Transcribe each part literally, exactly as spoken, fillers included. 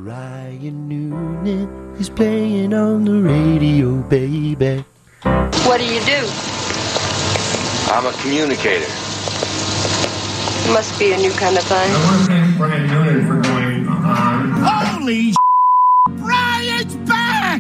Brian Noonan is playing on the radio, baby. What do you do? I'm a communicator. Must be a new kind of thing. I want to thank Brian Noonan for going on. Holy sh**! Brian's back!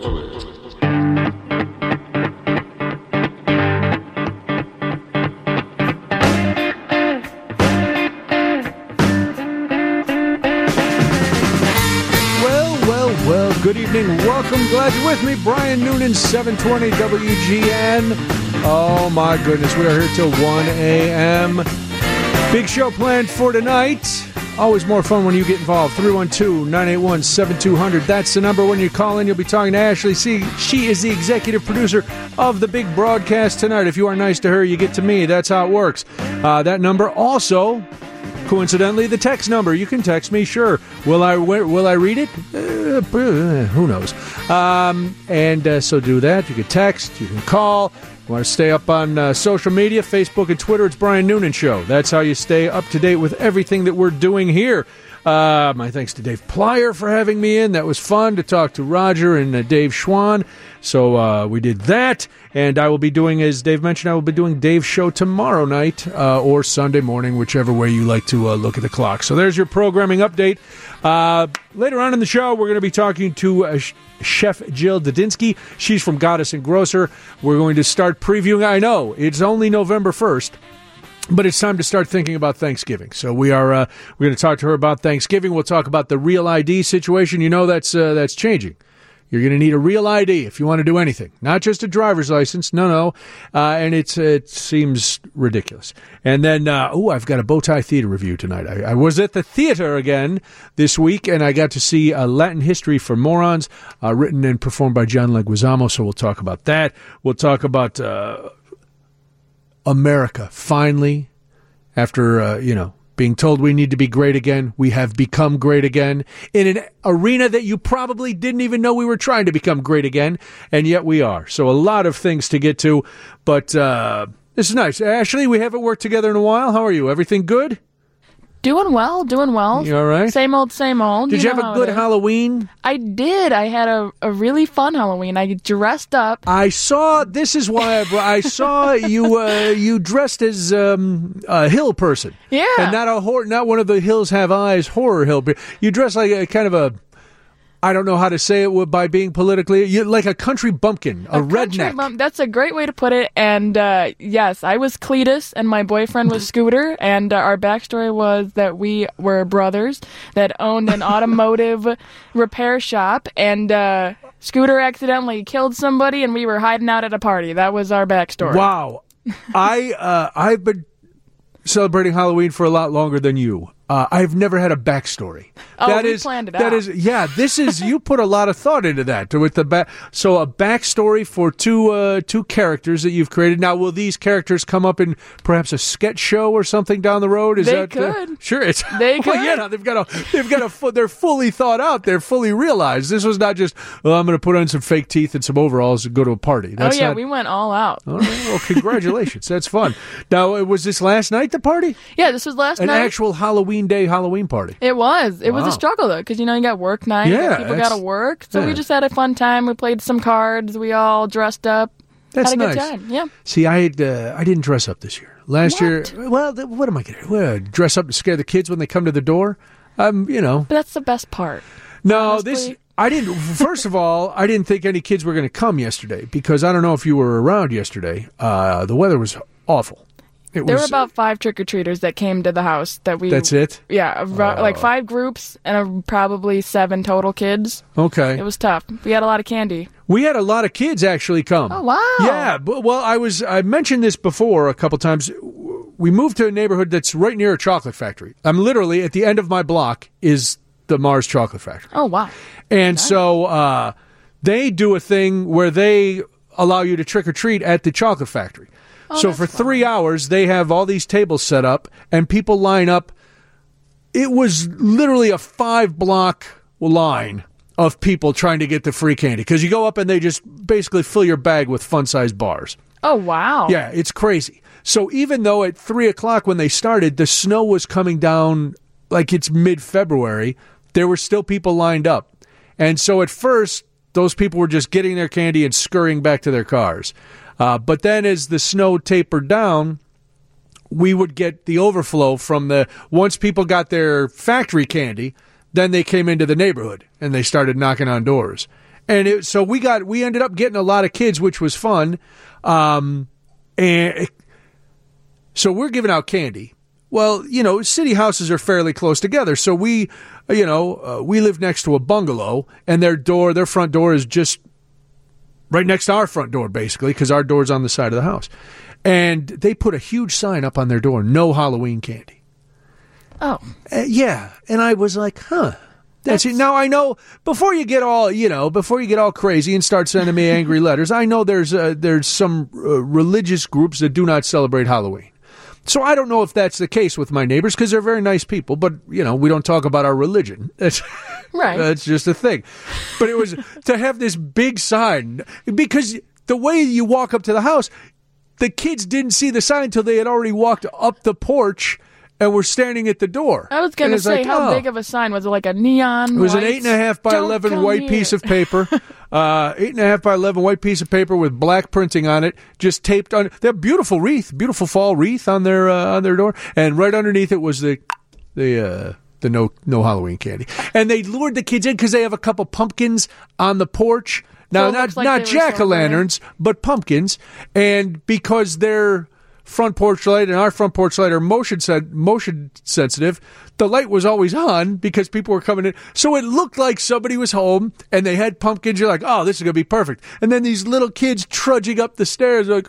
Good evening. Welcome. Glad you're with me. Brian Noonan, seven twenty W G N. Oh, my goodness. We are here till one a.m. Big show planned for tonight. Always more fun when you get involved. three one two, nine eight one, seven two zero zero. That's the number. When you call in, you'll be talking to Ashley. See, she is the executive producer of the big broadcast tonight. If you are nice to her, you get to me. That's how it works. Uh, that number also... Coincidentally, the text number. You can text me, sure. Will I will I read it? Uh, who knows? Um, and uh, so do that. You can text. You can call. You want to stay up on uh, social media, Facebook and Twitter, it's Brian Noonan Show. That's how you stay up to date with everything that we're doing here. Uh, my thanks to Dave Plyer for having me in. That was fun to talk to Roger and uh, Dave Schwann. So uh, we did that, and I will be doing, as Dave mentioned, I will be doing Dave's show tomorrow night uh, or Sunday morning, whichever way you like to uh, look at the clock. So there's your programming update. Uh, later on in the show, we're going to be talking to uh, Chef Jill Dadinsky. She's from Goddess and Grocer. We're going to start previewing. I know, it's only November first. But it's time to start thinking about Thanksgiving. So we are uh, we're going to talk to her about Thanksgiving. We'll talk about the Real I D situation. You know that's uh, that's changing. You're going to need a Real I D if you want to do anything, not just a driver's license. No, no, uh, and it's it seems ridiculous. And then, uh, oh, I've got a Bowtie Theater review tonight. I, I was at the theater again this week, and I got to see uh, Latin History for Morons, uh, written and performed by John Leguizamo. So we'll talk about that. We'll talk about. Uh, America, finally, after, uh, you know, being told we need to be great again, we have become great again in an arena that you probably didn't even know we were trying to become great again, and yet we are. So a lot of things to get to, but uh, this is nice. Ashley, we haven't worked together in a while. How are you? Everything good? Doing well, doing well. You all right? Same old, same old. Did you, you have a good Halloween? I did. I had a, a really fun Halloween. I dressed up. I saw, this is why I, brought, I saw you uh, you dressed as um, a hill person. Yeah. And not a hor- not one of the Hills Have Eyes horror hill. You dressed like a kind of a, I don't know how to say it by being politically, you, like a country bumpkin, a, a redneck. Bump, that's a great way to put it. And uh, yes, I was Cletus and my boyfriend was Scooter. And uh, our backstory was that we were brothers that owned an automotive repair shop. And uh, Scooter accidentally killed somebody and we were hiding out at a party. That was our backstory. Wow. I, uh, I've been celebrating Halloween for a lot longer than you. Uh, I've never had a backstory. Oh, that we is, planned it that out. Is, yeah, this is, you put a lot of thought into that. With the back, so a backstory for two uh, two characters that you've created. Now, will these characters come up in perhaps a sketch show or something down the road? Is they that, could. Uh, sure, it's they could. Well, yeah, no, they've got a, they've got a, they're fully thought out. They're fully realized. This was not just, well, I'm going to put on some fake teeth and some overalls and go to a party. That's oh yeah, not, we went all out. All right, well, congratulations. That's fun. Now, was this last night the party? Yeah, this was last An night. An actual Halloween day Halloween party. It was. It wow. was a struggle, though, because, you know, you got work night. Yeah, people got to work. So yeah. we just had a fun time. We played some cards. We all dressed up. That's had a nice. good time. Yeah. See, I had, uh, I didn't dress up this year. Last what? year, well, th- what am I going to well, dress up to scare the kids when they come to the door? Um, you know. But that's the best part. No, honestly. this... I didn't, first of all, I didn't think any kids were going to come yesterday because I don't know if you were around yesterday. Uh, the weather was awful. It there was, were about five trick-or-treaters that came to the house that we... That's it? Yeah, uh, like five groups and a, probably seven total kids. Okay. It was tough. We had a lot of candy. We had a lot of kids actually come. Oh, wow. Yeah, but, well, I was, I mentioned this before a couple times. We moved to a neighborhood that's right near a chocolate factory. I'm literally, at the end of my block is the Mars Chocolate Factory. Oh, wow. And nice. so uh, they do a thing where they allow you to trick-or-treat at the chocolate factory. Oh, so for fun. three hours, they have all these tables set up, and people line up. It was literally a five-block line of people trying to get the free candy, because you go up and they just basically fill your bag with fun-sized bars. Oh, wow. Yeah, it's crazy. So even though at three o'clock when they started, the snow was coming down like it's mid-February, there were still people lined up. And so at first, those people were just getting their candy and scurrying back to their cars. Uh, but then as the snow tapered down, we would get the overflow from the, once people got their factory candy, then they came into the neighborhood and they started knocking on doors. And it, so we got, we ended up getting a lot of kids, which was fun. Um, and so we're giving out candy. Well, you know, city houses are fairly close together. So we, you know, uh, we live next to a bungalow, and their door, their front door is just right next to our front door, basically, because our door's on the side of the house. And they put a huge sign up on their door, no Halloween candy. Oh. Uh, yeah. And I was like, huh. That's, That's it. Now, I know, before you get all, you know, before you get all crazy and start sending me angry letters, I know there's uh, there's some uh, religious groups that do not celebrate Halloween. So I don't know if that's the case with my neighbors, because they're very nice people, but, you know, we don't talk about our religion. That's, right. That's just a thing. But it was to have this big sign, because the way you walk up to the house, the kids didn't see the sign until they had already walked up the porch and were standing at the door. I was going to say, like, how oh. big of a sign? Was it like a neon It was white? an eight and a half by Don't eleven come white here. piece of paper. Uh, eight and a half by eleven white piece of paper with black printing on it, just taped on. They have beautiful wreath, beautiful fall wreath on their uh, on their door, and right underneath it was the the uh, the no no Halloween candy. And they lured the kids in because they have a couple pumpkins on the porch. Now, So it not looks like not they were jack o' lanterns, but pumpkins, and because they're front porch light and our front porch light are motion sen- motion sensitive, the light was always on because people were coming in. So it looked like somebody was home and they had pumpkins. You're like, oh, this is going to be perfect. And then these little kids trudging up the stairs are like,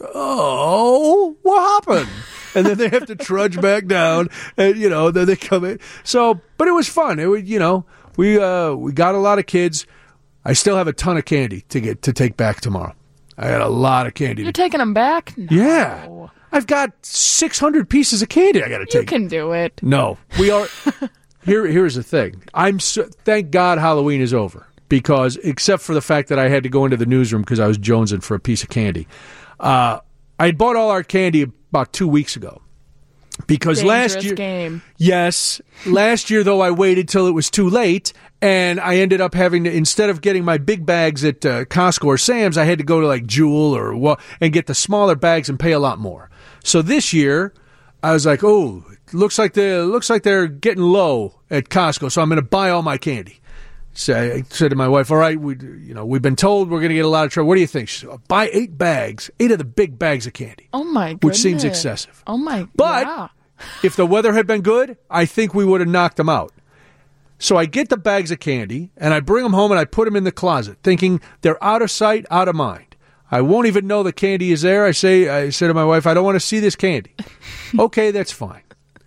oh, what happened? And then they have to trudge back down and, you know, then they come in. So, but it was fun. It was, you know, we, uh, we got a lot of kids. I still have a ton of candy to get, to take back tomorrow. I got a lot of candy. You're taking them back? No. Yeah. I've got six hundred pieces of candy I got to take. You can do it. No. We are. Here, here's the thing. I'm so, thank God Halloween is over, because except for the fact that I had to go into the newsroom because I was jonesing for a piece of candy. Uh, I had bought all our candy about two weeks ago. Because Dangerous last year, game. yes, last year though I waited till it was too late, and I ended up having to, instead of getting my big bags at uh, Costco or Sam's, I had to go to like Jewel or what and get the smaller bags and pay a lot more. So this year, I was like, oh, looks like they looks like they're getting low at Costco, so I'm going to buy all my candy. So I said to my wife, all right, we, you know, we've been told we're going to get a lot of trouble. What do you think? She said, buy eight bags, eight of the big bags of candy. Oh, my goodness. Which seems excessive. Oh, my. But yeah. if the weather had been good, I think we would have knocked them out. So I get the bags of candy, and I bring them home, and I put them in the closet, thinking they're out of sight, out of mind. I won't even know the candy is there. I say, I say to my wife, I don't want to see this candy. Okay, that's fine.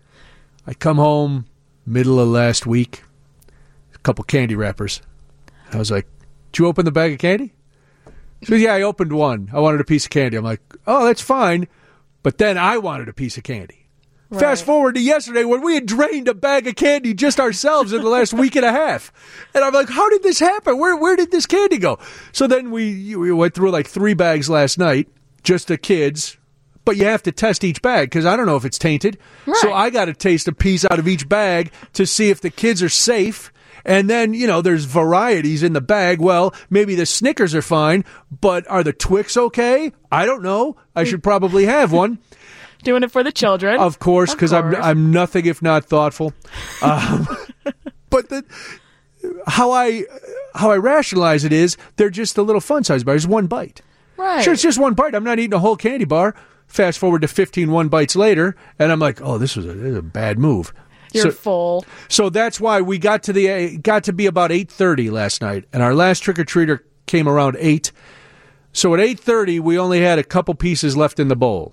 I come home middle of last week, a couple candy wrappers. I was like, did you open the bag of candy? She said, yeah, I opened one. I wanted a piece of candy. I'm like, oh, that's fine. But then I wanted a piece of candy. Right. Fast forward to yesterday when we had drained a bag of candy just ourselves in the last week and a half. And I'm like, how did this happen? Where where did this candy go? So then we, we went through like three bags last night, just the kids. But you have to test each bag because I don't know if it's tainted. Right. So I got to taste a piece out of each bag to see if the kids are safe. And then, you know, there's varieties in the bag. Well, maybe the Snickers are fine, but are the Twix okay? I don't know. I should probably have one. Doing it for the children. Of course, because I'm I'm nothing if not thoughtful. Um, but the, how I how I rationalize it is they're just a little fun size bar. It's one bite. Right. Sure, it's just one bite. I'm not eating a whole candy bar. Fast forward to fifteen one bites later, and I'm like, oh, this was a, this was a bad move. You're so, full. So that's why we got to the uh, got to be about eight thirty last night, and our last trick or treater came around eight. So at eight thirty, we only had a couple pieces left in the bowl.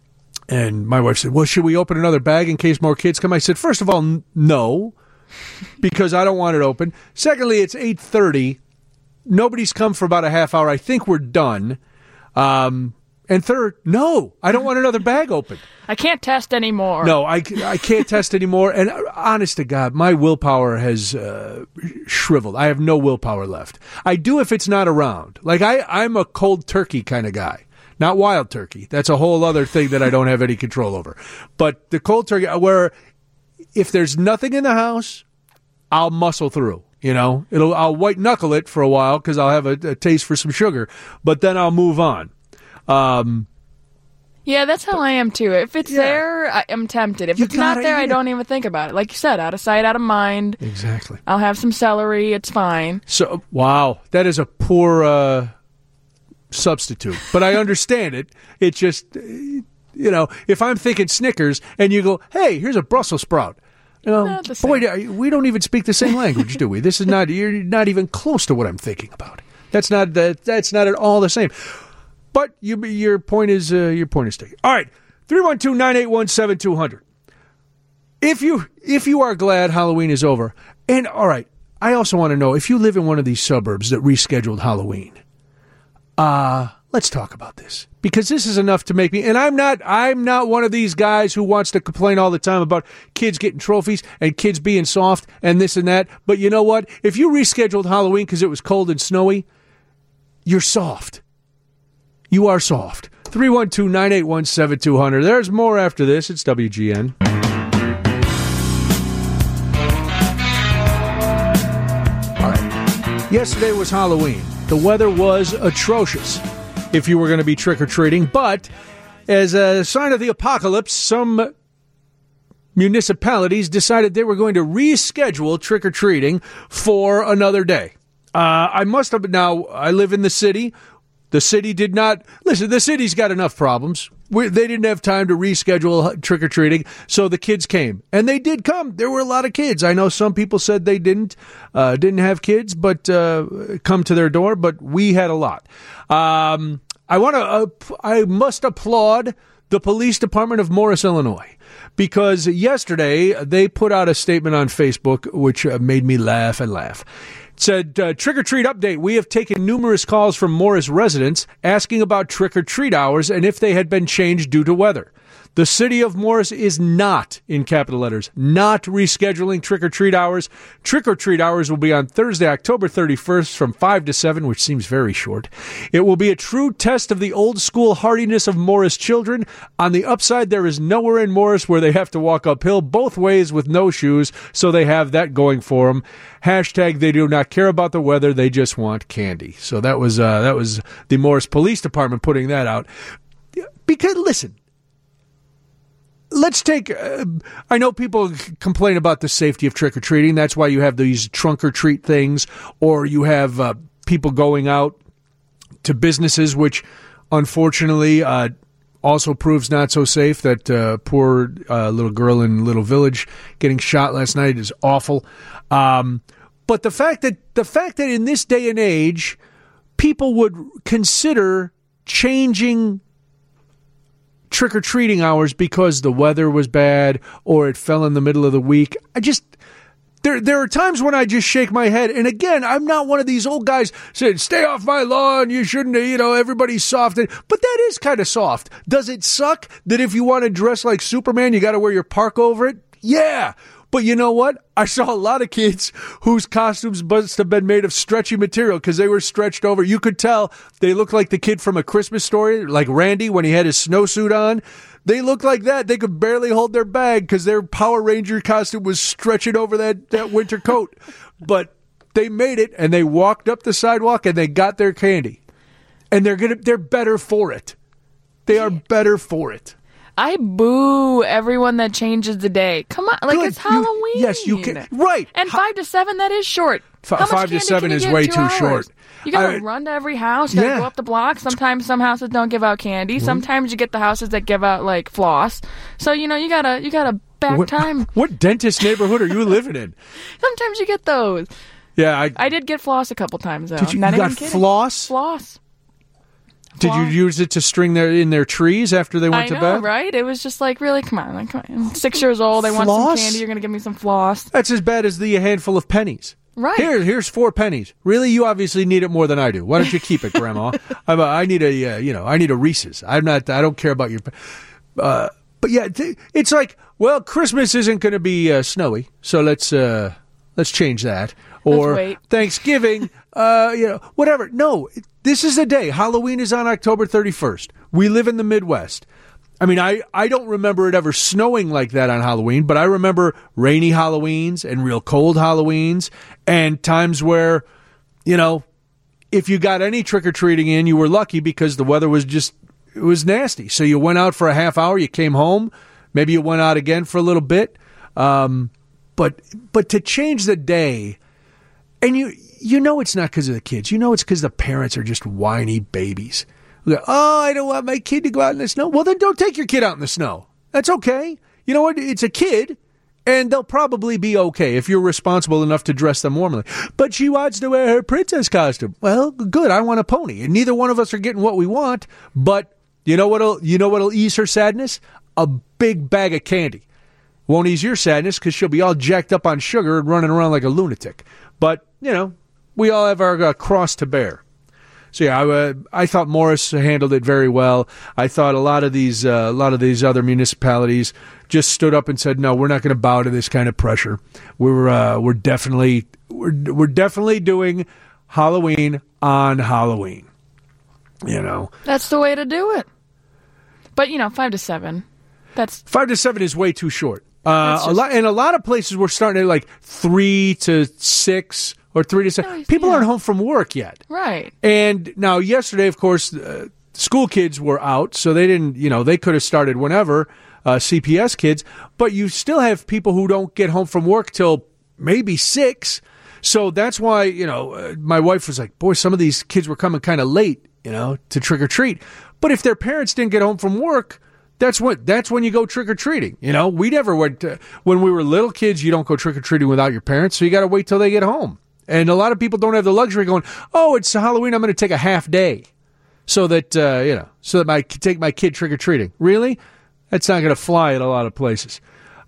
And my wife said, well, should we open another bag in case more kids come? I said, first of all, n- no, because I don't want it open. Secondly, it's eight thirty. Nobody's come for about a half hour. I think we're done. Um, and third, no, I don't want another bag open. I can't test anymore. No, I, I can't test anymore. And honest to God, my willpower has uh, shriveled. I have no willpower left. I do if it's not around. Like, I, I'm a cold turkey kind of guy. Not wild turkey. That's a whole other thing that I don't have any control over. But the cold turkey, where if there's nothing in the house I'll muscle through. You know, it'll I'll white knuckle it for a while because I'll have a, a taste for some sugar, but then I'll move on. Um, yeah, that's how I am too. If it's Yeah. there, I, I'm tempted. If You it's not gotta there, eat I it. don't even think about it. Like you said, out of sight, out of mind. exactly. I'll have some celery. It's fine. So wow, that is a poor uh, substitute, but I understand it. It just, uh, you know, if I'm thinking Snickers and you go, hey, here's a Brussels sprout. You know, Not the boy, same. we don't even speak the same language, do we? This is not, you're not even close to what I'm thinking about. That's not that. That's not at all the same. But you, your point is, uh, your point is taken. All right, three one two, nine eight one, seven two zero zero. If you, if you are glad Halloween is over, and all right, I also want to know if you live in one of these suburbs that rescheduled Halloween. Uh, let's talk about this, because this is enough to make me, and I'm not, I'm not one of these guys who wants to complain all the time about kids getting trophies and kids being soft and this and that. But you know what? If you rescheduled Halloween because it was cold and snowy, you're soft. You are soft. three one two, nine eight one, seven two zero zero. There's more after this. It's W G N. All right. Yesterday was Halloween. The weather was atrocious if you were going to be trick-or-treating, but as a sign of the apocalypse, some municipalities decided they were going to reschedule trick-or-treating for another day. Uh, I must have, now, I live in the city. The city did not, listen, the city's got enough problems. We, they didn't have time to reschedule trick-or-treating, so the kids came. And they did come. There were a lot of kids. I know some people said they didn't, uh, didn't have kids, but uh, come to their door, but we had a lot. Um, I want to, uh, I must applaud the police department of Morris, Illinois, because yesterday they put out a statement on Facebook which uh, made me laugh and laugh. It said, uh, trick-or-treat update. We have taken numerous calls from Morris residents asking about trick-or-treat hours and if they had been changed due to weather. The city of Morris is not, in capital letters, not rescheduling trick-or-treat hours. Trick-or-treat hours will be on Thursday, October thirty-first from five to seven, which seems very short. It will be a true test of the old-school hardiness of Morris children. On the upside, there is nowhere in Morris where they have to walk uphill both ways with no shoes, so they have that going for them. Hashtag they do not care about the weather, they just want candy. So that was uh, that was the Morris Police Department putting that out. Because, listen, let's take, uh, I know people complain about the safety of trick-or-treating. That's why you have these trunk-or-treat things, or you have uh, people going out to businesses, which unfortunately uh, also proves not so safe. That uh, poor uh, little girl in Little Village getting shot last night is awful. Um, but the fact that the fact that in this day and age, people would consider changing trick-or-treating hours because the weather was bad or it fell in the middle of the week. I just, there there are times when I just shake my head. And again, I'm not one of these old guys saying, stay off my lawn, you shouldn't, you know, everybody's soft. But that is kind of soft. Does it suck that if you want to dress like Superman, you got to wear your park over it? Yeah. But you know what? I saw a lot of kids whose costumes must have been made of stretchy material because they were stretched over. You could tell they looked like the kid from A Christmas Story, like Randy when he had his snowsuit on. They looked like that. They could barely hold their bag because their Power Ranger costume was stretching over that, that winter coat. But they made it, and they walked up the sidewalk, and they got their candy. And they're gonna, they're better for it. They are better for it. I boo everyone that changes the day. Come on, like Good. it's Halloween. You, yes, you can. Right. And five to seven, that is short. F- How much five to candy seven can you is get way in two too hours? short. You gotta I- run to every house. You gotta Yeah. go up the block. Sometimes some houses don't give out candy. Sometimes you get the houses that give out like floss. So you know you gotta you gotta back What, time. what dentist neighborhood are you living in? Sometimes you get those. Yeah, I, I did get floss a couple times though. Did you- Not you even got kidding. floss? Floss. Did you Floss. use it to string their in their trees after they went I to know, bed? right? It was just like, really, come on, like, come on. I'm six years old. I want some Floss? candy. You're gonna give me some floss, That's as bad as the handful of pennies. right? Here, here's four pennies. Really, you obviously need it more than I do. Why don't you keep it, Grandma? I'm a, I need a, uh, you know, I need a Reese's. I'm not. I don't care about your. Uh, but yeah, th- it's like, well, Christmas isn't going to be uh, snowy, so let's uh, let's change that. Or wait. Thanksgiving, uh, you know, whatever. No, this is the day. Halloween is on October thirty-first. We live in the Midwest. I mean, I, I don't remember it ever snowing like that on Halloween, but I remember rainy Halloweens and real cold Halloweens and times where, you know, if you got any trick-or-treating in, you were lucky because the weather was just, it was nasty. So you went out for a half hour, you came home, maybe you went out again for a little bit. Um, but but to change the day, and you you know it's not because of the kids. You know it's because the parents are just whiny babies. Like, oh, I don't want my kid to go out in the snow. Well, then don't take your kid out in the snow. That's okay. You know what? It's a kid, and they'll probably be okay if you're responsible enough to dress them warmly. But she wants to wear her princess costume. Well, good. I want a pony, and neither one of us are getting what we want. But you know what'll you know what'll ease her sadness? A big bag of candy. Won't ease your sadness because she'll be all jacked up on sugar and running around like a lunatic. But you know, we all have our uh, cross to bear. So yeah, I, uh, I thought Morris handled it very well. I thought a lot of these, uh, a lot of these other municipalities just stood up and said, "No, we're not going to bow to this kind of pressure. We're, uh, we're definitely, we're, we're definitely doing Halloween on Halloween." You know, that's the way to do it. But you know, five to seven, that's five to seven is way too short. Uh, just... a lot, and a lot of places we're starting at like three to six. Or three to seven. People yeah. aren't home from work yet. Right. And now yesterday, of course, uh, school kids were out, so they didn't, you know, they could have started whenever, uh, C P S kids, but you still have people who don't get home from work till maybe six. So that's why, you know, uh, my wife was like, boy, some of these kids were coming kind of late, you know, to trick or treat. But if their parents didn't get home from work, That's what. That's when you go trick-or-treating. You know, we never went, to, when we were little kids, you don't go trick-or-treating without your parents, so you got to wait till they get home. And a lot of people don't have the luxury going, oh, it's Halloween, I'm going to take a half day so that, uh, you know, so that I can take my kid trick-or-treating. Really? That's not going to fly at a lot of places.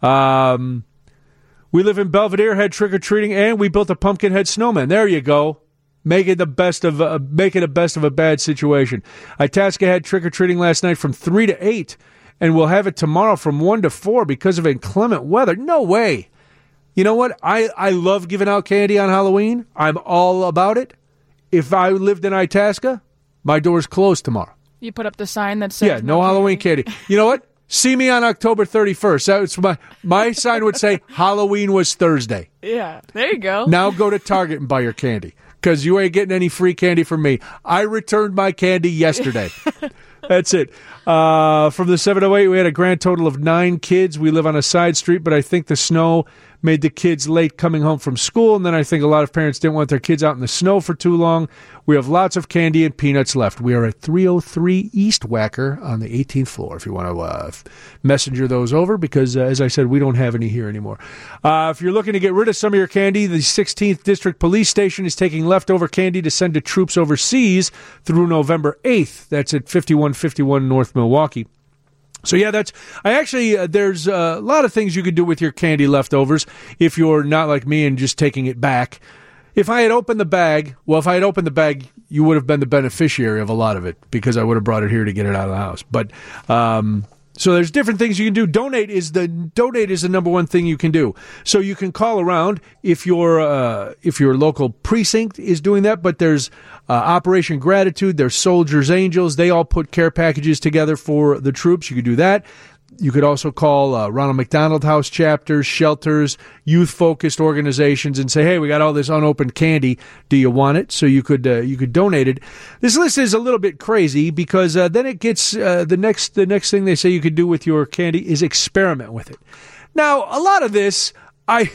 Um, we live in Belvedere, had trick-or-treating, and we built a pumpkin-head snowman. There you go. Make it the best of uh, make it the best of a bad situation. Itasca had trick-or-treating last night from three to eight, and we'll have it tomorrow from one to four because of inclement weather. No way. You know what? I, I love giving out candy on Halloween. I'm all about it. If I lived in Itasca, my door's closed tomorrow. You put up the sign that says yeah, no, no Halloween candy. candy. You know what? See me on October thirty-first. That's my my sign would say Halloween was Thursday. Yeah, there you go. Now go to Target and buy your candy because you ain't getting any free candy from me. I returned my candy yesterday. That's it. Uh, from the seven oh eight, we had a grand total of nine kids. We live on a side street, but I think the snow made the kids late coming home from school, and then I think a lot of parents didn't want their kids out in the snow for too long. We have lots of candy and peanuts left. We are at three oh three East Wacker on the eighteenth floor if you want to uh, messenger those over, because, uh, as I said, we don't have any here anymore. Uh, if you're looking to get rid of some of your candy, the sixteenth District Police Station is taking leftover candy to send to troops overseas through November eighth. That's at fifty-one fifty-one North Milwaukee. So, yeah, that's, I actually, uh, there's a lot of things you could do with your candy leftovers if you're not like me and just taking it back. If I had opened the bag, well, if I had opened the bag, you would have been the beneficiary of a lot of it because I would have brought it here to get it out of the house. But, um, so there's different things you can do. Donate is the donate is the number one thing you can do. So you can call around if your uh, if your local precinct is doing that. But there's uh, Operation Gratitude. There's Soldiers Angels. They all put care packages together for the troops. You could do that. You could also call uh, Ronald McDonald House chapters, shelters, youth-focused organizations, and say, "Hey, we got all this unopened candy. Do you want it?" So you could uh, you could donate it. This list is a little bit crazy because uh, then it gets uh, the next the next thing they say you could do with your candy is experiment with it. Now, a lot of this, I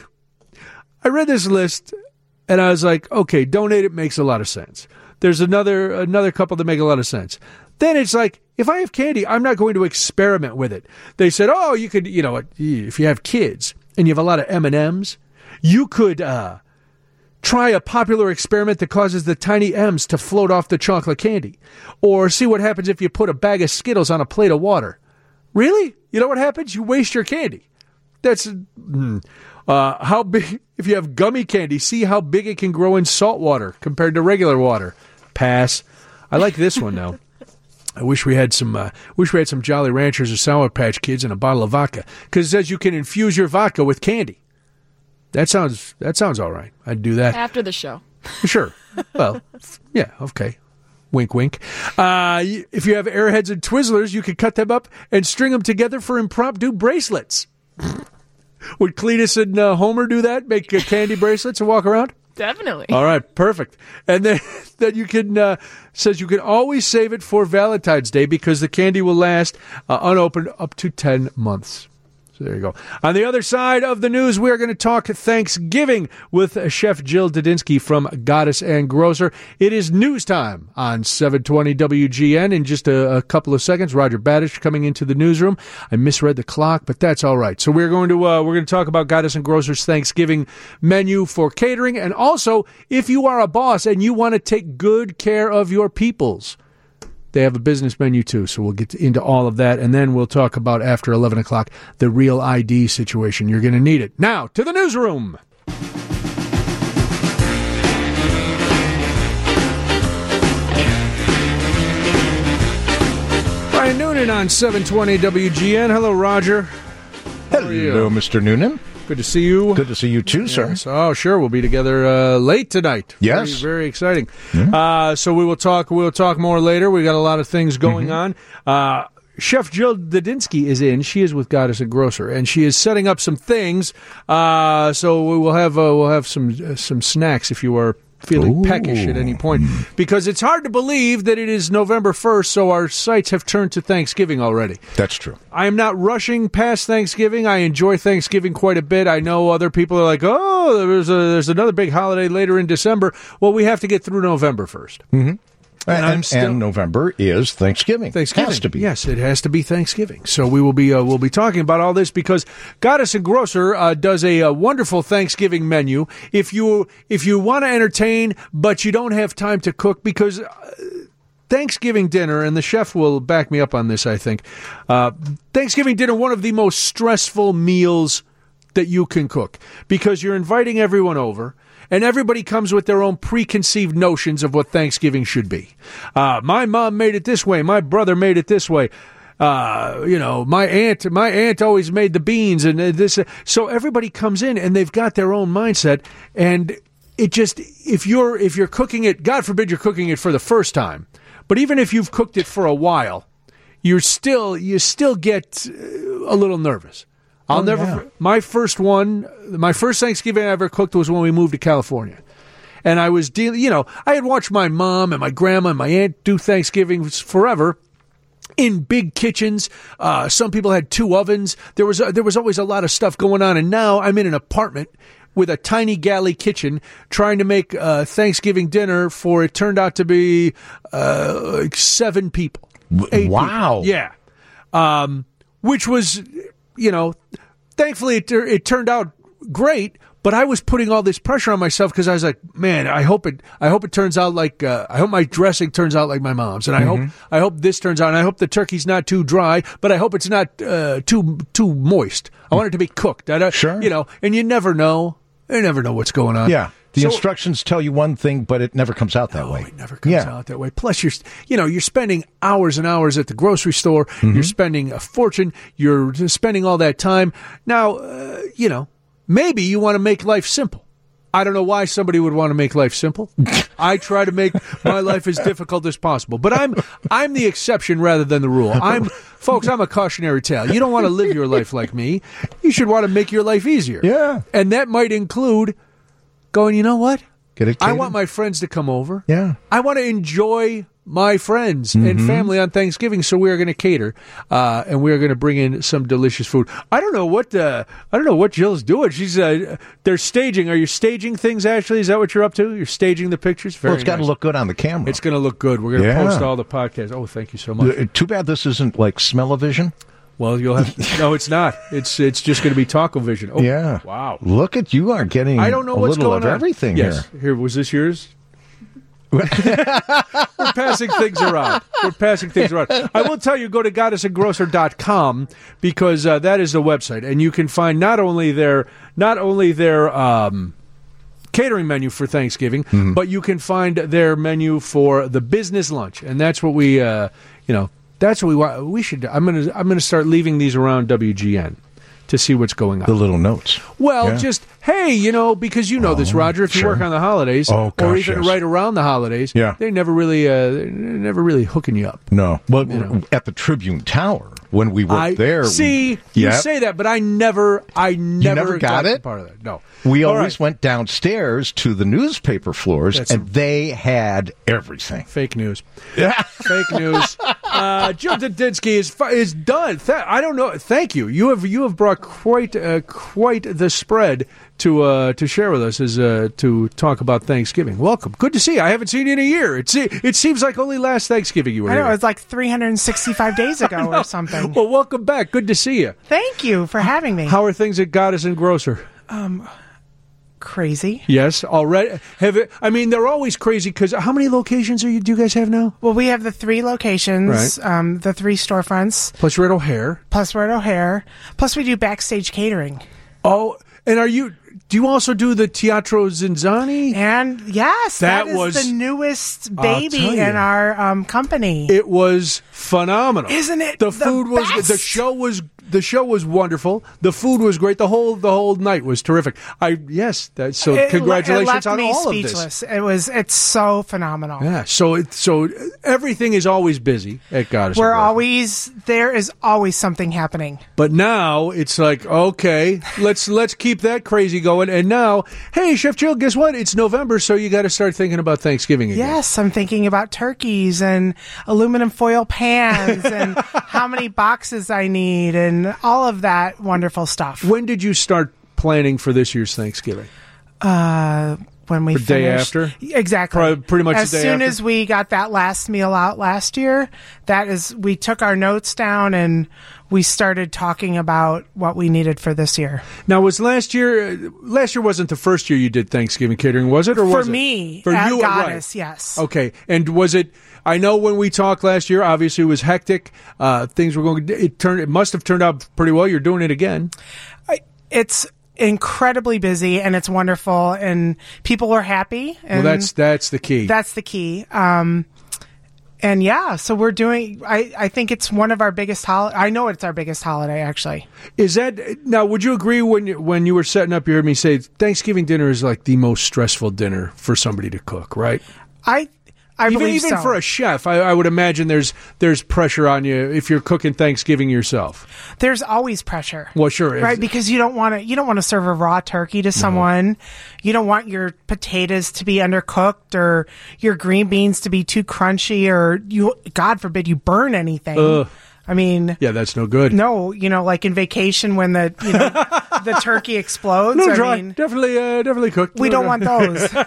I read this list and I was like, okay, donate it makes a lot of sense. There's another another couple that make a lot of sense. Then it's like, if I have candy, I'm not going to experiment with it. They said, oh, you could, you know, if you have kids and you have a lot of M and M's, you could uh, try a popular experiment that causes the tiny M's to float off the chocolate candy. Or see what happens if you put a bag of Skittles on a plate of water. Really? You know what happens? You waste your candy. That's, mm, uh, how big, if you have gummy candy, see how big it can grow in salt water compared to regular water. Pass. I like this one, though. I wish we had some. Uh, wish we had some Jolly Ranchers or Sour Patch Kids and a bottle of vodka, because it says you can infuse your vodka with candy. That sounds. That sounds all right. I'd do that after the show. Sure. Well, yeah. Okay. Wink, wink. Uh, if you have Airheads and Twizzlers, you can cut them up and string them together for impromptu bracelets. Would Cletus and uh, Homer do that? Make uh, candy bracelets and walk around? Definitely. All right, perfect. And then, then you can, uh, says you can always save it for Valentine's Day because the candy will last uh, unopened up to ten months. So there you go. On the other side of the news, we are going to talk Thanksgiving with Chef Jill Dudinsky from Goddess and Grocer. It is news time on seven twenty W G N. In just a, a couple of seconds, Roger Badish coming into the newsroom. I misread the clock, but that's all right. So we're going to uh, we're going to talk about Goddess and Grocer's Thanksgiving menu for catering, and also if you are a boss and you want to take good care of your peoples. They have a business menu, too, so we'll get into all of that, and then we'll talk about, after eleven o'clock, the Real I D situation. You're going to need it. Now, to the newsroom. Brian Noonan on seven twenty W G N. Hello, Roger. Hello, Mister Noonan. Good to see you. Good to see you, too, sir. Yes. Oh, sure. We'll be together uh, late tonight. Yes. Very, very exciting. Mm-hmm. Uh, so we will talk We'll talk more later. We got a lot of things going mm-hmm. on. Uh, Chef Jill Dudinsky is in. She is with Goddess and Grocer, and she is setting up some things. Uh, so we will have uh, we'll have some uh, some snacks if you are feeling Ooh. peckish at any point, because it's hard to believe that it is November first, so our sights have turned to Thanksgiving already. That's true. I am not rushing past Thanksgiving. I enjoy Thanksgiving quite a bit. I know other people are like, oh, there's, a, there's another big holiday later in December. Well, we have to get through November first. Mm-hmm. And, and, still, and November is Thanksgiving. Thanksgiving Has to be. Yes, it has to be Thanksgiving. So we will be uh, we'll be talking about all this because Goddess and Grocer uh, does a, a wonderful Thanksgiving menu. If you if you want to entertain but you don't have time to cook, because uh, Thanksgiving dinner, and the chef will back me up on this, I think, uh, Thanksgiving dinner, one of the most stressful meals that you can cook, because you're inviting everyone over. And everybody comes with their own preconceived notions of what Thanksgiving should be. Uh, my mom made it this way. My brother made it this way. Uh, you know, my aunt, my aunt always made the beans and this. Uh, so everybody comes in and they've got their own mindset. And it just, if you're, if you're cooking it, God forbid you're cooking it for the first time, but even if you've cooked it for a while, you're still, you still get a little nervous. I'll oh, never. Yeah. My first one, my first Thanksgiving I ever cooked was when we moved to California, and I was dealing. You know, I had watched my mom and my grandma and my aunt do Thanksgivings forever in big kitchens. Uh, some people had two ovens. There was a, there was always a lot of stuff going on, and now I'm in an apartment with a tiny galley kitchen trying to make uh, Thanksgiving dinner for. It turned out to be uh, like seven people. Eight wow. People. Yeah, um, which was. You know, thankfully it, it turned out great, but I was putting all this pressure on myself because I was like, man, I hope it, I hope it turns out like, uh, I hope my dressing turns out like my mom's, and I mm-hmm. hope, I hope this turns out, and I hope the turkey's not too dry, but I hope it's not uh, too too moist. I want it to be cooked. I, sure, you know, and you never know, you never know what's going on. Yeah. The so, instructions tell you one thing, but it never comes out that no, way. It never comes yeah. out that way. Plus, you're, you know, you're spending hours and hours at the grocery store. Mm-hmm. You're spending a fortune. You're spending all that time. Now, uh, you know, maybe you want to make life simple. I don't know why somebody would want to make life simple. I try to make my life as difficult as possible, but I'm I'm the exception rather than the rule. I'm, folks, I'm a cautionary tale. You don't want to live your life like me. You should want to make your life easier. Yeah, and that might include. Going, you know what? Get it I want my friends to come over. Yeah. I want to enjoy my friends mm-hmm. and family on Thanksgiving, so we are going to cater, uh, and we are going to bring in some delicious food. I don't know what uh, I don't know what Jill's doing. She's uh, they're staging. Are you staging things? Actually, is that what you're up to? You're staging the pictures. Very well, it's got to nice. look good on the camera. It's going to look good. We're going to yeah. post all the podcasts. Oh, thank you so much. Uh, too bad this isn't like Smell-O-Vision. Well, you'll have no. It's not. It's it's just going to be Taco Vision. Oh, yeah. Wow. Look at you are getting. I don't know a what's little going of on. Everything yes. here. Here was this yours? We're passing things around. We're passing things around. I will tell you, go to goddess and grocer dot com because uh, that is the website, and you can find not only their not only their um, catering menu for Thanksgiving, mm-hmm. but you can find their menu for the business lunch, and that's what we, uh, you know. That's what we want. We should. I'm gonna. I'm gonna start leaving these around W G N to see what's going on. The little notes. Well, Yeah. just, hey, you know, because you know this, Roger, if you sure. work on the holidays, Oh, or gosh, even yes. right around the holidays, Yeah. they're never really, uh, they're never really hooking you up. No. Well, know. at the Tribune Tower, when we worked I there. see. we, You yeah, say that, but I never, I never, never got it? part of that. No, we All always right. went downstairs to the newspaper floors, That's and they had everything. Fake news. Yeah. Fake news. Uh, Joe Dudinsky is fu- is done. Th- I don't know. Thank you. You have you have brought quite uh, quite the spread to uh, to share with us as uh, to talk about Thanksgiving. Welcome. Good to see you. I haven't seen you in a year. It se- it seems like only last Thanksgiving you were I know, here. it was like three hundred sixty-five days ago or something. Well, welcome back. Good to see you. Thank you for having me. How are things at Goddess and Grocer? Crazy. Yes, already. Have it, I mean, they're always crazy because how many locations are you? Do you guys have now? Well, we have the three locations, Right. um, the three storefronts, Plus, you're at O'Hare. plus we're at O'Hare, plus we do backstage catering. Oh, and are you? Do you also do the Teatro Zinzani? And yes, That that is was- the newest I'll baby tell you. in our um, company. It was phenomenal, Isn't it The the food was best? the show was the show was wonderful. The food was great. The whole the whole night was terrific. I yes, that, so It le- congratulations it left on me all speechless. It was it's so phenomenal. of this. Yeah, so it, so everything is always busy at Goddess. We're and Grocer. always there is always something happening. But now it's like, okay, let's let's keep that crazy going. And now, hey, Chef Jill, guess what? It's November, so you got to start thinking about Thanksgiving again. Yes, I'm thinking about turkeys and aluminum foil pans and how many boxes I need and all of that wonderful stuff. When did you start planning for this year's Thanksgiving? Uh, when we The day finished- after? exactly, Pro- pretty much as the day soon after? as we got that last meal out last year, that is, we took our notes down and we started talking about what we needed for this year. Now, was last year? uh, Last year wasn't the first year you did Thanksgiving catering, was it? Or For was it? me, for at you, Goddess, right. yes. Okay, and was it? I know when we talked last year, obviously it was hectic. Uh, things were going. It turned. It must have turned out pretty well. You're doing it again. I, it's incredibly busy and it's wonderful and people are happy. And Well, that's that's the key. That's the key. Um, and yeah, so we're doing, I, I think it's one of our biggest holiday. I know it's our biggest holiday, actually. Is that now? Would you agree when you, when you were setting up? You heard me say Thanksgiving dinner is like the most stressful dinner for somebody to cook, right? I, I even believe even so. for a chef, I, I would imagine there's there's pressure on you if you're cooking Thanksgiving yourself. There's always pressure. Well, sure, if- right? Because you don't want to, you don't want to serve a raw turkey to someone. You don't want your potatoes to be undercooked or your green beans to be too crunchy or you, God forbid, you burn anything. Ugh. I mean, Yeah, that's no good. no, you know, like in Vacation when the you know the turkey explodes. No, I dry. mean, definitely, uh, definitely cooked. we No, don't no. want those.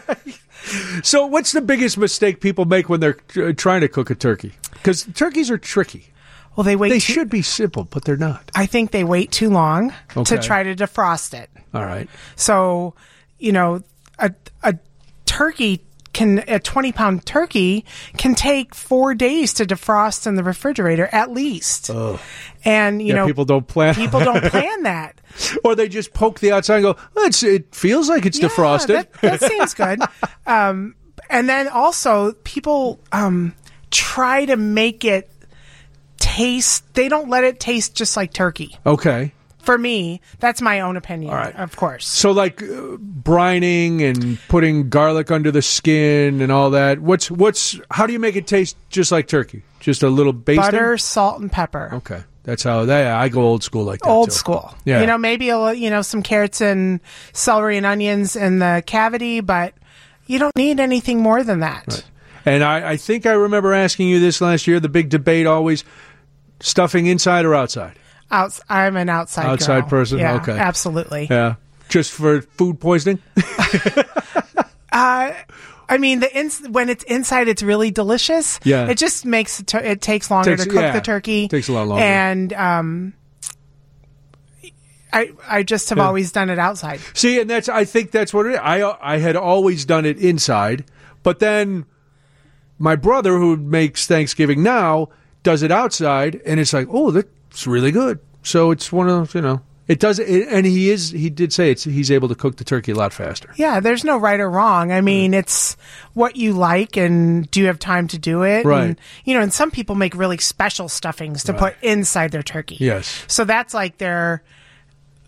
So, what's the biggest mistake people make when they're uh, trying to cook a turkey? Because turkeys are tricky. Well, they wait. They too- should be simple, but they're not. I think they wait too long Okay. to try to defrost it. All right. So, you know, a a turkey can a twenty pound turkey can take four days to defrost in the refrigerator at least. And you Yeah, know, people don't plan. people don't plan that. Or they just poke the outside and go, oh, it's, it feels like it's Yeah, defrosted. That, that seems good. Um, and then also people um, try to make it taste. They don't let it taste just like turkey. Okay. For me, that's my own opinion. All right. Of course. So, like uh, brining and putting garlic under the skin and all that. What's what's? How do you make it taste just like turkey? Just a little basting? Butter, salt, and pepper. Okay, that's how that. I go old school like that. Old too. school. Yeah. You know, maybe a li- you know some carrots and celery and onions in the cavity, but you don't need anything more than that. Right. And I, I think I remember asking you this last year. The big debate always: stuffing inside or outside. Outs- I'm an outside Outside girl. person? Yeah, Okay. absolutely. Yeah, just for food poisoning. Uh, I mean, the ins- when it's inside, it's really delicious. Yeah. It just makes it, tur- it takes longer Takes- to cook yeah, the turkey. takes a lot longer. And um, I I just have Yeah. always done it outside. See, and that's I think that's what it is. I I had always done it inside, but then my brother, who makes Thanksgiving now, does it outside, and it's like, oh, that's really good. So it's one of those, you know, it does, it, and he is he did say it's he's able to cook the turkey a lot faster. Yeah, there's no right or wrong. I mean, it's what you like, and do you have time to do it? Right. And, you know, and some people make really special stuffings to put inside their turkey. Yes. So that's like their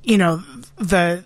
you know, the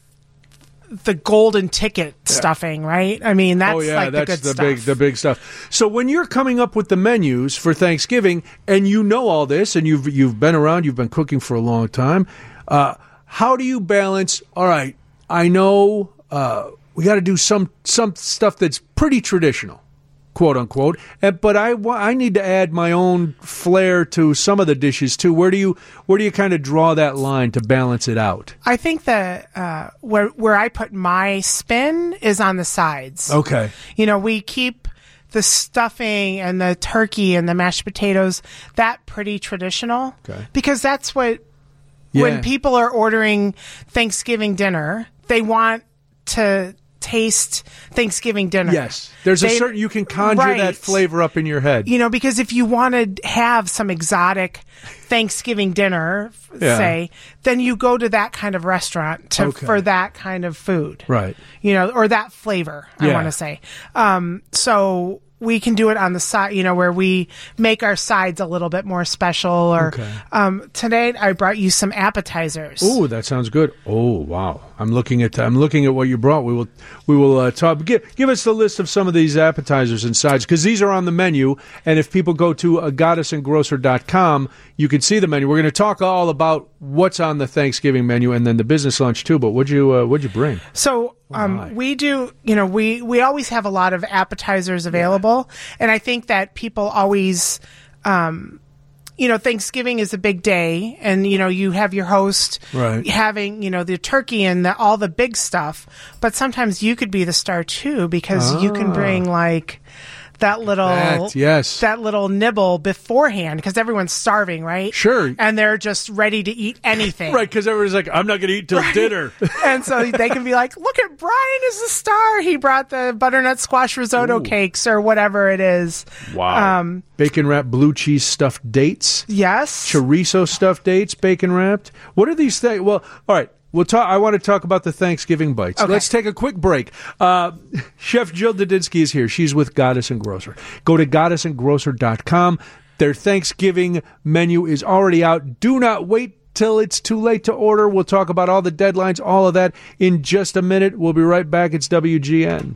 the golden ticket stuffing, right? I mean, that's oh yeah, like that's the good the stuff. big the big stuff. So when you're coming up with the menus for Thanksgiving, and you know all this, and you've you've been around, you've been cooking for a long time, uh, how do you balance? All right, I know uh, we got to do some some stuff that's pretty traditional, quote unquote, and, but I wa- I need to add my own flair to some of the dishes too. Where do you where do you kind of draw that line to balance it out? I think that uh, where where I put my spin is on the sides. Okay. You know, we keep the stuffing and the turkey and the mashed potatoes that pretty traditional. Okay. Because that's what Yeah. when people are ordering Thanksgiving dinner, they want to taste Thanksgiving dinner. Yes, there's a They- certain you can conjure right. that flavor up in your head. You know, because if you want to have some exotic Thanksgiving dinner, f- Yeah. say, then you go to that kind of restaurant to, Okay. for that kind of food. Right. You know, or that flavor, I Yeah. want to say. Um, so we can do it on the side, you know, where we make our sides a little bit more special. Or Okay. um, today I brought you some appetizers. Oh, that sounds good. Oh, wow! I'm looking at I'm looking at what you brought. We will we will uh, talk. Give, give us the list of some of these appetizers and sides, because these are on the menu. And if people go to uh, goddess and grocer dot com, you can see the menu. We're going to talk all about what's on the Thanksgiving menu and then the business lunch too. But what'd you uh, what'd you bring? So um, we do, you know, we, we always have a lot of appetizers available. And I think that people always, um, you know, Thanksgiving is a big day, and, you know, you have your host Right. having, you know, the turkey and the, all the big stuff. But sometimes you could be the star too, because you can Ah. bring like that little That, yes. that little nibble beforehand, because everyone's starving, right? Sure. And they're just ready to eat anything. Right, because everybody's like, I'm not going to eat till dinner. And so they can be like, look at Brian is the star. He brought the butternut squash risotto Ooh. cakes or whatever it is. Wow. Um, Bacon wrapped blue cheese stuffed dates. yes. Chorizo stuffed dates, bacon wrapped. What are these things? Well, all right. We'll talk. I want to talk about the Thanksgiving bites. Okay. Let's take a quick break. Uh, Chef Jill Dudinsky is here. She's with Goddess and Grocer. Go to goddess and grocer dot com. Their Thanksgiving menu is already out. Do not wait till it's too late to order. We'll talk about all the deadlines, all of that in just a minute. We'll be right back. It's W G N.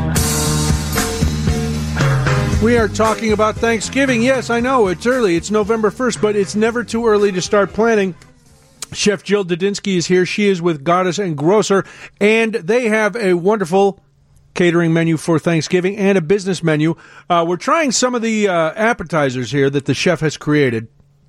We are talking about Thanksgiving. Yes, I know, it's early. It's November first, but it's never too early to start planning. Chef Jill Dudinsky is here. She is with Goddess and Grocer, and they have a wonderful catering menu for Thanksgiving and a business menu. Uh, we're trying some of the uh, appetizers here that the chef has created.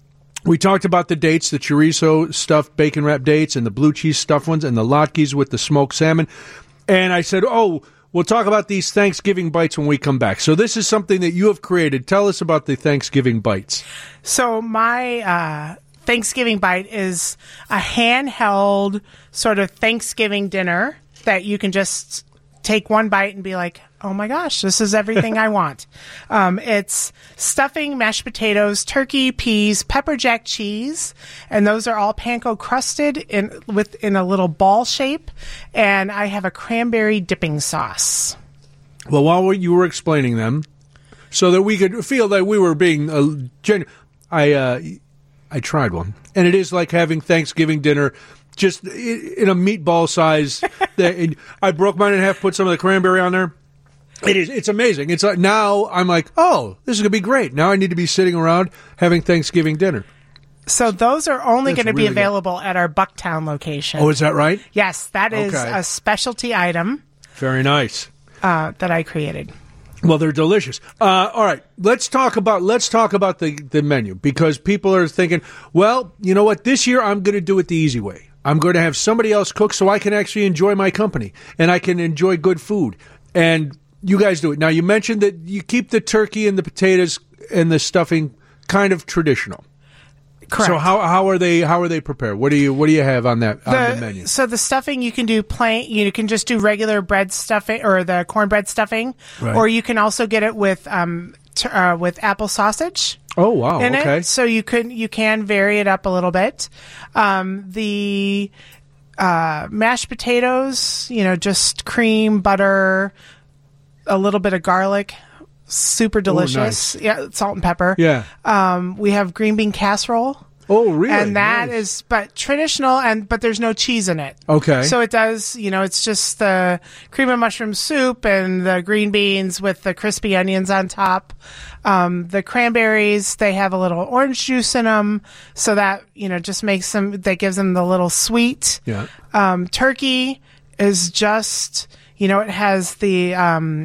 We talked about the dates, the chorizo stuffed bacon wrapped dates and the blue cheese stuffed ones and the latkes with the smoked salmon. And I said, oh, we'll talk about these Thanksgiving bites when we come back. So this is something that you have created. Tell us about the Thanksgiving bites. So my uh, Thanksgiving bite is a handheld sort of Thanksgiving dinner that you can just take one bite and be like, oh my gosh, this is everything I want. Um, it's stuffing, mashed potatoes, turkey, peas, pepper jack cheese, and those are all panko crusted in with in a little ball shape. And I have a cranberry dipping sauce. Well, while you were explaining them, so that we could feel that we were being uh, genuine, I uh, I tried one, and it is like having Thanksgiving dinner. Just in a meatball size. I broke mine in half, put some of the cranberry on there. It is. It's amazing. It's like, now I'm like, oh, this is going to be great. Now I need to be sitting around having Thanksgiving dinner. So those are only That's going to be really good. available at our Bucktown location. Oh, is that right? Yes, that is Okay. a specialty item Very nice. uh, that I created. Well, they're delicious. Uh, all right, let's talk about let's talk about the, the menu, because people are thinking, well, you know what? This year I'm going to do it the easy way. I'm going to have somebody else cook so I can actually enjoy my company and I can enjoy good food. And you guys do it. Now, you mentioned that you keep the turkey and the potatoes and the stuffing kind of traditional. Correct. So how how are they how are they prepared? What do you what do you have on that on the, The- menu? So the stuffing, you can do plain. You can just do regular bread stuffing or the cornbread stuffing, Right. or you can also get it with um t- uh, with apple sausage. Oh wow, in okay. it. So you could you can vary it up a little bit. Um, the uh, mashed potatoes, you know, just cream, butter, a little bit of garlic, super delicious. nice. Yeah, salt and pepper. Yeah. Um, we have green bean casserole. Oh, really? And that Nice. is, but traditional, and but there's no cheese in it. Okay. So it does, you know, it's just the cream of mushroom soup and the green beans with the crispy onions on top. Um, the cranberries, they have a little orange juice in them, so that, you know, just makes them, that gives them the little sweet. Yeah. Um, turkey is just, you know, it has the um,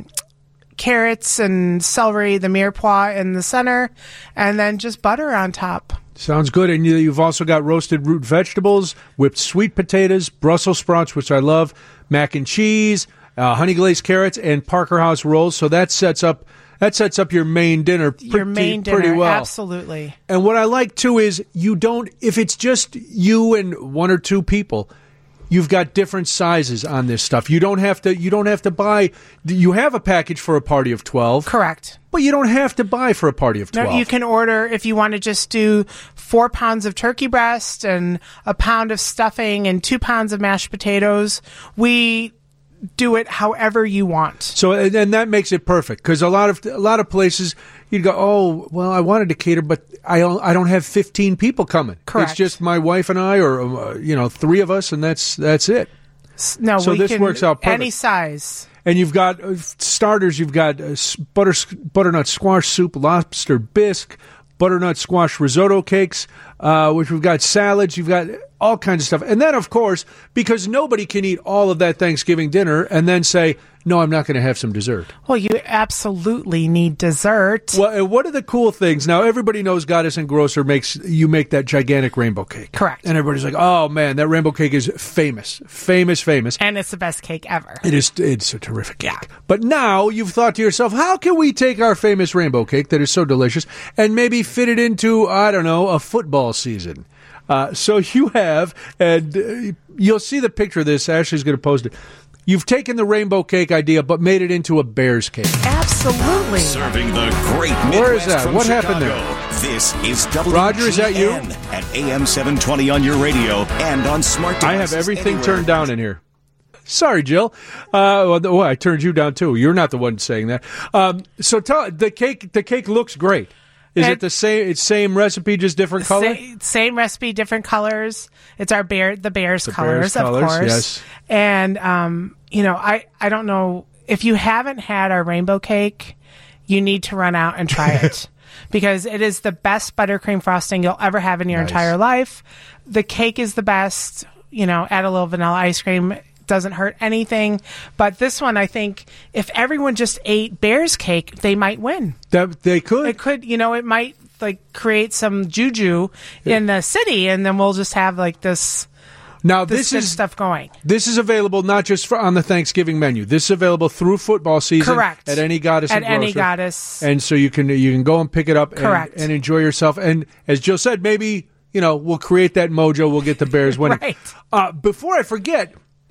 carrots and celery, the mirepoix in the center, and then just butter on top. Sounds good. And you- you've also got roasted root vegetables, whipped sweet potatoes, Brussels sprouts, which I love, mac and cheese, uh, honey glazed carrots, and Parker House rolls. So that sets up that sets up your main dinner pretty, Your main dinner, pretty well. absolutely. And what I like too is you don't, if it's just you and one or two people, you've got different sizes on this stuff. You don't have to. You don't have to buy. You have a package for a party of twelve, Correct. but you don't have to buy for a party of twelve. No, you can order if you want to just do four pounds of turkey breast and a pound of stuffing and two pounds of mashed potatoes. We do it however you want. So and, and that makes it perfect because a lot of a lot of places you'd go, oh well, I wanted to cater, but I don't, I don't have fifteen people coming. Correct. It's just my wife and I, or uh, you know, three of us, and that's that's it. S- No, So we this can, works out perfect. any size. And you've got uh, starters. You've got uh, s- butter butternut squash soup, lobster bisque, butternut squash risotto cakes, uh, which we've got salads. You've got all kinds of stuff. And then, of course, because nobody can eat all of that Thanksgiving dinner and then say, no, I'm not going to have some dessert. Well, you absolutely need dessert. Well, and what are the cool things? Now, everybody knows Goddess and Grocer makes you make that gigantic rainbow cake. Correct. And everybody's like, oh, man, that rainbow cake is famous, famous, famous. And it's the best cake ever. It is. It's a terrific cake. But now you've thought to yourself, how can we take our famous rainbow cake that is so delicious and maybe fit it into, I don't know, a football season? Uh, so you have, and uh, you'll see the picture of this. Ashley's going to post it. You've taken the rainbow cake idea, but made it into a Bears cake. Absolutely. Serving the great Midwest Where is that? from What Chicago. happened there? This is W G N Roger, is that you? at A M seven twenty on your radio and on smart I devices have everything anywhere. turned down in here. Sorry, Jill. Uh, well, well, I turned you down too. You're not the one saying that. Um, so tell the cake. The cake looks great. Is And- it the same? It's same recipe, just different color. Sa- same recipe, different colors. It's our bear, the Bears The colors, Bears of colors, course. yes. And um, you know, I I don't know if you haven't had our rainbow cake, you need to run out and try it because it is the best buttercream frosting you'll ever have in your Nice. entire life. The cake is the best. You know, add a little vanilla ice cream. Doesn't hurt anything. But this one, I think, if everyone just ate Bears cake, they might win. That they could. It could, you know, it might like create some juju in the city, and then we'll just have like this Now this, this good is stuff going. This is available not just for on the Thanksgiving menu. This is available through football season. Correct. At any Goddess At and any Grocer. Goddess. And so you can you can go and pick it up and, Correct. and enjoy yourself. And as Jill said, maybe, you know, we'll create that mojo. We'll get the Bears winning. Right. Uh, before I forget,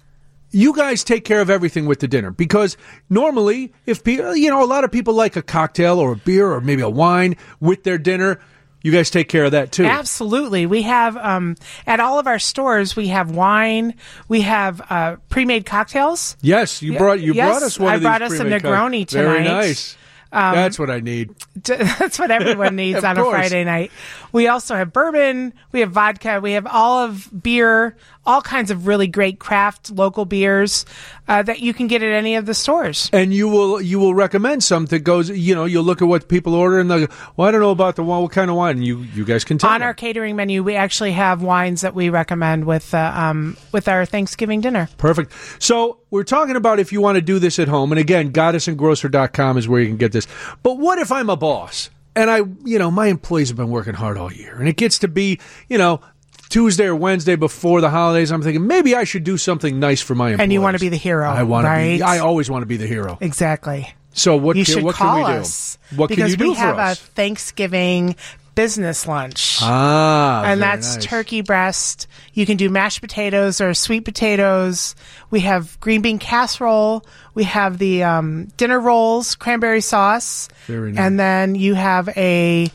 you guys take care of everything with the dinner because normally, if people, you know, a lot of people like a cocktail or a beer or maybe a wine with their dinner. You guys take care of that too. Absolutely. We have, um, at all of our stores, we have wine, we have uh, pre-made cocktails. Yes, you Yeah, brought you yes, brought us one I of these. brought us a pre-made cock- Negroni Very tonight. nice. That's what I need. That's what everyone needs Of on a course. Friday night. We also have bourbon, we have vodka, we have olive beer, all kinds of really great craft local beers uh, that you can get at any of the stores. And you will you will recommend some that goes. You know, you'll look at what people order and they'll go, well, I don't know about the wine. What kind of wine? And you you guys can tell On them. our catering menu, we actually have wines that we recommend with uh, um, with our Thanksgiving dinner. Perfect. So we're talking about if you want to do this at home, and again, goddess and grocer dot com is where you can get this. But what if I'm a boss and I, you know, my employees have been working hard all year, and it gets to be, you know, Tuesday or Wednesday before the holidays, I'm thinking maybe I should do something nice for my employees. And you want to be the hero, I want right? to be. I always want to be the hero. Exactly. So what You can, should what call can we do? us What because can you do we for have us? a Thanksgiving business lunch. Ah, and very that's nice. turkey breast. You can do mashed potatoes or sweet potatoes. We have green bean casserole. We have the um, dinner rolls, cranberry sauce. Very nice. And then you have a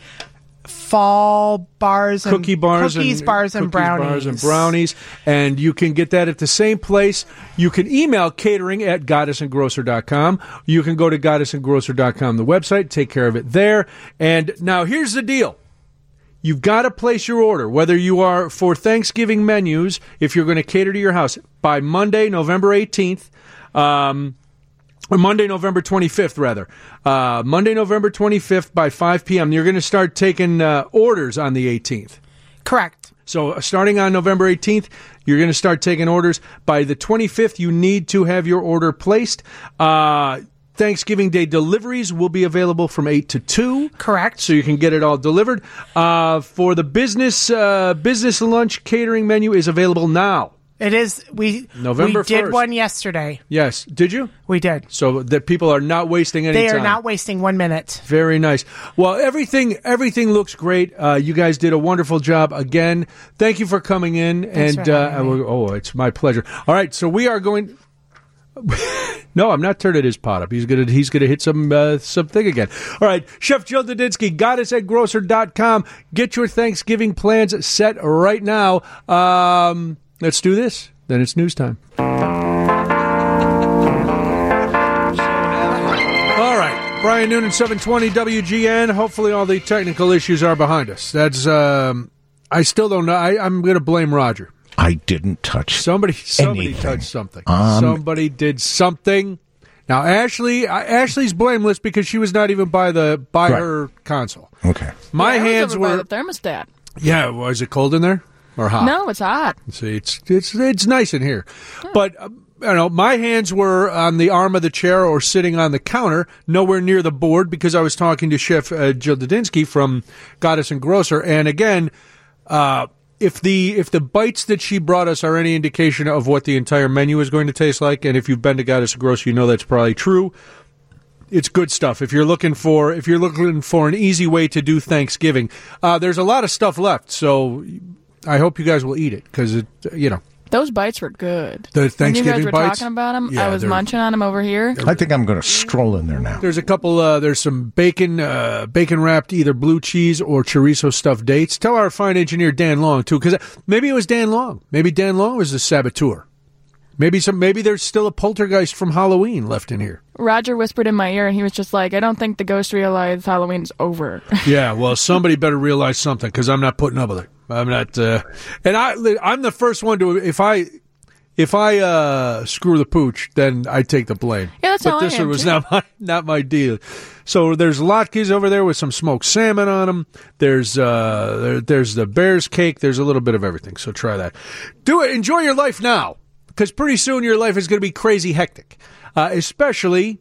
fall bars and Cookie bars cookies, and bars and cookies, brownies. bars and brownies, and you can get that at the same place. You can email catering at goddess and grocer dot com. You can go to goddess and grocer dot com, the website, take care of it there. And now here's the deal. You've got to place your order, whether you are for Thanksgiving menus, if you're going to cater to your house, by Monday, November eighteenth, um, or Monday, November twenty-fifth, rather. Uh, Monday, November twenty-fifth by five p.m. You're going to start taking uh, orders on the eighteenth. Correct. So uh, starting on November eighteenth, you're going to start taking orders. By the twenty-fifth, you need to have your order placed. Uh Thanksgiving Day deliveries will be available from eight to two. Correct. So you can get it all delivered. Uh, for the business uh, business lunch catering menu is available now. It is. We November we did first. one yesterday. Yes. Did you? We did. So that people are not wasting any they time. They are not wasting one minute. Very nice. Well, everything everything looks great. Uh, you guys did a wonderful job again. Thank you for coming in. Thanks and for uh, having me. Oh, it's my pleasure. All right. So we are going... No, I'm not turning his pot up. He's gonna he's gonna hit some uh, something again. All right, Chef Jill Dudinsky, goddess at grocer dot com. Get your Thanksgiving plans set right now. Um, let's do this. Then it's news time. All right, Brian Noonan, seven twenty W G N. Hopefully, all the technical issues are behind us. That's um, I still don't know. I, I'm going to blame Roger. I didn't touch somebody. Somebody anything. touched something. Um, somebody did something. Now Ashley, uh, Ashley's blameless because she was not even by the by Right. her console. Okay. My yeah, I was hands over were. by the thermostat. Yeah, was it cold in there or hot? No, it's hot. See, it's it's it's nice in here, but. Uh, You know, my hands were on the arm of the chair or sitting on the counter, nowhere near the board, because I was talking to Chef uh, Jill Dudinsky from Goddess and Grocer. And again, uh, if the if the bites that she brought us are any indication of what the entire menu is going to taste like, and if you've been to Goddess and Grocer, you know that's probably true. It's good stuff. If you're looking for if you're looking for an easy way to do Thanksgiving, uh, there's a lot of stuff left. So I hope you guys will eat it because it, you know. Those bites were good. The when Thanksgiving you guys were bites? talking about them, Yeah, I was they're- munching on them over here. I think I'm going to stroll in there now. There's a couple. Uh, there's some bacon, uh, bacon wrapped either blue cheese or chorizo stuffed dates. Tell our fine engineer Dan Long too, because maybe it was Dan Long. Maybe Dan Long was the saboteur. Maybe some. Maybe there's still a poltergeist from Halloween left in here. Roger whispered in my ear, and he was just like, I don't think the ghost realized Halloween's over. Yeah, well, somebody better realize something because I'm not putting up with it. I'm not. Uh, and I, I'm the first one to. If I. If I uh, screw the pooch, then I take the blame. Yeah, that's but how I this am, one was too. not my not my deal. So there's latkes over there with some smoked salmon on them. There's uh, there, there's the bear's cake. There's a little bit of everything. So try that. Do it. Enjoy your life now, because pretty soon your life is going to be crazy hectic, uh, especially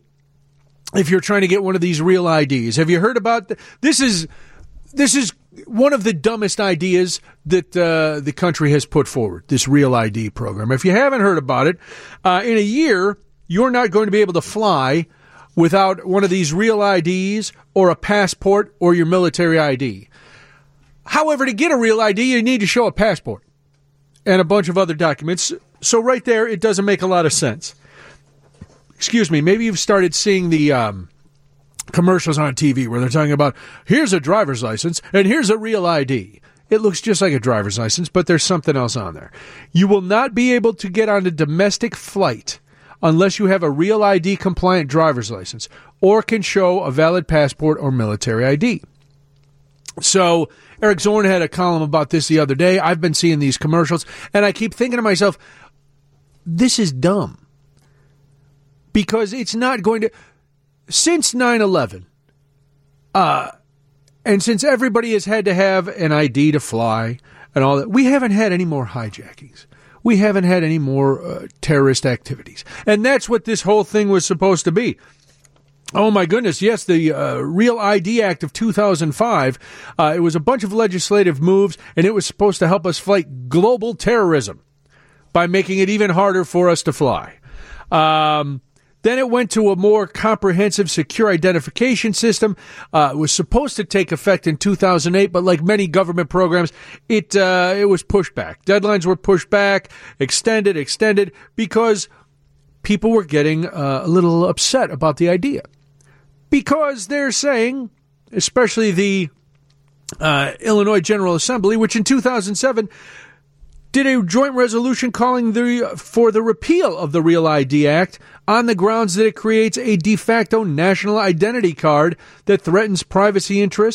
if you're trying to get one of these real I Ds. Have you heard about th- this? Is this is one of the dumbest ideas that uh, the country has put forward, this Real I D program. If you haven't heard about it, uh, in a year, you're not going to be able to fly without one of these Real I Ds or a passport or your military I D. However, to get a Real I D, you need to show a passport and a bunch of other documents. So right there, it doesn't make a lot of sense. Excuse me, maybe you've started seeing the... Um, commercials on T V where they're talking about here's a driver's license and here's a Real I D. It looks just like a driver's license, but there's something else on there. You will not be able to get on a domestic flight unless you have a Real I D compliant driver's license or can show a valid passport or military I D. So Eric Zorn had a column about this the other day. I've been seeing these commercials and I keep thinking to myself, this is dumb because it's not going to... Since nine eleven, uh, and since everybody has had to have an I D to fly and all that, we haven't had any more hijackings. We haven't had any more uh, terrorist activities. And that's what this whole thing was supposed to be. Oh, my goodness, yes, the uh, Real I D Act of two thousand five, uh, it was a bunch of legislative moves, and it was supposed to help us fight global terrorism by making it even harder for us to fly. Um... Then it went to a more comprehensive secure identification system. Uh, it was supposed to take effect in two thousand eight, but like many government programs, it uh, it was pushed back. Deadlines were pushed back, extended, extended, because people were getting uh, a little upset about the idea. Because they're saying, especially the uh, Illinois General Assembly, which in two thousand seven did a joint resolution calling the, for the repeal of the Real I D Act on the grounds that it creates a de facto national identity card that threatens privacy interests,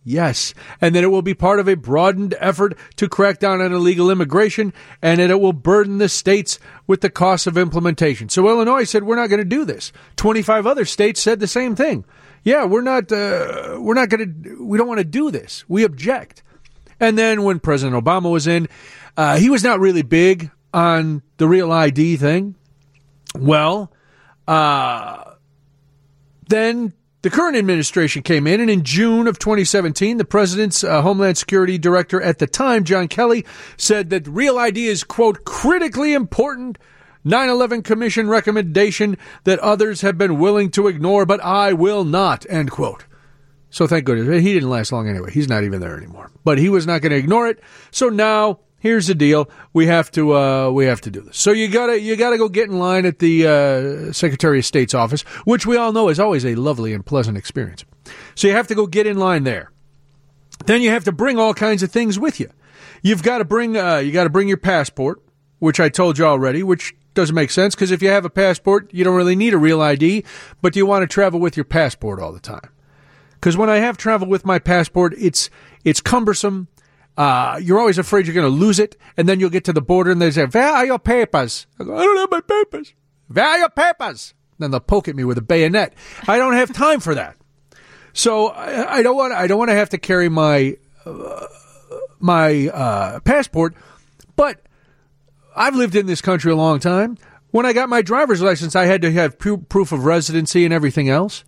Yes. And that it will be part of a broadened effort to crack down on illegal immigration, and that it will burden the states with the cost of implementation. So Illinois said, we're not going to do this. twenty-five other states said the same thing. Yeah, we're not, uh, we're not going to, we don't want to do this. We object. And then when President Obama was in, uh, he was not really big on the Real I D thing. Well, uh, then the current administration came in, and in June of twenty seventeen, the president's uh, Homeland Security Director at the time, John Kelly, said that Real I D is, quote, critically important nine eleven Commission recommendation that others have been willing to ignore, but I will not, end quote. So thank goodness. He didn't last long anyway. He's not even there anymore. But he was not going to ignore it. So now, here's the deal. We have to uh, we have to do this. So you gotta you gotta go get in line at the uh, Secretary of State's office, which we all know is always a lovely and pleasant experience. So you have to go get in line there. Then you have to bring all kinds of things with you. You've got to bring uh, you got to bring your passport, which I told you already, which doesn't make sense because if you have a passport, you don't really need a Real I D, but you want to travel with your passport all the time. Because when I have traveled with my passport, it's it's cumbersome. Uh, you're always afraid you're going to lose it, and then you'll get to the border and they say, "Where are your papers?" I go, "I don't have my papers." "Where are your papers?" Then they'll poke at me with a bayonet. I don't have time for that. So I, I don't want I don't want to have to carry my uh, my uh, passport. But I've lived in this country a long time. When I got my driver's license, I had to have pr- proof of residency and everything else.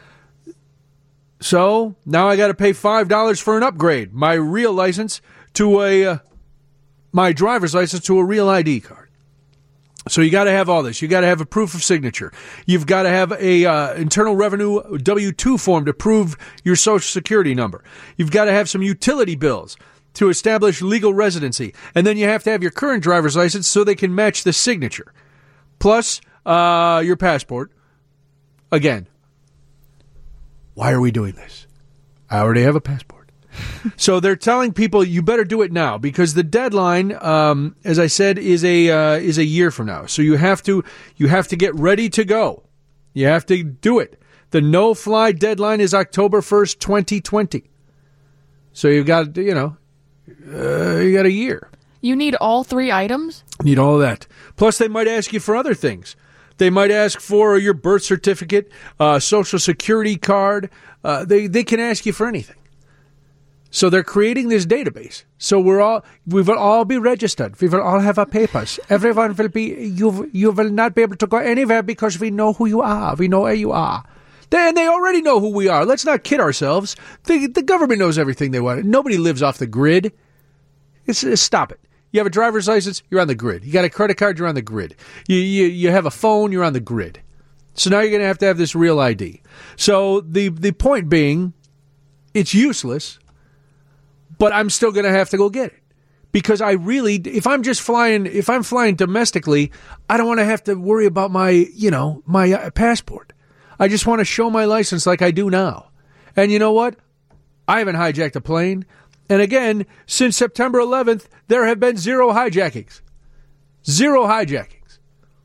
So now I got to pay five dollars for an upgrade, my real license to a, uh, my driver's license to a Real I D card. So you got to have all this. You got to have a proof of signature. You've got to have a uh, Internal Revenue W two form to prove your Social Security number. You've got to have some utility bills to establish legal residency. And then you have to have your current driver's license so they can match the signature. Plus uh, your passport. Again. Why are we doing this? I already have a passport. So they're telling people you better do it now because the deadline, um, as I said, is a uh, is a year from now. So you have to you have to get ready to go. You have to do it. The no-fly deadline is October first, twenty twenty. So you've got you know uh, you got a year. You need all three items? Need all of that. Plus, they might ask you for other things. They might ask for your birth certificate, uh, Social Security card. Uh, they they can ask you for anything. So they're creating this database. So we're all we will all be registered. We will all have our papers. Everyone will be. You you will not be able to go anywhere because we know who you are. We know where you are. They, and they already know who we are. Let's not kid ourselves. The the government knows everything they want. Nobody lives off the grid. It's, it's stop it. You have a driver's license, you're on the grid. You got a credit card, you're on the grid. You you, you have a phone, you're on the grid. So now you're going to have to have this Real I D. So the, the point being, it's useless, but I'm still going to have to go get it. Because I really, if I'm just flying, if I'm flying domestically, I don't want to have to worry about my, you know, my uh, passport. I just want to show my license like I do now. And you know what? I haven't hijacked a plane. And again, since September eleventh, there have been zero hijackings. Zero hijackings.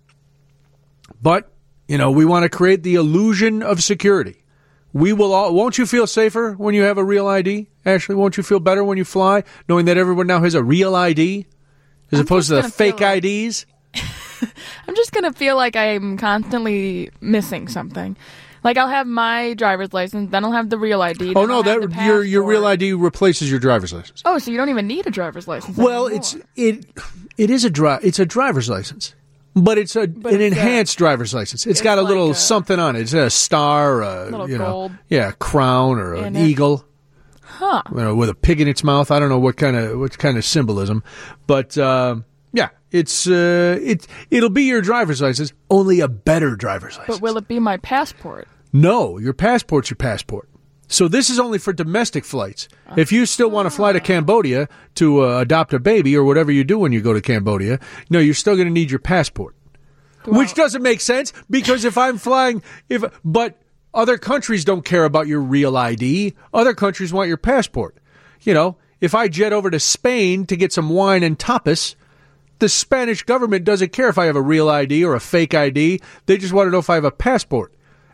But, you know, we want to create the illusion of security. We will all, won't you feel safer when you have a Real I D? Ashley, won't you feel better when you fly, knowing that everyone now has a Real I D, as I'm opposed to the fake like, I Ds? I'm just going to feel like I'm constantly missing something. Like, I'll have my driver's license, then I'll have the Real I D. Oh, no, that your your Real I D replaces your driver's license. Oh, so you don't even need a driver's license Well, anymore. it's it it is a dri- it's a driver's license, but it's a But an it's enhanced a, driver's license. It's, it's got a like little a, something on it. It's a star, a little you know, gold yeah, crown or an in it. eagle. Huh. You know, with a pig in its mouth. I don't know what kind of what kind of symbolism, but uh, yeah, it's uh, it it'll be your driver's license, only a better driver's license. But will it be my passport? No, your passport's your passport. So this is only for domestic flights. If you still want to fly to Cambodia to uh, adopt a baby or whatever you do when you go to Cambodia, no, you're still going to need your passport. Well, which doesn't make sense because if I'm flying, if but other countries don't care about your Real I D. Other countries want your passport. You know, if I jet over to Spain to get some wine and tapas, the Spanish government doesn't care if I have a Real I D or a fake I D. They just want to know if I have a passport.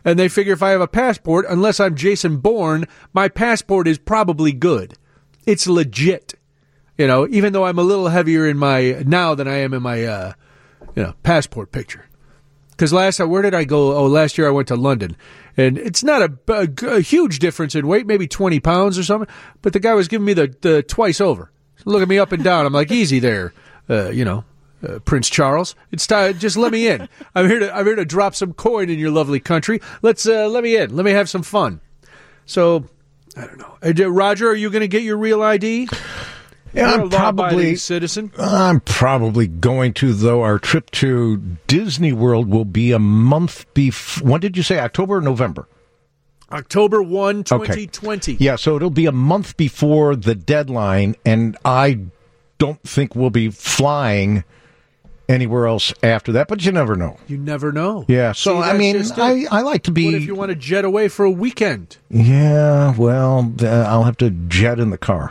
And they figure if I have a passport, unless I'm Jason Bourne, my passport is probably good. It's legit. You know, even though I'm a little heavier in my now than I am in my uh, you know, passport picture. Because last time, where did I go? Oh, last year I went to London. And it's not a, a, a huge difference in weight, maybe twenty pounds or something. But the guy was giving me the, the twice over. Looking me up and down. I'm like, easy there, uh, you know, uh, Prince Charles. It's time. Just let me in. I'm here to I'm here to drop some coin in your lovely country. Let's uh, let me in. Let me have some fun. So, I don't know. Uh, Roger, are you going to get your real I D? Yeah, You're I'm a probably law-abiding citizen. I'm probably going to, though. Our trip to Disney World will be a month before. When did you say? October or November? October first, twenty twenty. Okay. Yeah, so it'll be a month before the deadline, and I don't think we'll be flying anywhere else after that, but you never know. You never know. Yeah, so, See, I mean, just I, I like to be... What if you want to jet away for a weekend? Yeah, well, uh, I'll have to jet in the car.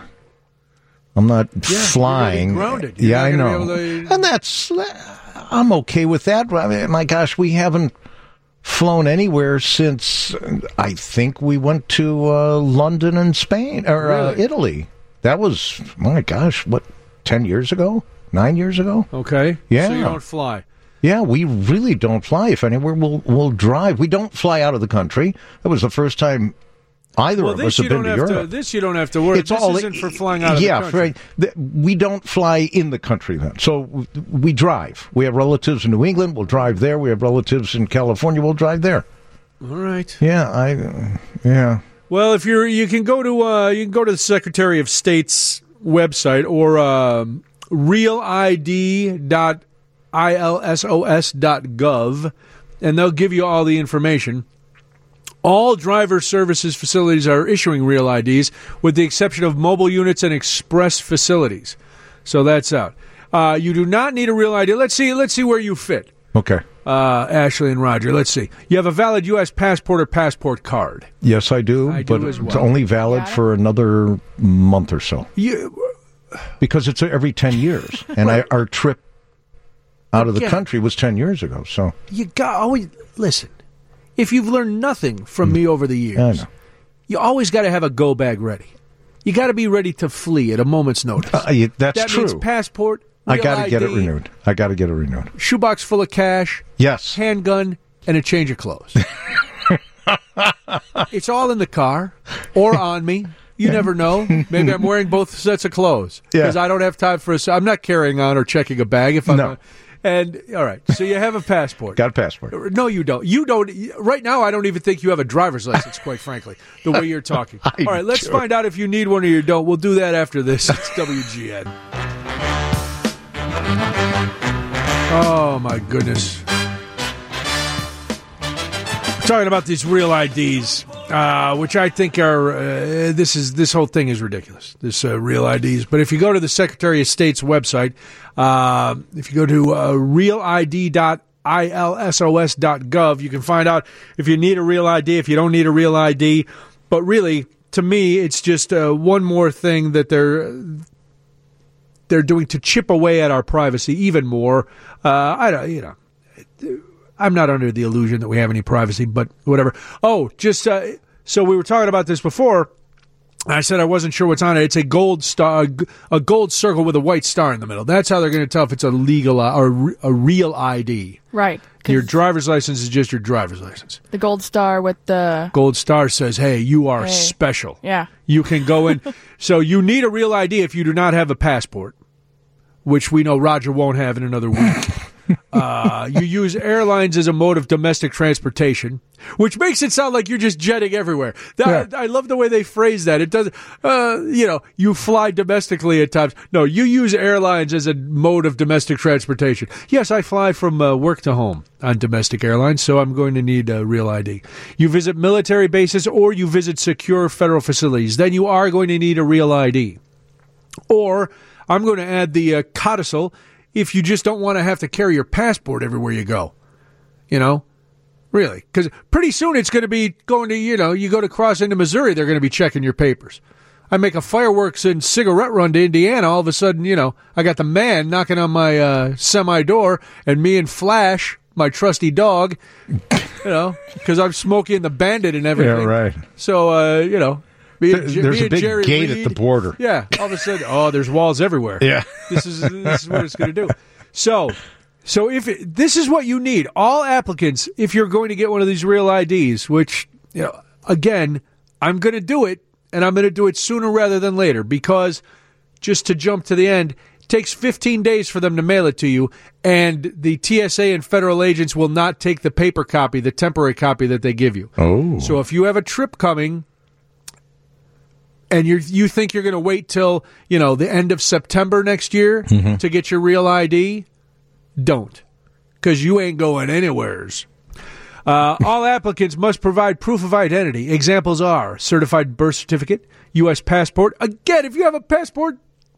I'm not yeah, flying. You're grounded. You're yeah, I know. To... And that's... I'm okay with that. I mean, my gosh, we haven't flown anywhere since I think we went to uh, London and Spain or really? uh, Italy. That was, my gosh, what, ten years ago? Nine years ago? Okay. Yeah. So you don't fly. Yeah, we really don't fly. If anywhere, we'll, we'll drive. We don't fly out of the country. That was the first time either well, of this us have you been don't to have Europe. To, this you don't have to worry. It's this all, isn't for flying out of yeah, the country. Yeah, we don't fly in the country then. So we drive. We have relatives in New England. We'll drive there. We have relatives in California. We'll drive there. All right. Yeah, I. Uh, yeah. Well, if you're, you can go to uh, you can go to the Secretary of State's website or uh, real I D dot I L S O S dot gov, and they'll give you all the information. All driver services facilities are issuing real I Ds, with the exception of mobile units and express facilities. So that's out. Uh, you do not need a real I D. Let's see. Let's see where you fit. Okay. Uh, Ashley and Roger, let's see. You have a valid U S passport or passport card. Yes, I do, I but do as well. It's only valid for another month or so. You, because it's every ten years, and right. I, our trip out of the yeah. country was ten years ago. So you got always listen. If you've learned nothing from mm. me over the years, I know. you always got to have a go bag ready. You got to be ready to flee at a moment's notice. Uh, yeah, that's that true. That means passport. I got to I D, get it renewed. I got to get it renewed. Shoebox full of cash. Yes. Handgun and a change of clothes. It's all in the car or on me. You never know. Maybe I'm wearing both sets of clothes because yeah. I don't have time for a. I'm not carrying on or checking a bag if I'm. No. A, and all right, so you have a passport. Got a passport. No, you don't. You don't. Right now, I don't even think you have a driver's license. Quite frankly, the way you're talking. All right, let's find out if you need one or you don't. We'll do that after this. It's W G N. Oh, my goodness. We're talking about these real I Ds, uh, which I think are, uh, this is this whole thing is ridiculous, this uh, real I Ds. But if you go to the Secretary of State's website, uh, if you go to uh, real I D dot I L S O S dot gov, you can find out if you need a real I D, if you don't need a real I D. But really, to me, it's just uh, one more thing that they're... they're doing to chip away at our privacy even more. Uh, I don't, you know, I'm not under the illusion that we have any privacy, but whatever. Oh, just uh, so we were talking about this before. I said I wasn't sure what's on it. It's a gold star, a gold circle with a white star in the middle. That's how they're going to tell if it's a legal or a real I D. Right. Your driver's license is just your driver's license. The gold star with the... Gold star says, hey, you are hey. special. Yeah. You can go in. So you need a real I D if you do not have a passport, which we know Roger won't have in another week. uh, you use airlines as a mode of domestic transportation, which makes it sound like you're just jetting everywhere. That, yeah. I, I love the way they phrase that. It doesn't, uh, you know, you fly domestically at times. No, you use airlines as a mode of domestic transportation. Yes, I fly from uh, work to home on domestic airlines, so I'm going to need a real I D. You visit military bases or you visit secure federal facilities, then you are going to need a real I D. Or I'm going to add the uh, codicil if you just don't want to have to carry your passport everywhere you go. You know? Really. Because pretty soon it's going to be going to, you know, you go to cross into Missouri, they're going to be checking your papers. I make a fireworks and cigarette run to Indiana, all of a sudden, you know, I got the man knocking on my uh, semi-door, and me and Flash, my trusty dog, you know, because I'm Smokey and the Bandit and everything. Yeah, right. So, uh, you know, me and, There's me a and big Jerry gate Reed, at the border. Yeah, all of a sudden, oh, there's walls everywhere. Yeah. This is this is what it's going to do. So, so if it, this is what you need, all applicants, if you're going to get one of these real I Ds, which, you know, again, I'm going to do it, and I'm going to do it sooner rather than later, because just to jump to the end, it takes fifteen days for them to mail it to you, and the T S A and federal agents will not take the paper copy, the temporary copy that they give you. Oh. So if you have a trip coming, and you you think you're going to wait till, you know, the end of September next year Mm-hmm. to get your real I D, don't, because you ain't going anywheres. Uh, all applicants must provide proof of identity. Examples are certified birth certificate, U S passport. Again, if you have a passport,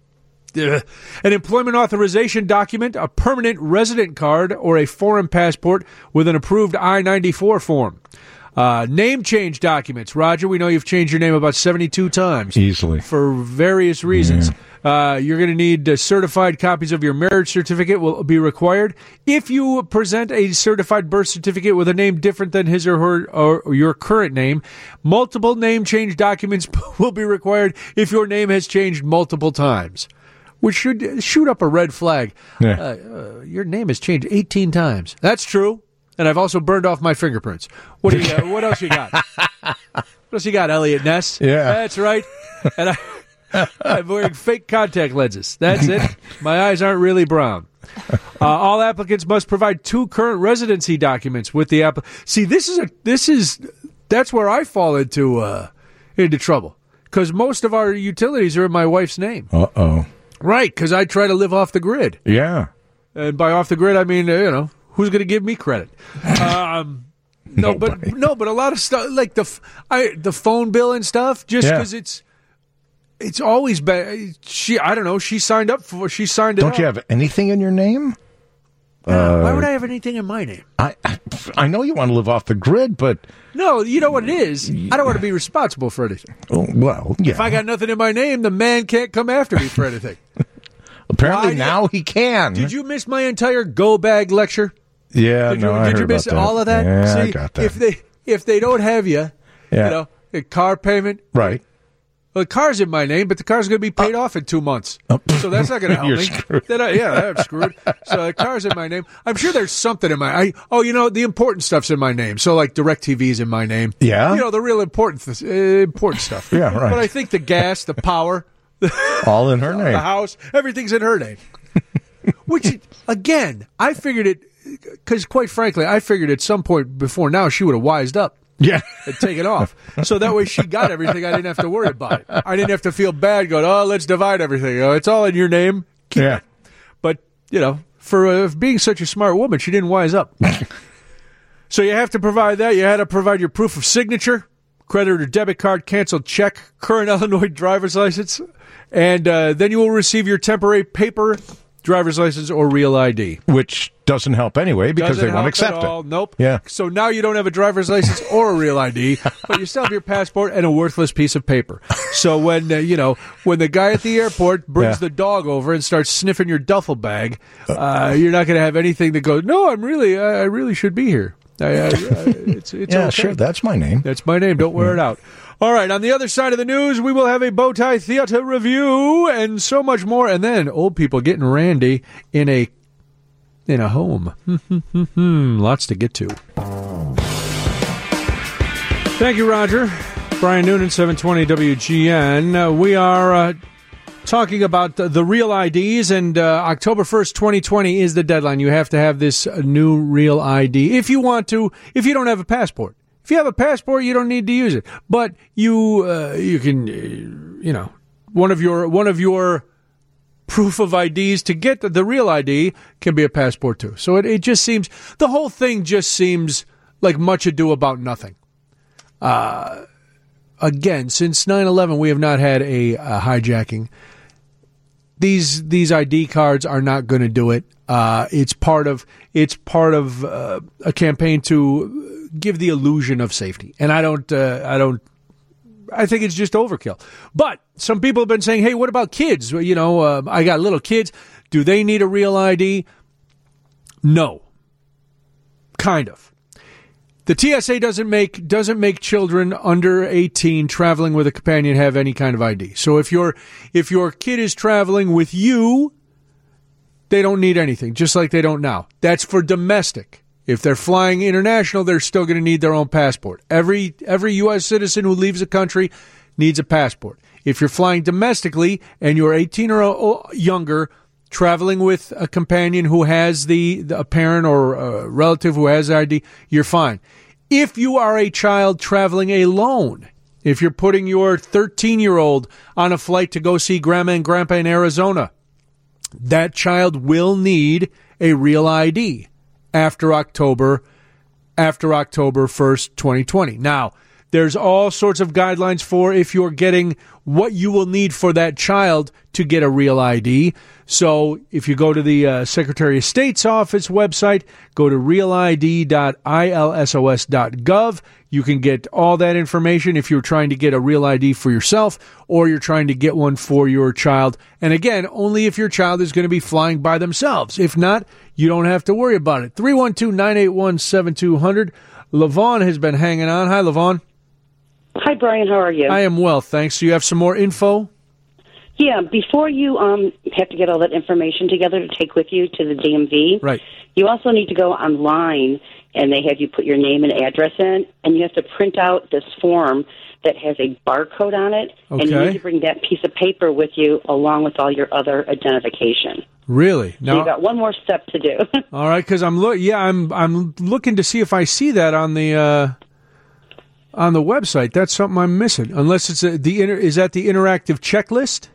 ugh, an employment authorization document, a permanent resident card, or a foreign passport with an approved I ninety-four form. Uh, name change documents. Roger, we know you've changed your name about seventy-two times. Easily. For various reasons. Yeah. Uh, you're going to need uh, certified copies of your marriage certificate will be required. If you present a certified birth certificate with a name different than his or her or your current name, multiple name change documents will be required if your name has changed multiple times, which should shoot up a red flag. Yeah. Uh, uh, your name has changed eighteen times. That's true. And I've also burned off my fingerprints. What do you got? What else you got? What else you got, Elliot Ness? Yeah. That's right. And I, I'm wearing fake contact lenses. That's it. My eyes aren't really brown. Uh, all applicants must provide two current residency documents with the app. See, this is a this is that's where I fall into uh, into trouble, because most of our utilities are in my wife's name. Uh oh. Right, because I try to live off the grid. Yeah. And by off the grid, I mean uh, you know. Who's going to give me credit? Um, no, but no, but a lot of stuff like the f- I, the phone bill and stuff. Just because Yeah. it's it's always been she. I don't know. She signed up for. She signed it. Don't up. you have anything in your name? Uh, Why would I have anything in my name? I I know you want to live off the grid, but No, you know what it is. I don't want to be responsible for anything. oh, well, yeah. If I got nothing in my name, the man can't come after me for anything. Apparently Why now did- he can. Did you miss my entire go bag lecture? Yeah, Did you, no, I did heard you miss about that. all of that? Yeah, See, I got that. If they if they don't have you, Yeah. you know, a car payment. Right. Well, the car's in my name, but the car's going to be paid off in two months. So that's not going to help You're me. screwed. Then I, yeah, I'm screwed. So the car's in my name. I'm sure there's something in my. I, oh, you know, the important stuff's in my name. So like DirecTV's in my name. Yeah? You know, the real important th- uh, important stuff. Yeah, right. But I think the gas, the power, All in her the name. house, everything's in her name. Which, again, I figured it, because quite frankly, I figured at some point before now she would have wised up. Yeah. And taken off. So that way she got everything. I didn't have to worry about it. I didn't have to feel bad going, oh, let's divide everything. Oh, it's all in your name. Keep Yeah. it. But, you know, for uh, being such a smart woman, she didn't wise up. So you have to provide that. You had to provide your proof of signature, credit or debit card, canceled check, current Illinois driver's license, and uh, then you will receive your temporary paper driver's license or real I D. Which doesn't help anyway because Doesn't they won't help accept at all. it. Nope. Yeah. So now you don't have a driver's license or a real I D, but you still have your passport and a worthless piece of paper. So when uh, you know when the guy at the airport brings Yeah. the dog over and starts sniffing your duffel bag, uh, you're not going to have anything that goes, no, I'm really, I, I really should be here. I, I, I, it's, it's Yeah, okay. sure. That's my name. That's my name. Don't wear it out. All right. On the other side of the news, we will have a Bowtie Theater review and so much more. And then old people getting randy in a in a home. Lots to get to. Thank you, Roger. Brian Noonan, seven twenty W G N. Uh, we are uh, talking about the, the real I Ds, and uh, October first, twenty twenty is the deadline. You have to have this uh, new real I D if you want to, if you don't have a passport. If you have a passport, you don't need to use it. But you uh, you can, uh, you know, one of your one of your proof of I Ds to get the, the real I D can be a passport too. So it, it just seems, the whole thing just seems like much ado about nothing. Uh, again, since nine eleven, we have not had a, a hijacking. These these I D cards are not going to do it. Uh, it's part of it's part of uh, a campaign to give the illusion of safety, and I don't uh, I don't. I think it's just overkill. But some people have been saying, hey, what about kids? Well, you know, uh, I got little kids. Do they need a real I D? No. kind of. The T S A doesn't make doesn't make children under eighteen traveling with a companion have any kind of I D. So if your if your kid is traveling with you, they don't need anything, just like they don't now. That's for domestic. If they're flying international, they're still going to need their own passport. Every every U S citizen who leaves the country needs a passport. If you're flying domestically and you're eighteen or younger, traveling with a companion who has the, the a parent or a relative who has I D, you're fine. If you are a child traveling alone, if you're putting your thirteen-year-old on a flight to go see grandma and grandpa in Arizona, that child will need a real I D after October after October first, twenty twenty. Now, there's all sorts of guidelines for if you're getting what you will need for that child to get a real I D. So if you go to the uh, Secretary of State's office website, go to real I D dot I L S O S dot gov. You can get all that information if you're trying to get a real I D for yourself or you're trying to get one for your child. And again, only if your child is going to be flying by themselves. If not, you don't have to worry about it. three one two, nine eight one, seven two zero zero. LaVon has been hanging on. Hi, LaVon. Hi, Brian. How are you? I am well, thanks. So you have some more info? Yeah, before you um, have to get all that information together to take with you to the D M V, right? You also need to go online, and they have you put your name and address in, and you have to print out this form that has a barcode on it, okay. and you need to bring that piece of paper with you along with all your other identification. Really? Now, so you got one more step to do. All right, because I'm look. Yeah, I'm I'm looking to see if I see that on the. Uh... On the website, that's something I'm missing. Unless it's a, the inter, is that the interactive checklist?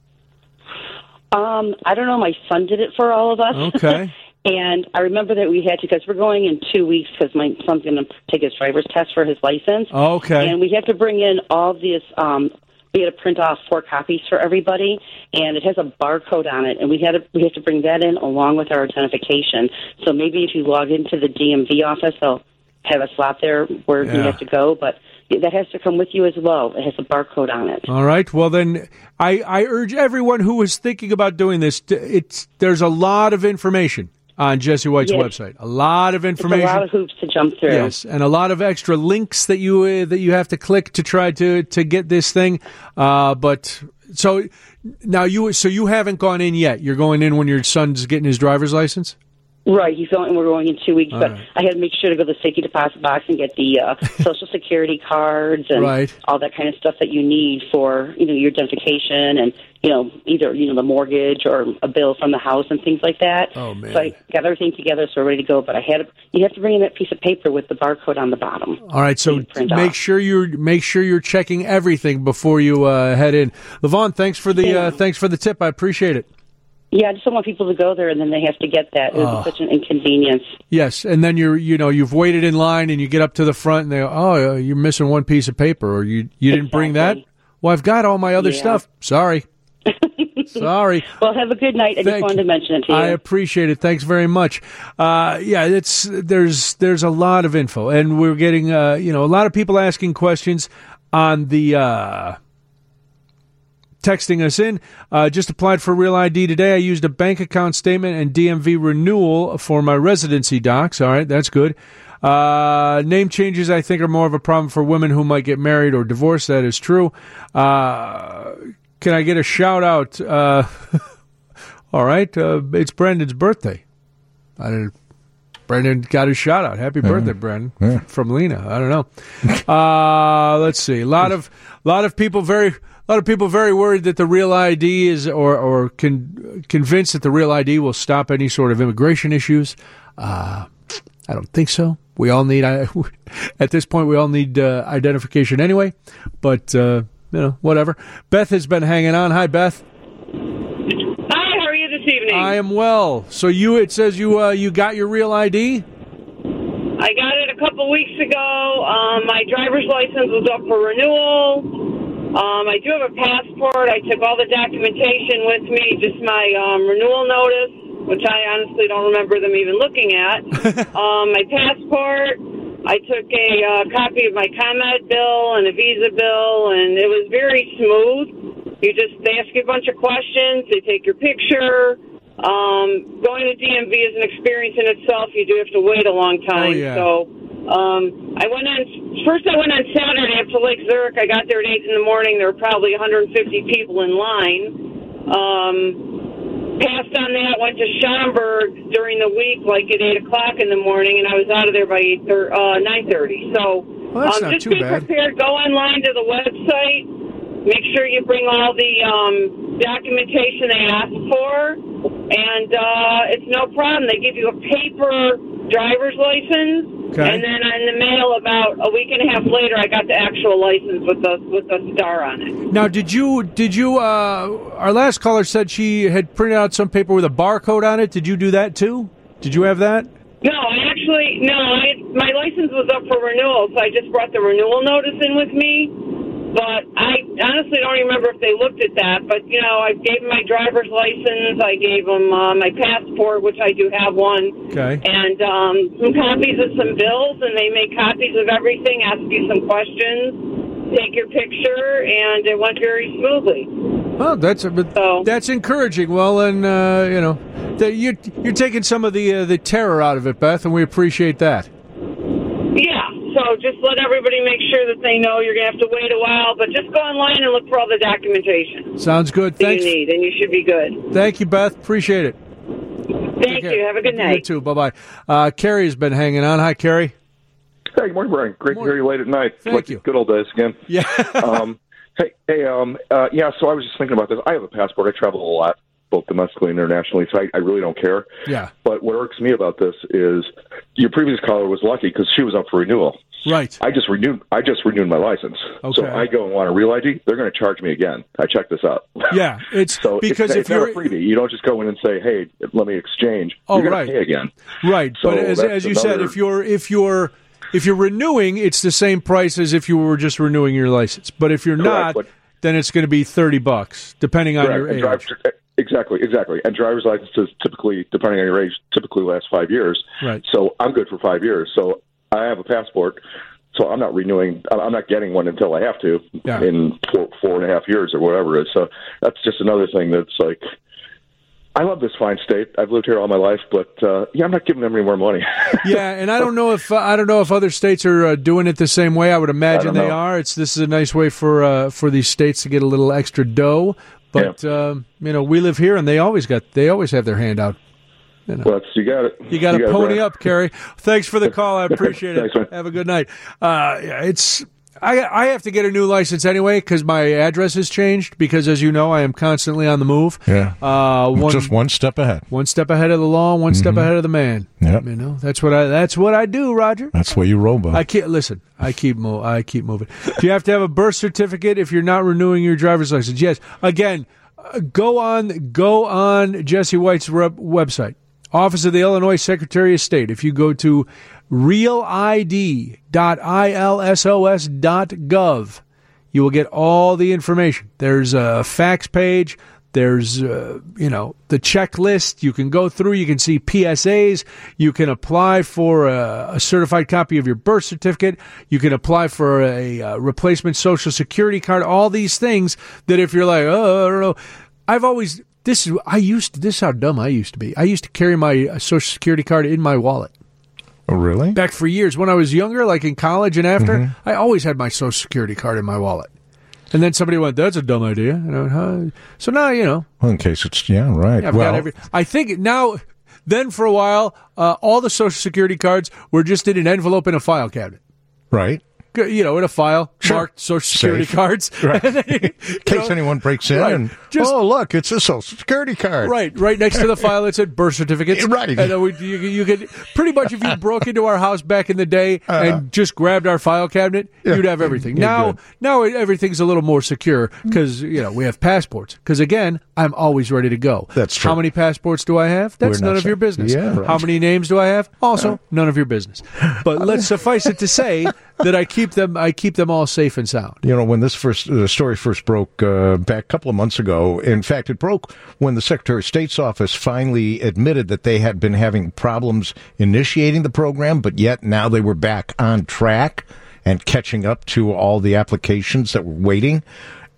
Um, I don't know. My son did it for all of us. Okay. And I remember that we had to, because we're going in two weeks because my son's going to take his driver's test for his license. Okay. And we had to bring in all this. Um, we had to print off four copies for everybody, and it has a barcode on it, and we had to we have to bring that in along with our identification. So maybe if you log into the D M V office, they'll have a slot there where yeah. you have to go, but that has to come with you as well. It has a barcode on it. All right. Well, then I, I urge everyone who is thinking about doing this, to, it's there's a lot of information on Jesse White's yes. website. A lot of information. It's a lot of hoops to jump through. Yes, and a lot of extra links that you uh, that you have to click to try to, to get this thing. Uh, but so now you so you haven't gone in yet. You're going in when your son's getting his driver's license? Right, he's going. We're going in two weeks, All but right. I had to make sure to go to the safety deposit box and get the uh, Social Security cards and right. all that kind of stuff that you need for you know your identification and you know either you know the mortgage or a bill from the house and things like that. Oh man! So I got everything together, so we're ready to go. But I had to, you have to bring in that piece of paper with the barcode on the bottom. All right, so make off. sure you're make sure you're checking everything before you uh, head in. LaVon, thanks for the yeah. uh, thanks for the tip. I appreciate it. Yeah, I just don't want people to go there and then they have to get that. It would Oh. be such an inconvenience. Yes, and then you're you know you've waited in line and you get up to the front and they go, oh, you're missing one piece of paper or you you didn't Exactly. bring that. Well, I've got all my other Yeah. stuff. Sorry, sorry. Well, have a good night. I Thank just wanted to mention it to you. I appreciate it. Thanks very much. Uh, yeah, it's there's there's a lot of info, and we're getting uh, you know a lot of people asking questions on the. Uh, Texting us in, uh, just applied for Real I D today. I used a bank account statement and D M V renewal for my residency docs. All right, that's good. Uh, name changes, I think, are more of a problem for women who might get married or divorced. That is true. Uh, can I get a shout out? Uh, all right, uh, it's Brendan's birthday. I didn't. Brendan got his shout out. Happy birthday, Yeah. Brendan, Yeah. from Lena. I don't know. Uh, let's see. A lot of lot of people very a lot of people very worried that the Real I D is or or con, convinced that the Real I D will stop any sort of immigration issues. Uh, I don't think so. We all need at this point we all need uh, identification anyway. But uh, you know, whatever. Beth has been hanging on. Hi, Beth. Hi, how are you this evening? I am well. So you, it says you uh, you got your Real I D? I got it a couple weeks ago. Um, my driver's license was up for renewal. Um, I do have a passport. I took all the documentation with me, just my um, renewal notice, which I honestly don't remember them even looking at. um, my passport. I took a uh, copy of my ComEd bill and a Visa bill, and it was very smooth. You just, they ask you a bunch of questions. They take your picture. Um, going to D M V is an experience in itself. You do have to wait a long time. Oh, yeah. So um, I went on, first I went on Saturday up to Lake Zurich. I got there at eight in the morning. There were probably one hundred fifty people in line. Um, passed on that, went to Schaumburg during the week, like at eight o'clock in the morning, and I was out of there by eight thir- uh, nine thirty. So well, that's um, not just too be bad. prepared. Go online to the website. Make sure you bring all the um, documentation they ask for, and uh, it's no problem. They give you a paper driver's license, okay. and then in the mail about a week and a half later, I got the actual license with the with the star on it. Now, did you did you? Uh, our last caller said she had printed out some paper with a barcode on it. Did you do that too? Did you have that? No, I actually no. I, my license was up for renewal, so I just brought the renewal notice in with me. But I honestly don't remember if they looked at that. But, you know, I gave them my driver's license. I gave them uh, my passport, which I do have one. Okay. And um, some copies of some bills, and they make copies of everything, ask you some questions, take your picture, and it went very smoothly. Well, that's a, so, that's encouraging. Well, and, uh, you know, the, you're, you're taking some of the, uh, the terror out of it, Beth, and we appreciate that. Yeah. So just let everybody make sure that they know you're going to have to wait a while, but just go online and look for all the documentation. Sounds good. That Thanks. you need, and you should be good. Thank you, Beth. Appreciate it. Thank you. Have a good night. You too. Bye-bye. Uh, Carrie's been hanging on. Hi, Carrie. Hey, good morning, Brian. Great morning. to hear you late at night. Thank like you. Good old days again. Yeah. um, hey, hey, um, uh, yeah, so I was just thinking about this. I have a passport. I travel a lot, both domestically and internationally, so I, I really don't care. Yeah. But what irks me about this is your previous caller was lucky because she was up for renewal. Right. I just renewed. I just renewed my license. Okay. So I go and want a real I D. They're going to charge me again. I checked this out. Yeah, it's so because it's, if it's you're not a freebie. You don't just go in and say, "Hey, let me exchange." Oh, you're right. Pay again. Right. So but as, that's as you said, another- if you're if you're if you're renewing, it's the same price as if you were just renewing your license. But if you're Correct, not, but- then it's going to be thirty bucks, depending on Correct. your And age. drive- exactly, exactly. And driver's licenses typically, depending on your age, typically last five years. Right. So I'm good for five years. So I have a passport. So I'm not renewing. I'm not getting one until I have to Yeah. in four, four and a half years or whatever it is. So that's just another thing that's like, I love this fine state. I've lived here all my life, but uh, yeah, I'm not giving them any more money. Yeah, and I don't know if uh, I don't know if other states are uh, doing it the same way. I would imagine I don't they know. are. It's this is a nice way for uh, for these states to get a little extra dough. But um, you know, we live here, and they always got they always have their hand out. You know. Well, that's, you got it. You got to got it, pony Brian. up, Kerry. Thanks for the call. I appreciate Thanks, it. man. Have a good night. Uh, yeah, it's I I have to get a new license anyway because my address has changed. Because as you know, I am constantly on the move. Yeah. Uh, one, Just one step ahead. one step ahead of the law, one step ahead of the man. Yep. You know that's what I that's what I do, Roger. That's what you roll, bud. I can't listen. I keep mo- I keep moving. Do you have to have a birth certificate if you're not renewing your driver's license? Yes. Again, uh, go on go on Jesse White's rep- website. Office of the Illinois Secretary of State. If you go to real I D dot I L S O S dot gov, you will get all the information. There's a fax page. There's, uh, you know, the checklist. You can go through. You can see P S As. You can apply for a, a certified copy of your birth certificate. You can apply for a, a replacement Social Security card. All these things that if you're like, oh, I don't know. I've always... This is I used to, this is how dumb I used to be. I used to carry my uh, Social Security card in my wallet. Oh, really? Back for years when I was younger, like in college and after, Mm-hmm. I always had my Social Security card in my wallet. And then somebody went, "That's a dumb idea." And I went, huh? So now you know. Well, in case it's yeah, right. Yeah, I've well, got every. I think now. Then for a while, uh, all the Social Security cards were just in an envelope in a file cabinet. right. You know, in a file Sure. marked Social Security Safe. cards. Right. And then, you In case know, anyone breaks in, right. and Just- oh look, it's a Social Security card. Right, right next to the file it said birth certificates. Right. And then we, you, you could pretty much if you broke into our house back in the day Uh, and just grabbed our file cabinet, yeah, you'd have everything. you're Now, good. now it- everything's a little more secure because you know we have passports. Because again, I'm always ready to go. That's true. How many passports do I have? That's We're not none of sa- your business. Yeah, right. How many names do I have? Also, none of your business. But let's suffice it to say that I keep them. I keep them all safe and sound. You know, when this first the story first broke uh, back a couple of months ago, in fact, it broke when the Secretary of State's office finally admitted that they had been having problems initiating the program, but yet now they were back on track and catching up to all the applications that were waiting.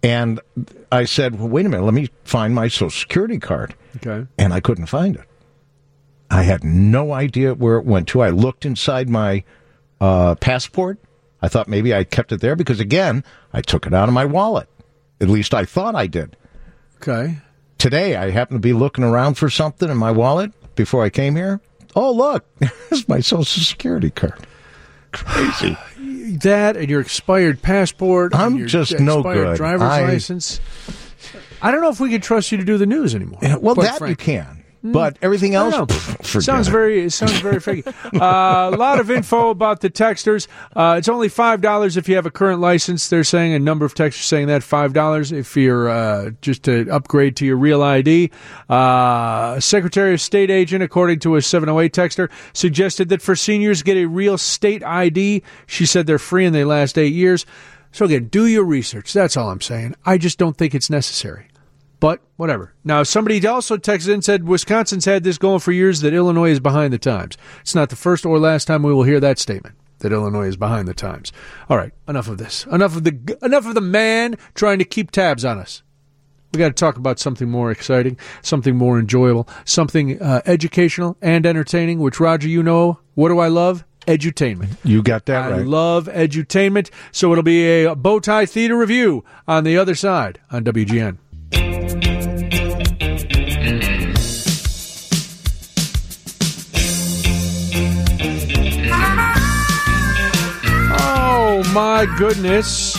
And I said, well, wait a minute, let me find my Social Security card. Okay. And I couldn't find it. I had no idea where it went to. I looked inside my uh, passport. I thought maybe I kept it there because, again, I took it out of my wallet. At least I thought I did. Okay. Today, I happened to be looking around for something in my wallet before I came here. Oh, look, there's my Social Security card. Crazy. That and your expired passport. I'm and your just no expired good. driver's I, license. I don't know if we can trust you to do the news anymore. Yeah, well, that frankly. you can. But everything else, pff, forget sounds it. very, it sounds very fake. Uh, a lot of info about the texters. Uh, it's only five dollars if you have a current license. They're saying a number of texters saying that five dollars if you're uh, just to upgrade to your real I D. Uh, Secretary of State agent, according to a seven oh eight texter, suggested that for seniors get a real state I D. She said they're free and they last eight years. So again, do your research. That's all I'm saying. I just don't think it's necessary. But whatever. Now, somebody also texted in and said Wisconsin's had this going for years that Illinois is behind the times. It's not the first or last time we will hear that statement, that Illinois is behind the times. All right, enough of this. Enough of the enough of the man trying to keep tabs on us. We got to talk about something more exciting, something more enjoyable, something uh, educational and entertaining, which, Roger, you know, what do I love? Edutainment. You got that I right. I love edutainment. So it'll be a Bowtie Theater review on the other side on W G N. Oh, my goodness.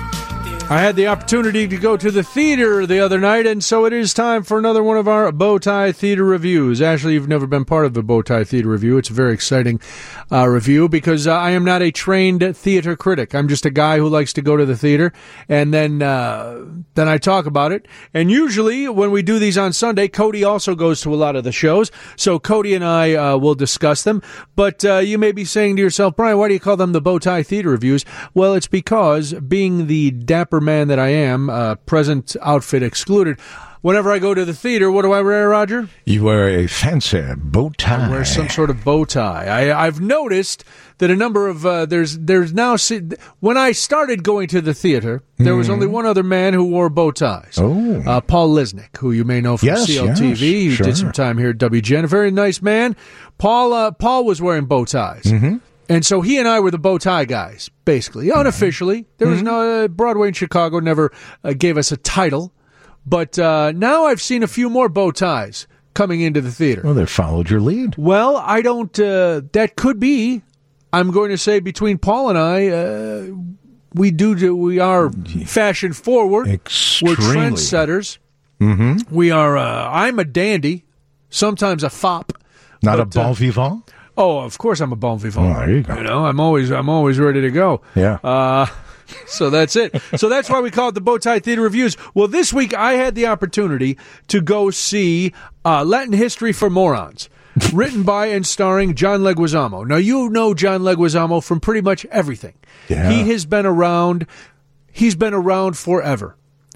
I had the opportunity to go to the theater the other night, and so it is time for another one of our Bowtie Theater reviews. Ashley, you've never been part of a Bowtie Theater review. It's a very exciting uh, review because uh, I am not a trained theater critic. I'm just a guy who likes to go to the theater, and then uh, then I talk about it. And usually when we do these on Sunday, Cody also goes to a lot of the shows, so Cody and I uh, will discuss them. But uh, you may be saying to yourself, Brian, why do you call them the Bowtie Theater reviews? Well, it's because being the dapper man that I am, uh, present outfit excluded, whenever I go to the theater, what do I wear, Roger? You wear a fancy bow tie. I wear some sort of bow tie. I, I've noticed that a number of uh, there's there's now when I started going to the theater, there was mm. only one other man who wore bow ties. Oh, uh, Paul Lisnick, who you may know from yes, C L T V. Yes, He sure. did some time here at W G N. A very nice man. Paul uh, Paul was wearing bow ties. Mm-hmm. And so he and I were the bow tie guys, basically, unofficially. There was no uh, Broadway in Chicago never uh, gave us a title, but uh, now I've seen a few more bow ties coming into the theater. Well, they followed your lead. Well, I don't. Uh, that could be. I'm going to say between Paul and I, uh, we do. We are fashion forward. Extremely. We're trendsetters. Mm-hmm. We are. Uh, I'm a dandy, sometimes a fop. Not but, a bon vivant. Uh, Oh, of course I'm a bon vivant. Oh, there you go. You know, I'm always I'm always ready to go. Yeah. Uh, so that's it. So that's why we call it the Bowtie Theater Reviews. Well, this week I had the opportunity to go see uh, Latin History for Morons, written by and starring John Leguizamo. Now, you know John Leguizamo from pretty much everything. Yeah. He has been around. He's been around forever.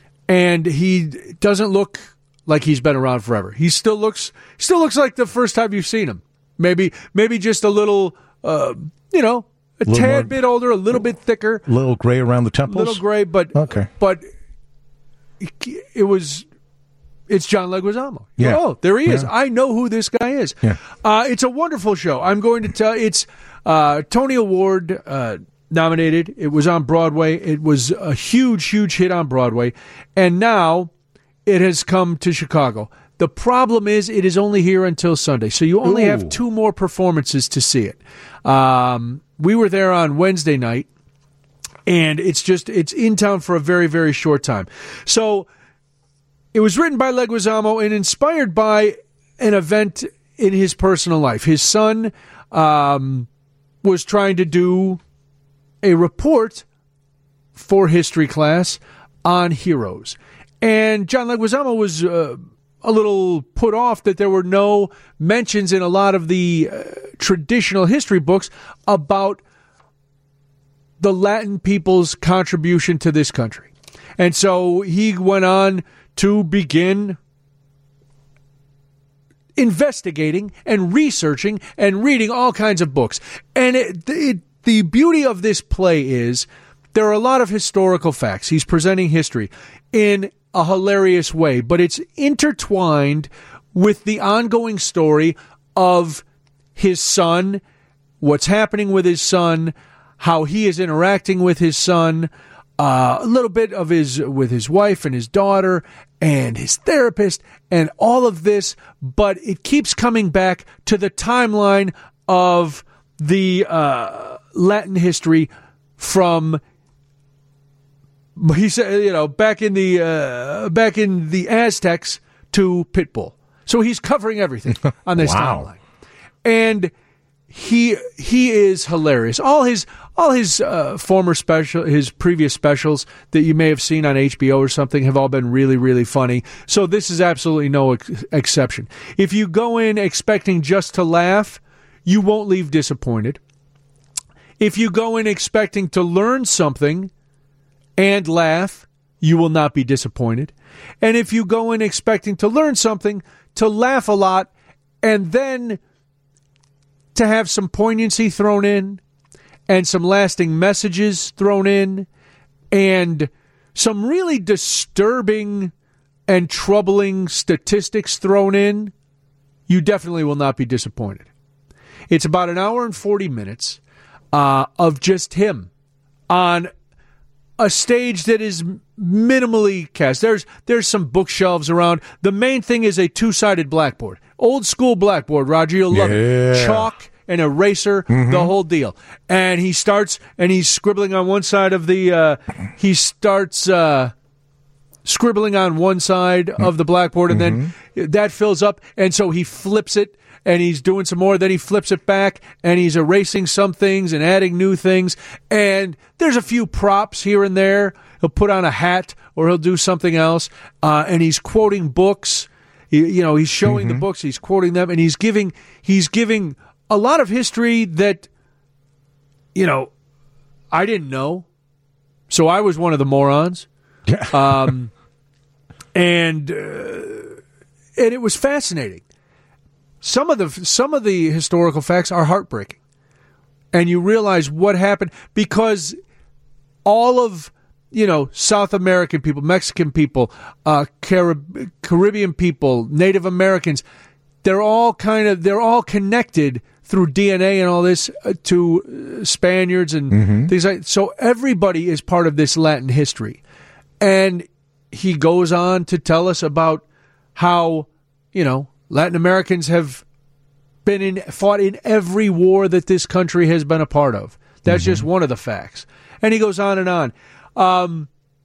And he doesn't look like he's been around forever. He still looks still looks like the first time you've seen him. Maybe maybe just a little, uh, you know, a, a tad more, bit older, a little bit thicker. A little gray around the temples? A little gray, but okay. but it, it was, it's John Leguizamo. Yeah. Oh, there he is. Yeah. I know who this guy is. Yeah. Uh, it's a wonderful show. I'm going to tell, it's uh, Tony Award uh, nominated. It was on Broadway. It was a huge, huge hit on Broadway. And now it has come to Chicago. The problem is it is only here until Sunday, so you only Ooh. have two more performances to see it. Um, we were there on Wednesday night, and it's just it's in town for a very, very short time. So it was written by Leguizamo and inspired by an event in his personal life. His son um, was trying to do a report for history class on heroes, and John Leguizamo was Uh, a little put off that there were no mentions in a lot of the uh, traditional history books about the Latin people's contribution to this country. And so he went on to begin investigating and researching and reading all kinds of books. And it, it, the beauty of this play is there are a lot of historical facts. He's presenting history in a hilarious way, but it's intertwined with the ongoing story of his son, what's happening with his son, how he is interacting with his son, uh, a little bit of his with his wife and his daughter and his therapist and all of this, but it keeps coming back to the timeline of the uh, Latin history from, he said, you know, back in the uh, back in the Aztecs to Pitbull. So he's covering everything on this Wow. timeline, and he he is hilarious. All his all his uh, former special, his previous specials that you may have seen on H B O or something have all been really, really funny. So this is absolutely no ex- exception. If you go in expecting just to laugh, you won't leave disappointed. If you go in expecting to learn something and laugh, you will not be disappointed. And if you go in expecting to learn something, to laugh a lot, and then to have some poignancy thrown in, and some lasting messages thrown in, and some really disturbing and troubling statistics thrown in, you definitely will not be disappointed. It's about an hour and forty minutes uh, of just him on a stage that is minimally cast. There's there's some bookshelves around. The main thing is a two-sided blackboard. Old school blackboard, Roger. You'll love Yeah. it. Chalk, an eraser, Mm-hmm. the whole deal. And he starts, and he's scribbling on one side of the, uh, he starts uh, scribbling on one side of the blackboard, and then that fills up, and so he flips it, and he's doing some more, then he flips it back, and he's erasing some things and adding new things, and there's a few props here and there. He'll put on a hat, or he'll do something else, uh, and he's quoting books. You, you know, he's showing the books, he's quoting them, and he's giving he's giving a lot of history that, you know, I didn't know. So I was one of the morons. um, and uh, and it was fascinating. Some of the some of the historical facts are heartbreaking. And you realize what happened because all of, you know, South American people, Mexican people, uh, Carib- Caribbean people, Native Americans, they're all kind of, they're all connected through D N A and all this uh, to uh, Spaniards and Mm-hmm. things like that. So everybody is part of this Latin history. And he goes on to tell us about how, you know, Latin Americans have been in, fought in every war that this country has been a part of. That's just one of the facts. And he goes on and on. Um,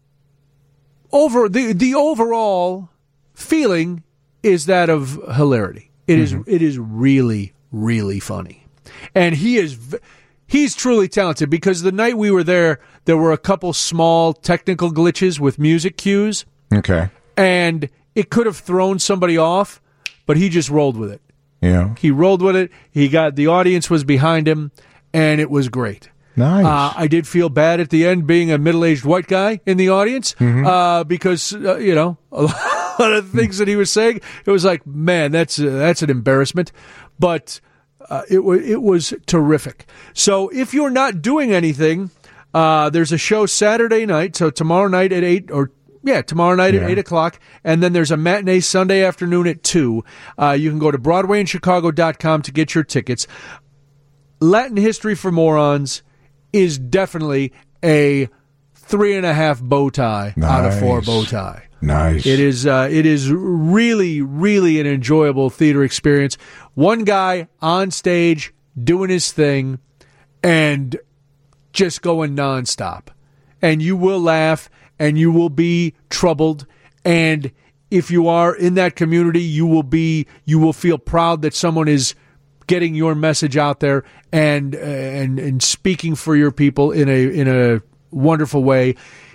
over the the overall feeling is that of hilarity. It is it is really really funny, and he is v- he's truly talented. Because the night we were there, there were a couple small technical glitches with music cues. Okay. And it could have thrown somebody off, but he just rolled with it. Yeah. He rolled with it. He got the audience was behind him, and it was great. Nice. Uh, I did feel bad at the end being a middle-aged white guy in the audience Mm-hmm. uh, because, uh, you know, a lot of the things that he was saying, it was like, man, that's uh, that's an embarrassment. But uh, it, w- it was terrific. So if you're not doing anything, uh, there's a show Saturday night, so tomorrow night at eight, or yeah, tomorrow night Yeah. at eight o'clock, and then there's a matinee Sunday afternoon at two. Uh, you can go to Broadway in Chicago dot com to get your tickets. Latin History for Morons is definitely a three and a half bow tie out of four Nice. bow tie. Nice. It is uh, it is really, really an enjoyable theater experience. One guy on stage doing his thing and just going nonstop. And you will laugh and you will be troubled. And if you are in that community, you will be you will feel proud that someone is getting your message out there and and and speaking for your people in a in a wonderful way.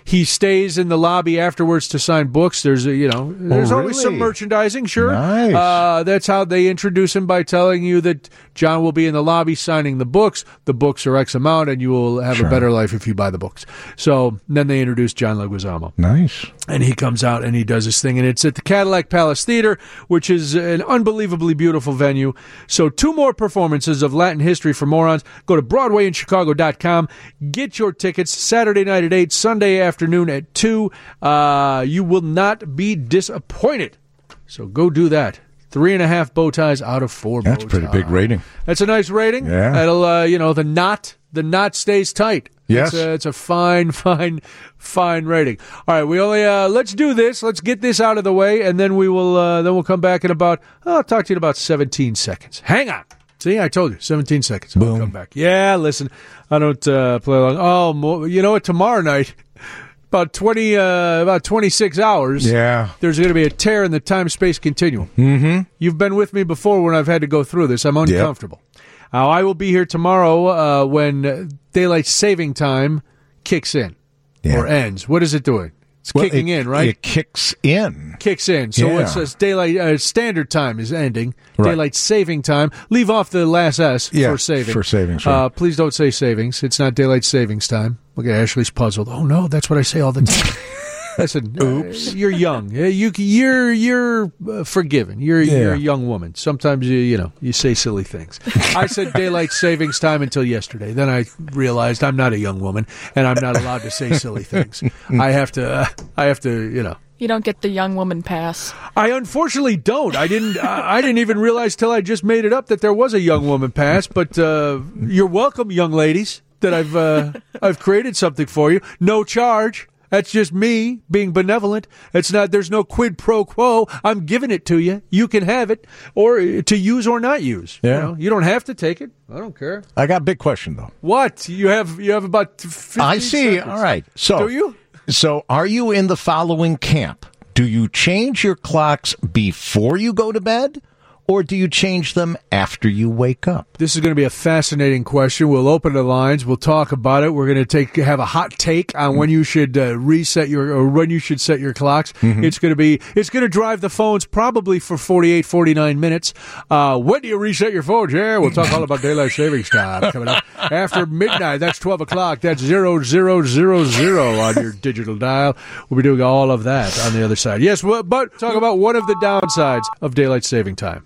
He stays in the lobby afterwards to sign books. There's a, you know, there's Oh, always really? some merchandising. Sure, Nice. Uh, that's how they introduce him, by telling you that John will be in the lobby signing the books. The books are X amount, and you will have Sure. a better life if you buy the books. So then they introduce John Leguizamo. Nice. And he comes out and he does his thing, and it's at the Cadillac Palace Theater, which is an unbelievably beautiful venue. So two more performances of Latin History for Morons. Go to broadway in chicago dot com. Get your tickets Saturday night at eight, Sunday afternoon at two. Uh, you will not be disappointed. So go do that. Three and a half bow ties out of four That's bow a pretty big ties. rating. That's a nice rating. Yeah. That'll, uh, you know, the knot, the knot stays tight. Yes. It's a, it's a fine, fine, fine rating. All right, we only uh, let's do this. Let's get this out of the way, and then we will uh, then we'll come back in about. Oh, I'll talk to you in about seventeen seconds. Hang on. See, I told you, seventeen seconds. I'll Boom. come back. Yeah, listen, I don't uh, play along. Oh, mo- you know what? Tomorrow night, about twenty, uh, about twenty-six hours. Yeah. There's going to be a tear in the time-space continuum. Mm-hmm. You've been with me before when I've had to go through this. I'm uncomfortable. Now, I will be here tomorrow uh, when daylight saving time kicks in Yeah. or ends. What is it doing? It's Well, kicking it- in, right? It kicks in. Kicks in. So Yeah. it says daylight uh, standard time is ending. Right. Daylight saving time. Leave off the last S Yeah, for saving. for savings, right. Uh, please don't say savings. It's not daylight savings time. Look at Ashley's puzzled. Oh no, that's what I say all the time. I said, "Oops, you're young. Yeah, You, you're you're uh, forgiven. You're Yeah. you're a young woman. Sometimes you you know you say silly things." I said daylight savings time until yesterday. Then I realized I'm not a young woman and I'm not allowed to say silly things. I have to. Uh, I have to. You know. You don't get the young woman pass. I unfortunately don't. I didn't. I, I didn't even realize till I just made it up that there was a young woman pass. But uh, you're welcome, young ladies. That I've uh, I've created something for you. No charge. That's just me being benevolent. It's not. There's no quid pro quo. I'm giving it to you. You can have it, or to use or not use. Yeah. You know, you don't have to take it. I don't care. I got a big question, though. What you have? You have about fifteen I see. seconds. All right. So, Do you? So, are you in the following camp? Do you change your clocks before you go to bed, or do you change them after you wake up? This is going to be a fascinating question. We'll open the lines. We'll talk about it. We're going to take have a hot take on when you should uh, reset your or when you should set your clocks. Mm-hmm. It's going to be it's going to drive the phones probably for forty-eight, forty-nine minutes. Uh, when do you reset your phones? Yeah, we'll talk all about daylight savings time coming up after midnight. That's twelve o'clock. That's zero zero zero zero on your digital dial. We'll be doing all of that on the other side. Yes, well, but talk about one of the downsides of daylight saving time.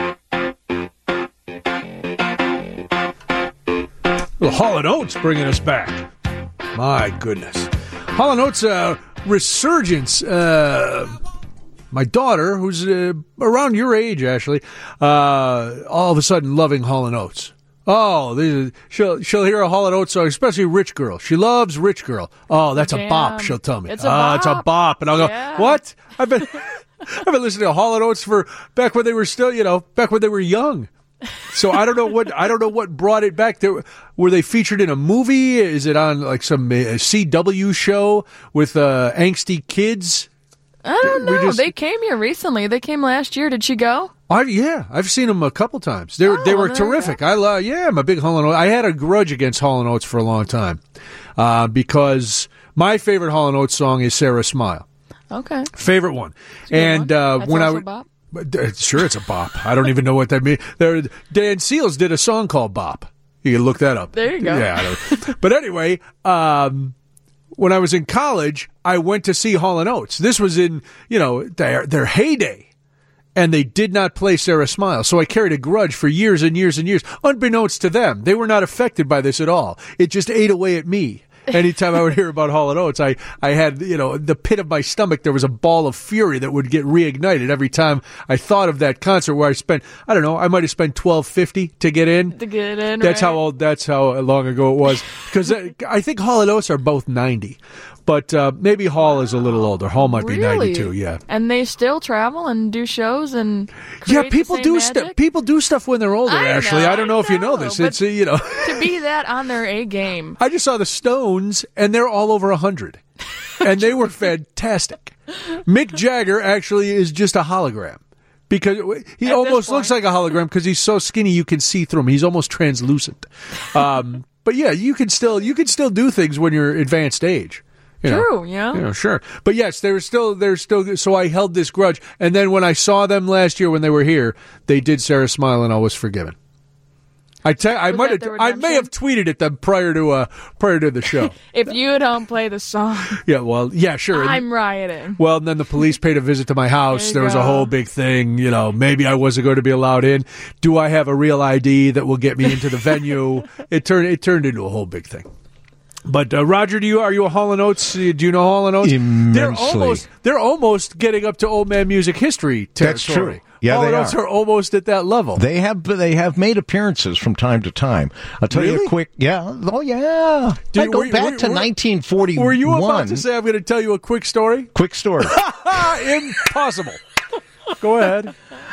Well, Hall and Oates bringing us back. My goodness. Hall and Oates uh, resurgence. Uh, my daughter, who's uh, around your age, Ashley, uh, all of a sudden loving Hall and Oates. Oh, this is, she'll she'll hear a Hall and Oates song, especially Rich Girl. She loves Rich Girl. Oh, that's a Jam. bop, she'll tell me. It's a Ah, it's a bop. bop. And I'll go, Yeah. what? I've been I've been listening to Hall and Oates for back when they were still, you know, back when they were young. So I don't know what I don't know what brought it back. There, were they featured in a movie? Is it on like some uh, C W show with uh, angsty kids? I don't We know. just- They came here recently. They came last year. Did she go? I, yeah, I've seen them a couple times. They were they Oh, were there you terrific. I love. Yeah, I'm a big Hall and Oates. I had a grudge against Hall and Oates for a long time uh, because my favorite Hall and Oates song is "Sarah Smile." Okay. Favorite one. a good And one. uh, That's when I also would. a bop? But, uh, sure, it's a bop. I don't even know what that means. There, Dan Seals did a song called "Bop." You can look that up. There you go. Yeah. I don't, but anyway, um, when I was in college, I went to see Hall and Oates. This was in you know their their heyday, and they did not play "Sarah Smile." So I carried a grudge for years and years and years, unbeknownst to them. They were not affected by this at all. It just ate away at me. Anytime I would hear about Hall and Oates, I, I had, you know, the pit of my stomach, there was a ball of fury that would get reignited every time I thought of that concert where I spent, I don't know, I might have spent twelve fifty to get in. To get in, That's right? how old, that's how long ago it was. Because I think Hall and Oates are both ninety. But uh, maybe Hall is a little older. Hall might be Really? ninety-two, yeah. And they still travel and do shows and Yeah, create the people same do magic? stuff. People do stuff when they're older. I Ashley, know, I don't know, I if you know know, this. but- It's uh, you know. To be that on their A game. I just saw the Stones, and they're all over a hundred, and they were fantastic. Mick Jagger actually is just a hologram because he At almost this looks point. like a hologram because he's so skinny you can see through him. He's almost translucent. Um, but yeah, you can still you can still do things when you're advanced age. You know, True, yeah. You know, sure. But yes, they were still, they're still, so I held this grudge. And then when I saw them last year when they were here, they did Sarah Smile and I was forgiven. I te- I Was might that have, the I may have tweeted at them prior to uh prior to the show. If you don't play the song, Yeah, well, yeah, sure. And- I'm rioting. Well, and then the police paid a visit to my house. There you There was go. a whole big thing. You know, maybe I wasn't going to be allowed in. Do I have a real I D that will get me into the venue? It turned it turned into a whole big thing. But uh, Roger, do you are you a Hall and Oates? Do you know Hall and Oates? Immensely. They're almost they're almost getting up to old man music history That's territory. true. Yeah, Hall they and Oates are. are almost at that level. They have they have made appearances from time to time. I'll tell you Really? a quick. Yeah. Oh yeah. Did- I go were you- back were- to were- nineteen forty-one. Were you about to say I'm going to tell you a quick story? Quick story. Impossible. Go ahead.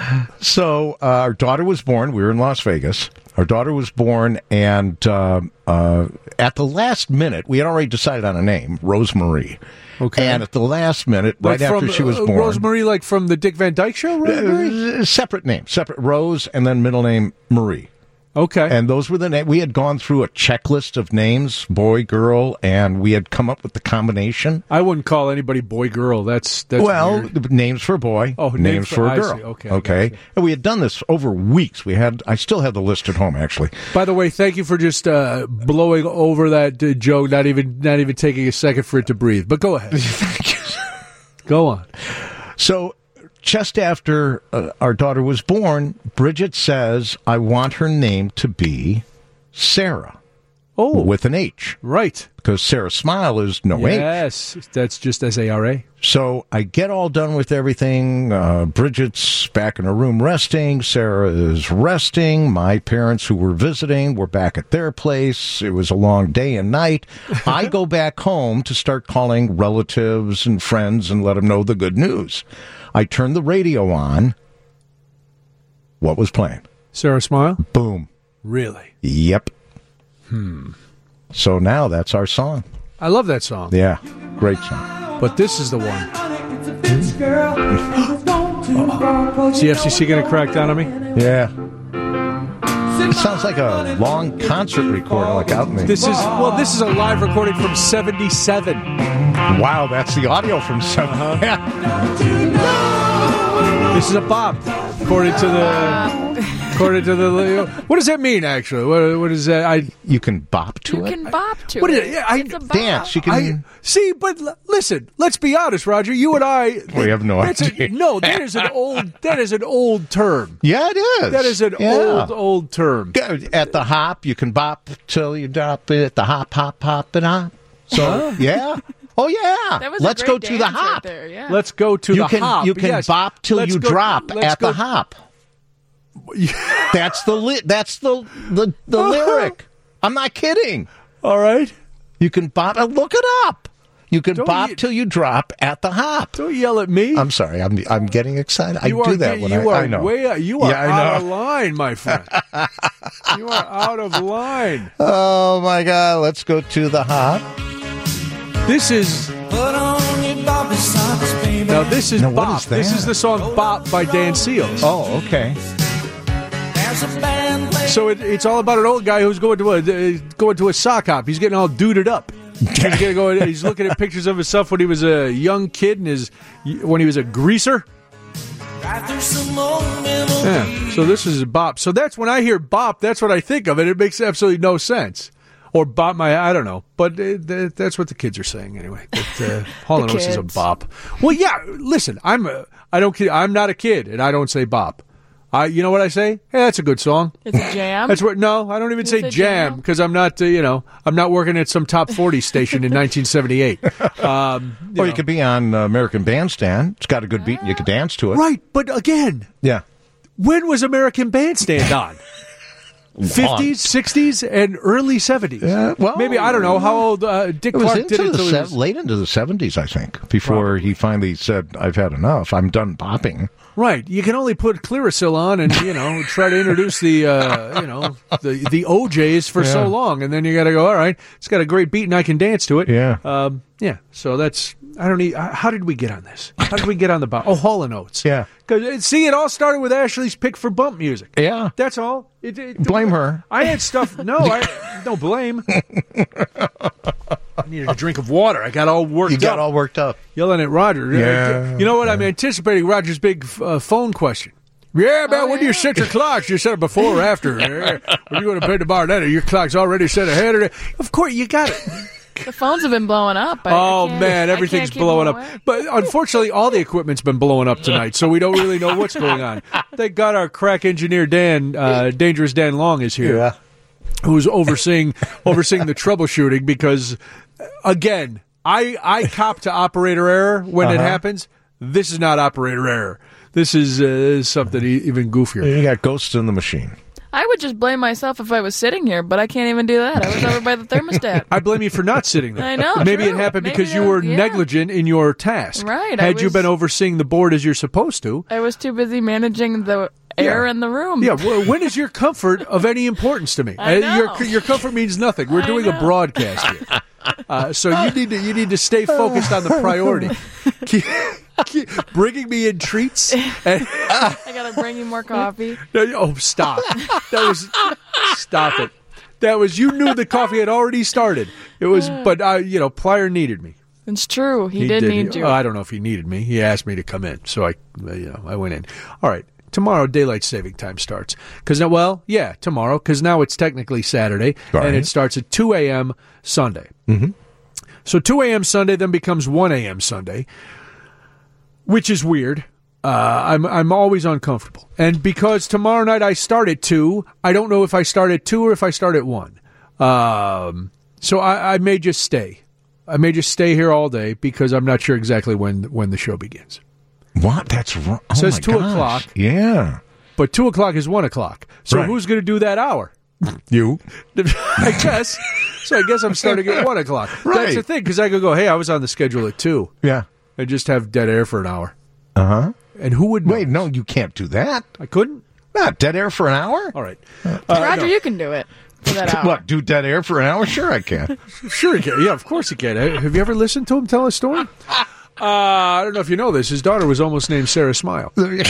So uh, our daughter was born. We were in Las Vegas. Our daughter was born, and uh, uh, at the last minute, we had already decided on a name, Rosemarie. Okay. And at the last minute, Like right after from, she was uh, born, Rosemary, like from the Dick Van Dyke Show, Rosemary? uh, separate name, separate Rose, and then middle name Marie. Okay. And those were the names. We had gone through a checklist of names, boy, girl, and we had come up with the combination. I wouldn't call anybody boy girl. That's that's well, weird. names for a boy, Oh, names, names for, for- a I girl. see. Okay, I okay. gotcha. And we had done this over weeks. We had. I still have the list at home, actually. By the way, thank you for just uh, blowing over that uh, joke. Not even not even taking a second for it to breathe. But go ahead. Thank you. Go on. So, just after uh, our daughter was born, Bridget says, "I want her name to be Sarah." Oh, with an H, right? Because Sarah Smile is no H. Yes, that's just S A R A. So I get all done with everything. Uh, Bridget's back in her room resting. Sarah is resting. My parents who were visiting were back at their place. It was a long day and night. I go back home to start calling relatives and friends and let them know the good news. I turn the radio on. What was playing? Sarah Smile? Boom. Really? Yep. Hmm. So now that's our song. I love that song. Yeah. Great song. But this is the one. Uh-oh. Is the F C C going to crack down on me? Yeah. It sounds like a long concert recording, like out in the... This is well. This is a live recording from seventy-seven. Wow, that's the audio from seven. Uh-huh. Yeah. This is a bop, according to the. According to the. What does that mean? Actually, what, what is that? I you can bop to You it. can bop to What it. is it? Yeah, I It's a bop. dance. You can. I, see, but l- listen. Let's be honest, Roger. You and I. We have no that's idea. A, no, that is an old. That is an old term. Yeah, it is. That is an Yeah. old, old term. At the hop, you can bop till you drop it. At the hop, hop, hop, and hop. So yeah. Oh yeah. That was a Let's great go to the dance right hop. there, yeah. Let's go to you the can hop. you can yes. bop till Let's you go- drop let's at go- the hop. That's the li- That's the the, the lyric. I'm not kidding. All right. You can bop. uh, Look it up. You can Don't bop ye- till you drop at the hop. Don't yell at me. I'm sorry. I'm I'm getting excited. I you do are, that when you I, are I know. way out, you are Yeah, I out of know. line, my friend. You are out of line. Oh my God! Let's go to the hop. This is now. This is Now, what Bop. is that? This is the song "Bop" by Dan Seals. Oh, okay. So it, it's all about an old guy who's going to a uh, going to a sock hop. He's getting all duded up. He's, gonna go, he's looking at pictures of himself when he was a young kid and his when he was a greaser. Yeah, so this is Bop. So that's when I hear Bop, that's what I think of, and it makes absolutely no sense. Or Bop my, I don't know, but uh, th- that's what the kids are saying anyway. But, uh, Hall and Oates is a kids. Bop. Well, yeah. Listen, I'm a, I don't kid- I'm not a kid, and I don't say Bop. I, you know what I say? Hey, that's a good song. It's a jam. That's what. No, I don't even You say say jam jam? because I'm not. Uh, you know, I'm not working at some top forty station in nineteen seventy-eight. Um, you Or you know. could be on uh, American Bandstand. It's got a good beat, and you could dance to it. Right, but again, Yeah. when was American Bandstand on? fifties, sixties, and early seventies. Yeah, well, maybe I don't know how old uh, Dick It was Clark into did it. the Till he se- was, late into the seventies, I think, before Probably. he finally said, "I've had enough. I'm done popping." right, you can only put Clearasil on and you know try to introduce the uh, you know the the O Js for so Yeah. long, and then you got to go. All right, it's got a great beat and I can dance to it. Yeah. um, yeah. So that's I don't need. How did we get on this? How did we get on the bop? Oh, Hall and Oates. Yeah. Because see, it all started with Ashley's pick for bump music. Yeah. That's all. It, it, Blame her. I had stuff. No, I no blame. I needed a drink of water. I got all worked You up. got all worked up. Yelling at Roger. Yeah. You know what? I'm anticipating Roger's big uh, phone question. Yeah, man, Oh, when do you yeah. set your clocks? You set it before or after? Yeah. When you go to bed tomorrow night, your clock's already set ahead of it. Of course, you got it. The phones have been blowing up. I, Oh, I can't- man, I everything's can't keep blowing them up. away. But unfortunately, all the equipment's been blowing up tonight, so we don't really know what's going on. Thank God our crack engineer, Dan, uh, Dangerous Dan Long, is here. Yeah. Who's overseeing overseeing the troubleshooting because, again, I, I cop to operator error when it Uh-huh. happens. This is not operator error. This is uh, something e- even goofier. You got ghosts in the machine. I would just blame myself if I was sitting here, but I can't even do that. I was over by the thermostat. I blame you for not sitting there. I know, Maybe true. it happened Maybe because you that- were yeah. negligent in your task. Right, I Had you was- been overseeing the board as you're supposed to. I was too busy managing the air Yeah. in the room. Yeah, well, when is your comfort of any importance to me? I Uh, know. Your your comfort means nothing. We're I doing a know. broadcast here, uh, so you need to you need to stay focused on the priority. Keep, keep bringing me in treats. And, I gotta bring you more coffee. oh, stop! That was stop it. That was you knew the coffee had already started. It was, but uh, you know, Plyer needed me. It's true. He, did, need you. Oh, I don't know if he needed me. He asked me to come in, so I, uh, you know, I went in. All right, tomorrow daylight saving time starts because now, well, yeah, tomorrow because now it's technically Saturday Right. and it starts at two a.m. Sunday. Mm-hmm. So two a.m. Sunday then becomes one a.m. Sunday, which is weird. Uh, I'm I'm always uncomfortable, and because tomorrow night I start at two, I don't know if I start at two or if I start at one. Um, so I, I may just stay. I may just stay here all day because I'm not sure exactly when when the show begins. What? That's wrong. Oh Says my two gosh. o'clock. Yeah. But two o'clock is one o'clock. So Right. who's going to do that hour? You. I guess. So I guess I'm starting at one o'clock. Right. That's the thing because I could go, hey, I was on the schedule at two. Yeah. And just have dead air for an hour. Uh huh. And who would know? Wait, no, you can't do that. I couldn't? Not dead air for an hour? All right. Roger, no. you can do it for that hour. What, do dead air for an hour? Sure, I can. Sure he can. Yeah, of course he can. Uh, Have you ever listened to him tell a story? Uh, I don't know if you know this. His daughter was almost named Sarah Smile.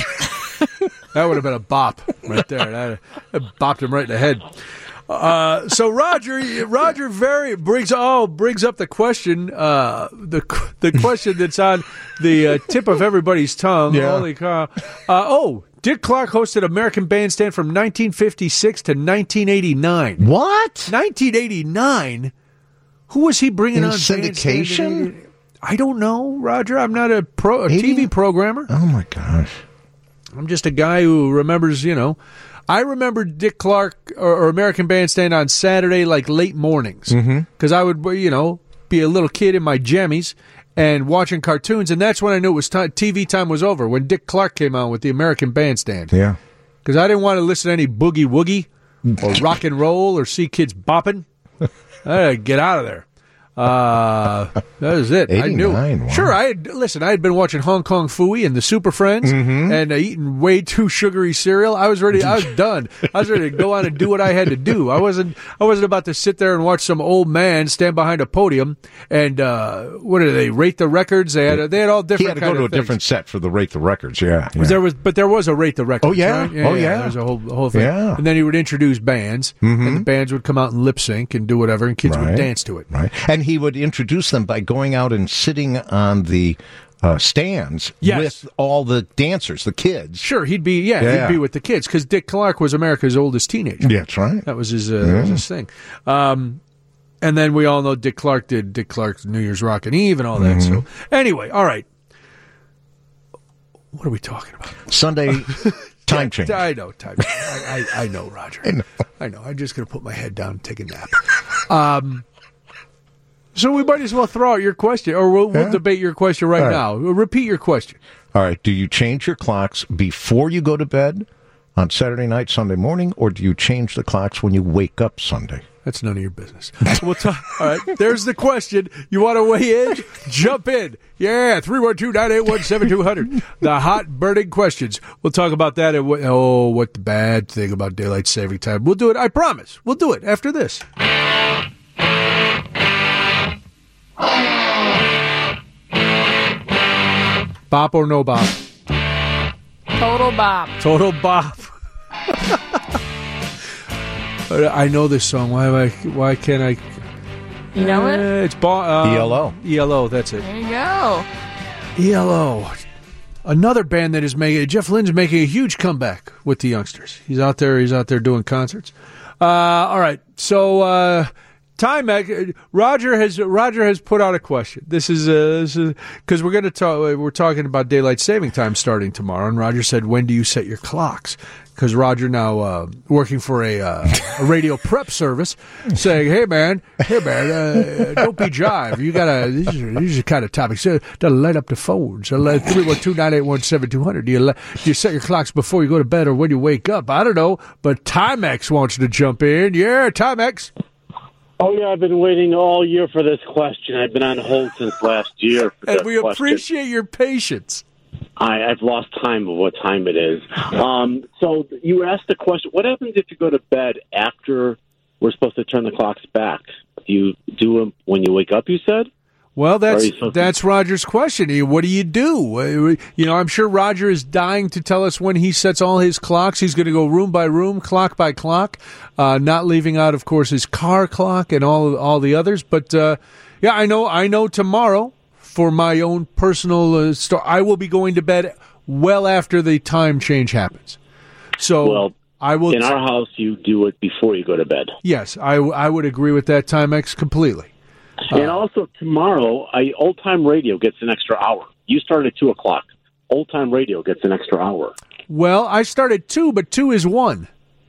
That would have been a bop right there. That, that bopped him right in the head. Uh, so Roger, Roger very brings oh brings up the question, uh, the the question that's on the uh, tip of everybody's tongue. Yeah. Holy cow! Uh, oh, Dick Clark hosted American Bandstand from nineteen fifty-six to nineteen eighty-nine. What? nineteen eighty-nine? Who was he bringing In on syndication? Bandstand in eighty? I don't know, Roger. I'm not a pro a T V programmer. Oh my gosh! I'm just a guy who remembers, you know. I remember Dick Clark or, or American Bandstand on Saturday, like late mornings, because I would, you know, be a little kid in my jammies and watching cartoons, and that's when I knew it was t- T V time was over. When Dick Clark came on with the American Bandstand, Yeah. because I didn't want to listen to any boogie woogie or rock and roll or see kids bopping. I had to get out of there. Uh, that was it. I knew. eighty-nine, wow. Sure, I had listen. I had been watching Hong Kong Phooey and the Super Friends, and uh, eating way too sugary cereal. I was ready. I was done. I was ready to go on and do what I had to do. I wasn't. I wasn't about to sit there and watch some old man stand behind a podium and uh, what do they rate the records? They had. They had all different. He had to go kind to a of things. different set for the rate the records. Yeah. yeah. There was, but there was a rate the records. Oh, yeah? right? Oh, yeah. There was a whole the whole thing. Yeah. And then he would introduce bands, and the bands would come out and lip sync and do whatever, and kids would Right. dance to it. Right. And he would introduce them by going out and sitting on the uh, stands Yes. with all the dancers, the kids. Sure, he'd be yeah, Yeah. he'd be with the kids because Dick Clark was America's oldest teenager. Yeah, that's right. That was his uh, that was his thing. Um, and then we all know Dick Clark did Dick Clark's New Year's Rockin' Eve and all that. So anyway, all right. What are we talking about? Sunday time change. I know time. I, I, I know, Roger. I know. I know. I'm just going to put my head down and take a nap. Um, so we might as well throw out your question, or we'll, we'll Yeah. debate your question right, All right. now. Repeat your question. All right. Do you change your clocks before you go to bed on Saturday night, Sunday morning, or do you change the clocks when you wake up Sunday? That's none of your business. We'll talk. All right, there's the question. You want to weigh in? Jump in. Yeah, three one two, nine eight one, seven two zero zero. The hot burning questions. We'll talk about that. And what, oh, what the bad thing about daylight saving time. We'll do it. I promise. We'll do it after this. Bop or no bop? Total bop. Total bop. I know this song. Why? Why? Why can't I? You know Uh, it? It's ba- um, E L O. E L O, that's it. There you go. E L O. Another band that is making, Jeff Lynne's making a huge comeback with the youngsters. He's out there, he's out there doing concerts. Uh, all right, so uh, time, Roger has Roger has put out a question. This is because we're going to talk. We're talking about daylight saving time starting tomorrow, and Roger said, "When do you set your clocks?" Because Roger now uh, working for a, uh, a radio prep service, saying, "Hey man, hey man, uh, don't be jive. You gotta. These are, these are kind of topics. So, to light up the phones. three one two, nine eight one, seven two zero zero. Do you do you set your clocks before you go to bed or when you wake up? I don't know. But Timex wants to jump in. Yeah, Timex. Oh yeah, I've been waiting all year for this question. I've been on hold since last year. For and this we question. appreciate your patience. I, I've lost time of what time it is. Um, so you asked the question, what happens if you go to bed after we're supposed to turn the clocks back? Do you do them when you wake up, you said? Well, that's to- that's Roger's question. What do you do? You know, I'm sure Roger is dying to tell us when he sets all his clocks. He's going to go room by room, clock by clock, uh, not leaving out, of course, his car clock and all all the others. But uh, yeah, I know. I know tomorrow. For my own personal uh, story, I will be going to bed well after the time change happens. So well, I will. In our house, you do it before you go to bed. Yes, I, I would agree with that, Timex, completely. And uh, also tomorrow, I, Old Time Radio gets an extra hour. You start at two o'clock. Old Time Radio gets an extra hour. Well, I start at two, but two is one.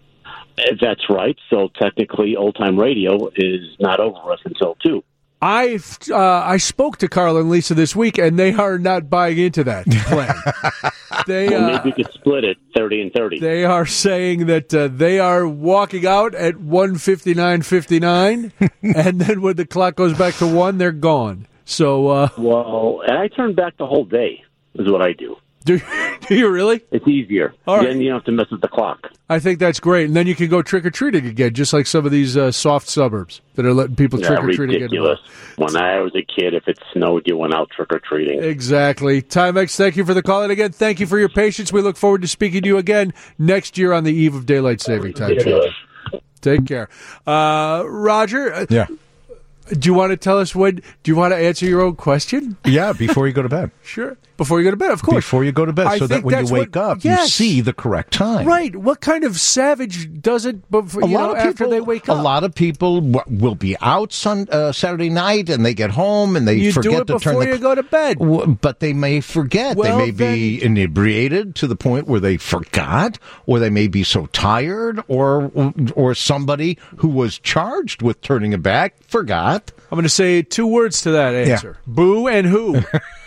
That's right. So technically, Old Time Radio is not over us until two. I uh, I spoke to Carl and Lisa this week, and they are not buying into that plan. they well, uh, maybe we could split it thirty and thirty. They are saying that uh, they are walking out at one fifty nine fifty nine, and then when the clock goes back to one, they're gone. So uh, well, and I turn back the whole day. Is what I do. Do, do you really? It's easier. All right. Then you don't have to mess with the clock. I think that's great. And then you can go trick-or-treating again, just like some of these uh, soft suburbs that are letting people yeah, trick-or-treat again. Ridiculous. When I was a kid, if it snowed, you went out trick-or-treating. Exactly. Timex, thank you for the call. And again, thank you for your patience. We look forward to speaking to you again next year on the eve of Daylight Saving Time. Take care. Uh, Roger? Yeah. Do you want to tell us when? Do you want to answer your own question? Yeah, before you go to bed. Sure. Before you go to bed, of course. Before you go to bed, I so that think when you that's wake what- up, yes. you see the correct time. Right. What kind of savage does it before, A you lot know, of people, after they wake up? A lot of people w- will be out sun, uh, Saturday night, and they get home and they You forget do it to turn before the. you go to bed. W- but they may forget. Well, they may be inebriated to the point where they forgot, or they may be so tired, or or somebody who was charged with turning it back forgot. I'm going to say two words to that answer. Yeah. Boo and who.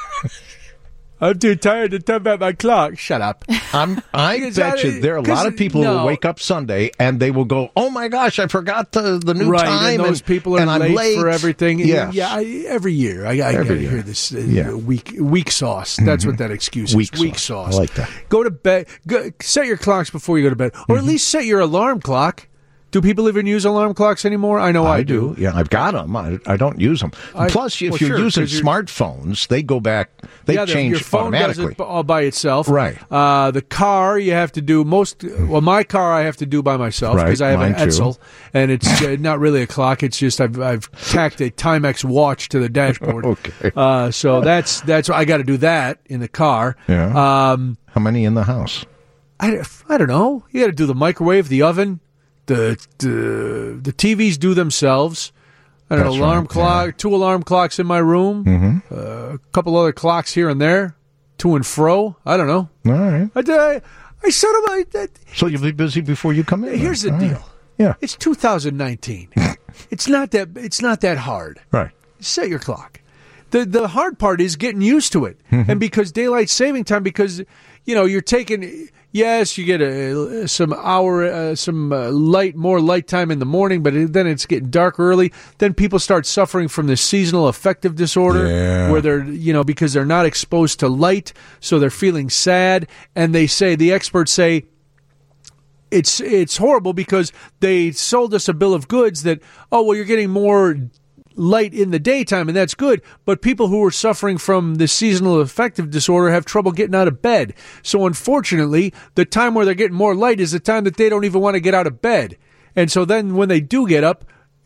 I'm too tired to turn back my clock. Shut up. I'm, I bet you there are a lot of people no. who will wake up Sunday and they will go, "Oh my gosh, I forgot the, the new right, time." And those and, people are and I'm late, late for everything. Yes. Yeah, I, every year. I, I got to hear this uh, Yeah. weak weak sauce. That's Mhm. what that excuse is. Weak Weak sauce. sauce. I like that. Go to bed. Go, set your clocks before you go to bed. Or at least set your alarm clock. Do people even use alarm clocks anymore? I know I, I do. Yeah, I've got them. I, I don't use them. I- Plus, if well, you're sure, using 'cause you're- smartphones, they go back. They yeah, the- change your phone automatically. does it all by itself. Right. Uh, the car you have to do most. Well, my car I have to do by myself Right, because I have an mine too. Edsel, and it's uh, not really a clock. It's just I've I've tacked a Timex watch to the dashboard. Okay. Uh, so that's that's I got to do that in the car. Yeah. Um, How many in the house? I, I don't know. You got to do the microwave, the oven, the the the T Vs do themselves. I don't That's know, alarm right, clock, two alarm clocks in my room, Mhm. uh, a couple other clocks here and there, to and fro. I don't know. All right. I, I, I set them. I, I, So you'll be busy before you come in. here's the All deal. right. Yeah. It's two thousand nineteen. it's not that. It's not that hard. Right. Set your clock. The the hard part is getting used to it, Mhm. and because daylight saving time, because you know you're taking. Yes, you get a, some hour, uh, some uh, light, more light time in the morning, but it, then it's getting dark early. Then people start suffering from this seasonal affective disorder, Yeah. where they're, you know, because they're not exposed to light, so they're feeling sad. And they say, the experts say, it's it's horrible because they sold us a bill of goods that, oh, well, you're getting more light in the daytime, and that's good, but people who are suffering from the seasonal affective disorder have trouble getting out of bed. So unfortunately, the time where they're getting more light is the time that they don't even want to get out of bed. And so then when they do get up,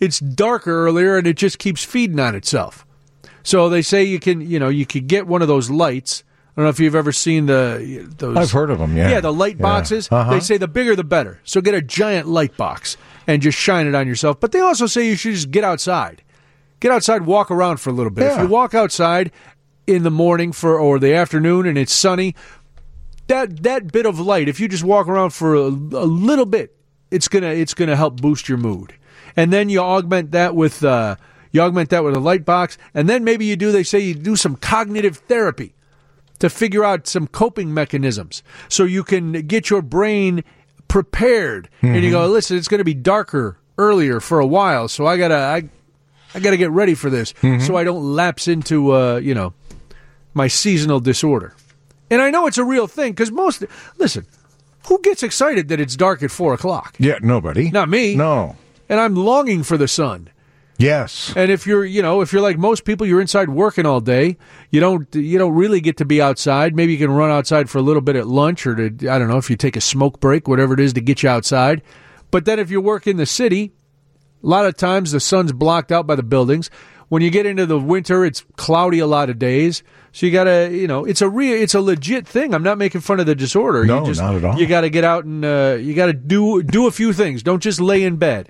it's darker earlier, and it just keeps feeding on itself. So they say you can, you know, you could get one of those lights. I don't know if you've ever seen the those. I've heard of them. Yeah, yeah, the light yeah. boxes. Uh-huh. They say the bigger the better. So get a giant light box and just shine it on yourself. But they also say you should just get outside, get outside, walk around for a little bit. Yeah. If you walk outside in the morning for or the afternoon and it's sunny, that that bit of light, if you just walk around for a, a little bit, it's gonna it's gonna help boost your mood. And then you augment that with uh, you augment that with a light box, and then maybe you do. They say you do some cognitive therapy to figure out some coping mechanisms so you can get your brain prepared. Mm-hmm. And you go, listen, it's going to be darker earlier for a while, so I gotta I, I gotta get ready for this, mm-hmm. so I don't lapse into uh, you know my seasonal disorder. And I know it's a real thing because most listen, who gets excited that it's dark at four o'clock? Yeah, nobody. Not me. No. And I'm longing for the sun. Yes. And if you're, you know, if you're like most people, you're inside working all day. You don't, you don't really get to be outside. Maybe you can run outside for a little bit at lunch, or to, I don't know, if you take a smoke break, whatever it is to get you outside. But then if you work in the city, a lot of times the sun's blocked out by the buildings. When you get into the winter, it's cloudy a lot of days. So you gotta, you know, it's a real, it's a legit thing. I'm not making fun of the disorder. No, you just, not at all. You got to get out and uh, you got to do do a few things. Don't just lay in bed.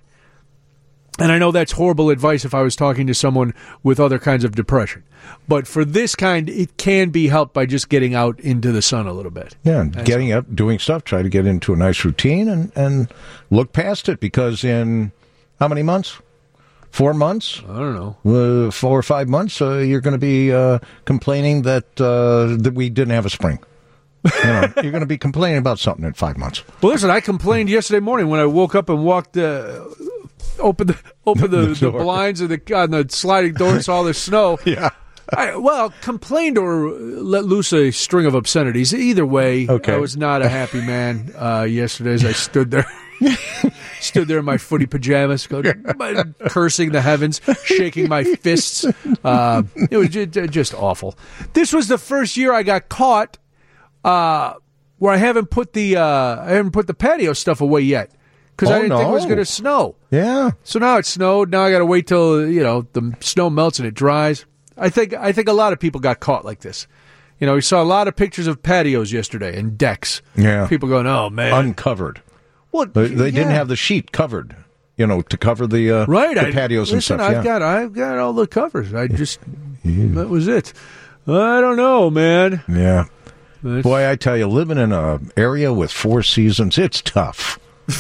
And I know that's horrible advice if I was talking to someone with other kinds of depression. But for this kind, it can be helped by just getting out into the sun a little bit. Yeah, and getting up, doing stuff, try to get into a nice routine and, and look past it, because in how many months? Four months? I don't know. Uh, four or five months, uh, you're going to be uh, complaining that uh, that we didn't have a spring. You know, you're going to be complaining about something in five months. Well, listen, I complained yesterday morning when I woke up and walked... Uh, Open the open the, the, the blinds of the on the sliding door and saw the snow. Yeah. I, well, complained or let loose a string of obscenities. Either way, okay. I was not a happy man uh, yesterday as I stood there, stood there in my footy pajamas, going, cursing the heavens, shaking my fists. Uh, it was just, just awful. This was the first year I got caught uh, where I haven't put the uh, I haven't put the patio stuff away yet. Because oh, I didn't no. think it was going to snow. Yeah. So now it snowed. Now I got to wait till, you know, the snow melts and it dries. I think I think a lot of people got caught like this. You know, we saw a lot of pictures of patios yesterday and decks. Yeah. People going, oh, man. Uncovered. Well, they, they yeah. didn't have the sheet covered, you know, to cover the, uh, right. the I, patios listen, and stuff. I've yeah. got I've got all the covers. I just, yeah. that was it. I don't know, man. Yeah. That's... Boy, I tell you, living in an area with four seasons, it's tough.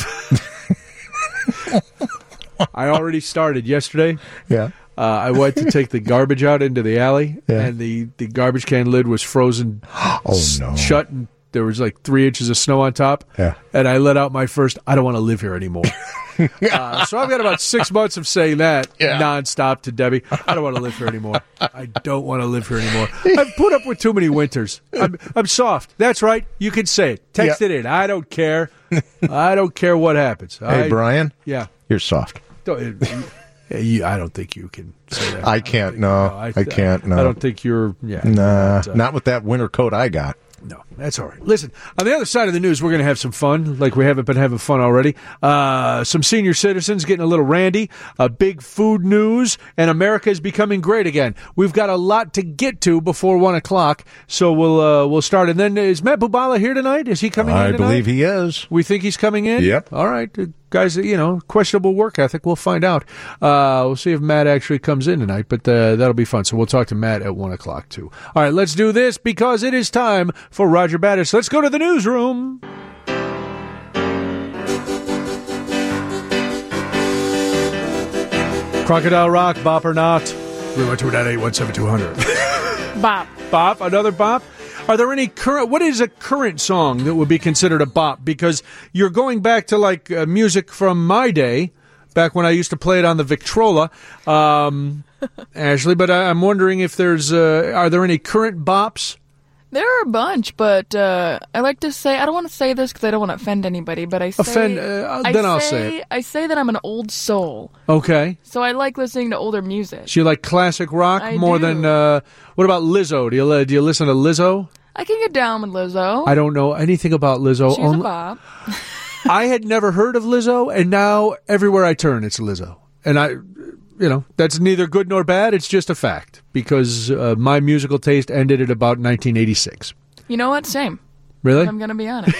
I already started yesterday. Yeah. Uh, I went to take the garbage out into the alley, yeah. and the, the garbage can lid was frozen oh, no. s- shut, and there was like three inches of snow on top. Yeah. And I let out my first, I don't want to live here anymore. uh, so I've got about six months of saying that yeah. nonstop to Debbie. I don't want to live here anymore. I don't want to live here anymore. I've put up with too many winters. I'm, I'm soft. That's right. You can say it. Text yeah. it in. I don't care. I don't care what happens. Hey, I, Brian. Yeah. You're soft. Don't, Yeah, you, I don't think you can say that. I can't. I no, no I, I can't. No, I don't think you're. Yeah, nah, not, uh, not with that winter coat I got. No, that's all right. Listen, on the other side of the news, we're going to have some fun, like we haven't been having fun already. Uh, some senior citizens getting a little randy, uh, big food news, and America is becoming great again. We've got a lot to get to before one o'clock, so we'll uh, we'll start. And then is Matt Bubala here tonight? Is he coming I in tonight? I believe he is. We think he's coming in? Yep. All right. Guys, you know, questionable work ethic. We'll find out. Uh, we'll see if Matt actually comes in tonight, but uh, that'll be fun. So we'll talk to Matt at one o'clock, too. All right, let's do this because it is time for Roger Battis. Let's go to the newsroom. Crocodile Rock, bop or not? three one two nine eight one seven two zero zero. Bop. Bop? Another bop? Are there any current, what is a current song that would be considered a bop? Because you're going back to like uh, music from my day, back when I used to play it on the Victrola, um, Ashley, but I, I'm wondering if there's, uh, are there any current bops? There are a bunch, but uh, I like to say, I don't want to say this because I don't want to offend anybody, but I say... Offend, uh, then I I'll say, say it. I say that I'm an old soul. Okay. So I like listening to older music. So you like classic rock I more do. than, uh, what about Lizzo? Do you, uh, do you listen to Lizzo? I can get down with Lizzo. I don't know anything about Lizzo. She's Only- a bop. I had never heard of Lizzo, and now everywhere I turn, it's Lizzo. and I, you know, that's neither good nor bad. It's just a fact because uh, my musical taste ended at about nineteen eighty-six. You know what? Same. Really? I'm going to be honest.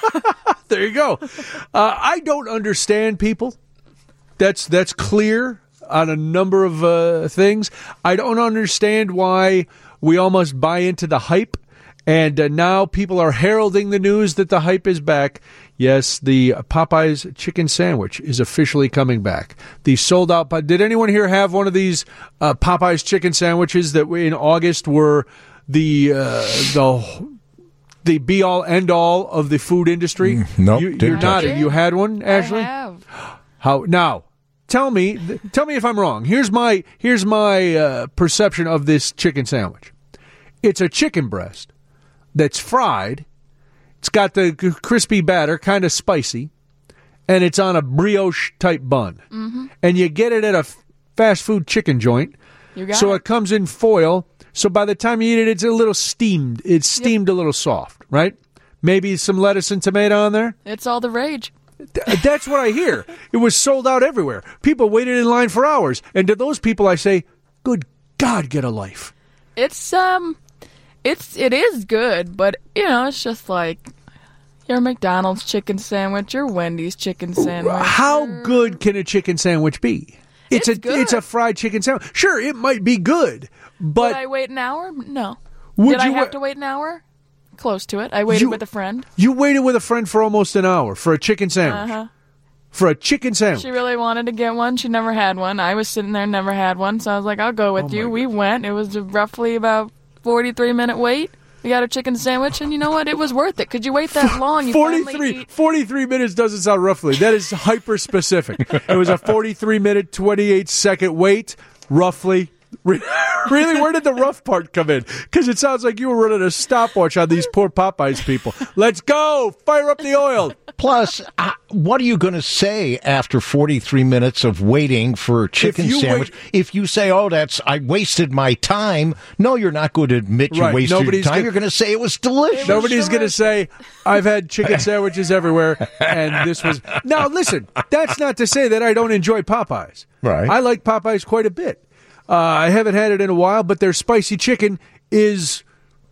There you go. Uh, I don't understand people. That's that's clear on a number of uh, things. I don't understand why we almost buy into the hype, and uh, now people are heralding the news that the hype is back. Yes, the Popeyes chicken sandwich is officially coming back. The sold out. Did anyone here have one of these uh, Popeyes chicken sandwiches that in August were the uh, the the be all end all of the food industry? Mm, nope, you, didn't you're touch not. it. You had one, Ashley? I have. How now? Tell me, th- tell me if I'm wrong. Here's my here's my uh, perception of this chicken sandwich. It's a chicken breast that's fried. It's got the c- crispy batter, kind of spicy, and it's on a brioche type bun. Mm-hmm. And you get it at a f- fast food chicken joint. You got so it. it comes in foil. So by the time you eat it, it's a little steamed. It's steamed yep. a little soft, right? Maybe some lettuce and tomato on there. It's all the rage. Th- That's what I hear. It was sold out everywhere. People waited in line for hours. And to those people, I say, good God, get a life. It's, um, it's, it is good, but, you know, it's just like your McDonald's chicken sandwich, your Wendy's chicken sandwich. How good can a chicken sandwich be? It's, It's a good. it's a fried chicken sandwich. Sure, it might be good, but Did I wait an hour? No. Would Did I you have wa- to wait an hour? Close to it. I waited You- with a friend. you waited with a friend for almost an hour for a chicken sandwich. Uh-huh. For a chicken sandwich. She really wanted to get one. She never had one. I was sitting there, never had one. So I was like, I'll go with Oh, you. my We went. It was roughly about forty-three minute wait. We got a chicken sandwich, and you know what? It was worth it. Could you wait that long? You finally forty-three, eat- forty-three minutes doesn't sound roughly. That is hyper specific. It was a forty-three minute, twenty-eight second wait, roughly. Re- Really, where did the rough part come in? Because it sounds like you were running a stopwatch on these poor Popeyes people. Let's go! Fire up the oil! Plus, uh, what are you going to say after forty-three minutes of waiting for a chicken you sandwich? wait- If you say, oh, that's I wasted my time, no, you're not going to admit you Right, wasted your nobody's time. gonna- You're going to say it was delicious. Nobody's going to say, I've had chicken sandwiches everywhere, and this was... Now, listen, that's not to say that I don't enjoy Popeyes. Right. I like Popeyes quite a bit. Uh, I haven't had it in a while, but their spicy chicken is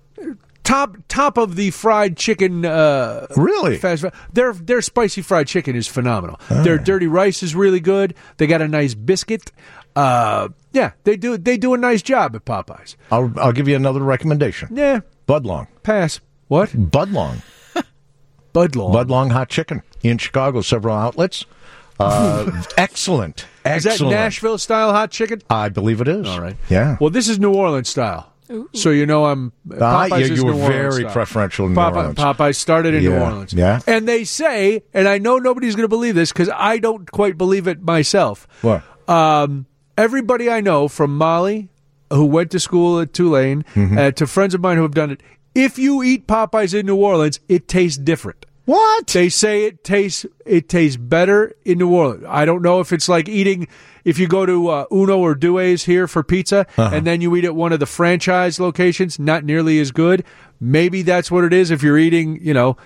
top top of the fried chicken. Uh, really, fast food. Their their spicy fried chicken is phenomenal. Ah. Their dirty rice is really good. They got a nice biscuit. Uh, yeah, they do they do a nice job at Popeyes. I'll I'll give you another recommendation. Yeah, Budlong. pass. What? Budlong. Budlong. Budlong hot chicken in Chicago, several outlets. Uh, excellent. Is that Excellent. Nashville style hot chicken? I believe it is. All right. Yeah. Well, this is New Orleans style. So you know I'm Ah, Popeyes you- is you were New Orleans very style. preferential in New Popeye, Orleans. Popeyes started in New Yeah, Orleans. yeah. And they say, and I know nobody's going to believe this because I don't quite believe it myself. What? Um, everybody I know from Molly, who went to school at Tulane, Mm-hmm. uh, to friends of mine who have done it, if you eat Popeyes in New Orleans, it tastes different. What? They say it tastes it tastes better in New Orleans. I don't know if it's like eating if you go to uh, Uno or Due's here for pizza Uh-huh. and then you eat at one of the franchise locations, not nearly as good. Maybe that's what it is if you're eating, you know.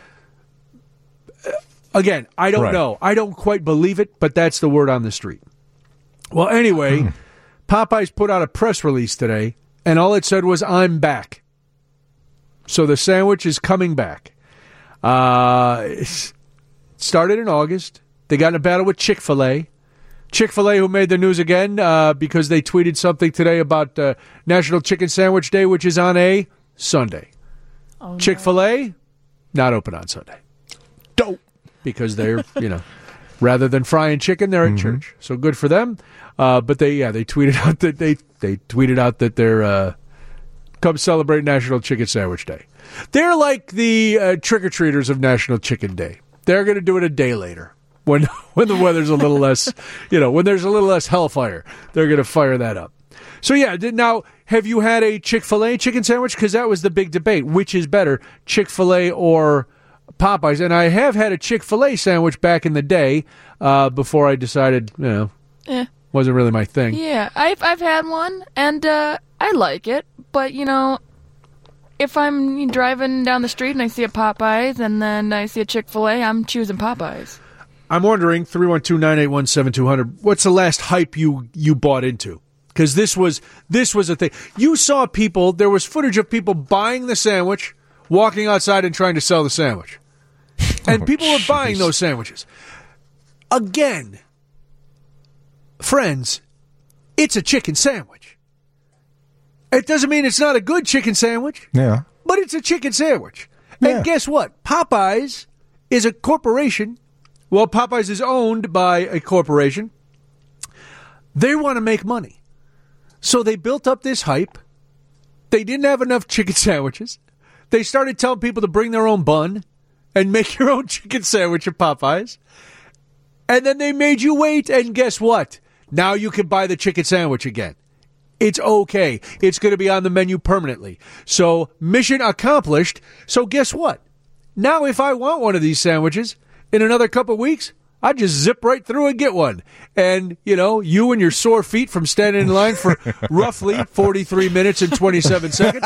Again, I don't Right. know. I don't quite believe it, but that's the word on the street. Well, anyway, Hmm. Popeyes put out a press release today, and all it said was, I'm back. So the sandwich is coming back. Uh, it started in August. They got in a battle with Chick-fil-A. Chick-fil-A, who made the news again uh, because they tweeted something today about uh, National Chicken Sandwich Day, which is on a Sunday. Oh, no. Chick-fil-A, not open on Sunday. Dope. Because they're, you know, rather than frying chicken, they're at Mm-hmm. church. So good for them. Uh, but they, yeah, they tweeted out that they, they tweeted out that they're uh, come celebrate National Chicken Sandwich Day. They're like the uh, trick-or-treaters of National Chicken Day. They're going to do it a day later when when the weather's a little less, you know, when there's a little less hellfire. They're going to fire that up. So, yeah, did, now, have you had a Chick-fil-A chicken sandwich? Because that was the big debate. Which is better, Chick-fil-A or Popeyes? And I have had a Chick-fil-A sandwich back in the day uh, before I decided, you know, Eh. wasn't really my thing. Yeah, I've I've had one, and uh, I like it. But you know, if I'm driving down the street and I see a Popeyes, and then I see a Chick-fil-A, I'm choosing Popeyes. I'm wondering, three one two, nine eight one, seven two zero zero, what's the last hype you, you bought into? Because this was this was a thing. You saw people, there was footage of people buying the sandwich, walking outside and trying to sell the sandwich. And oh, people were geez. buying those sandwiches. Again, friends, it's a chicken sandwich. It doesn't mean it's not a good chicken sandwich. Yeah. But it's a chicken sandwich. Yeah. And guess what? Popeyes is a corporation. Well, Popeyes is owned by a corporation. They want to make money. So they built up this hype. They didn't have enough chicken sandwiches. They started telling people to bring their own bun and make your own chicken sandwich at Popeyes. And then they made you wait. And guess what? Now you can buy the chicken sandwich again. It's okay. It's going to be on the menu permanently. So mission accomplished. So guess what? Now if I want one of these sandwiches in another couple of weeks, I just zip right through and get one. And, you know, you and your sore feet from standing in line for roughly forty-three minutes and twenty-seven seconds,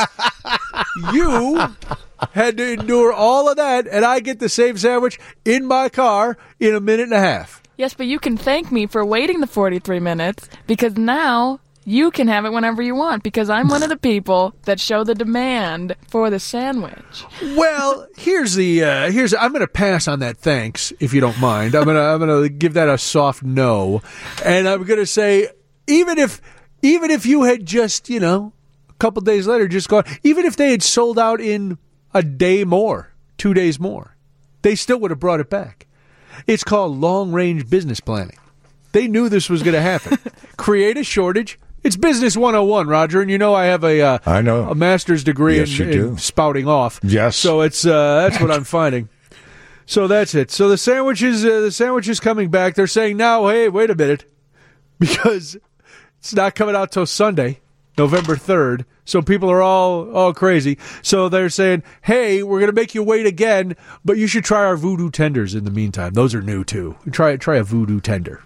you had to endure all of that, and I get the same sandwich in my car in a minute and a half. Yes, but you can thank me for waiting the forty-three minutes, because now you can have it whenever you want, because I'm one of the people that show the demand for the sandwich. Well, here's the uh, here's I'm going to pass on that thanks, if you don't mind. I'm going to I'm going to give that a soft no, and I'm going to say even if even if you had just, you know, a couple days later just gone, even if they had sold out in a day more, two days more, they still would have brought it back. It's called long-range business planning. They knew this was going to happen. Create a shortage. It's business one oh one, Roger, and you know I have a uh, I know. a master's degree yes, in, you in do. spouting off. Yes. So it's uh, that's what I'm finding. So that's it. So the sandwiches, uh, the sandwiches coming back. They're saying now, hey, wait a minute, because it's not coming out till Sunday, November third. So people are all all crazy. So they're saying, hey, we're going to make you wait again, but you should try our voodoo tenders in the meantime. Those are new too. Try try a voodoo tender.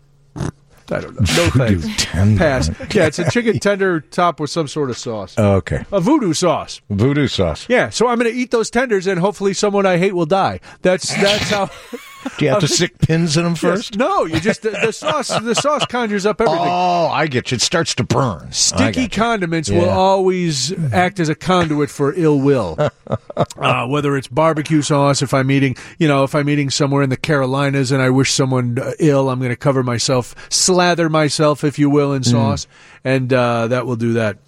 I don't know. No voodoo thanks. Tender. Pass. Yeah, it's a chicken tender topped with some sort of sauce. Oh, okay. A voodoo sauce. Voodoo sauce. Yeah, so I'm going to eat those tenders, and hopefully someone I hate will die. That's that's how. Do you have to stick pins in them first? Yes. No, you just the, the sauce. The sauce conjures up everything. Oh, I get you. It starts to burn. Sticky condiments yeah. will always act as a conduit for ill will. uh, whether it's barbecue sauce, if I'm eating, you know, if I'm eating somewhere in the Carolinas and I wish someone uh, ill, I'm going to cover myself, slather myself, if you will, in sauce, mm. and uh, that will do that.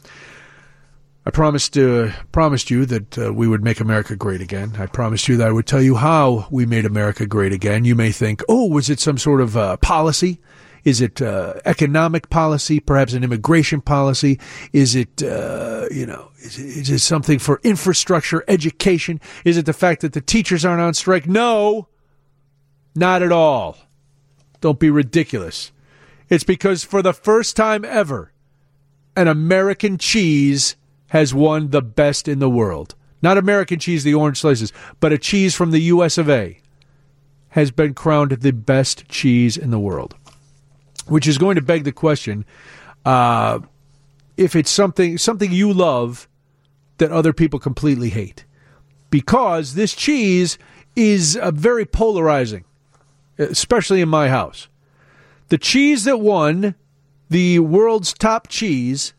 I promised uh, promised you that uh, we would make America great again. I promised you that I would tell you how we made America great again. You may think, oh, was it some sort of uh, policy? Is it uh, economic policy, perhaps an immigration policy? Is it, uh, you know, is it, is it something for infrastructure, education? Is it the fact that the teachers aren't on strike? No, not at all. Don't be ridiculous. It's because for the first time ever, an American cheese has won the best in the world. Not American cheese, the orange slices, but a cheese from the U S of A has been crowned the best cheese in the world. Which is going to beg the question, uh, if it's something something you love that other people completely hate. Because this cheese is uh, very polarizing, especially in my house. The cheese that won the world's top cheese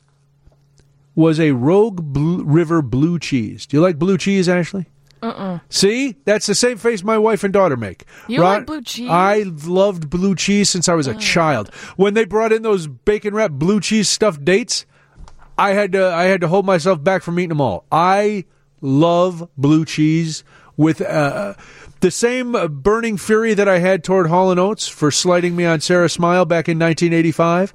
was a Rogue Blue River blue cheese. Do you like blue cheese, Ashley? Uh-uh. See? That's the same face my wife and daughter make. You Ron, like blue cheese? I loved blue cheese since I was a oh. child. When they brought in those bacon-wrapped blue cheese stuffed dates, I had to I had to hold myself back from eating them all. I love blue cheese with uh, the same burning fury that I had toward Hall and Oates for slighting me on Sarah Smile back in nineteen eighty-five.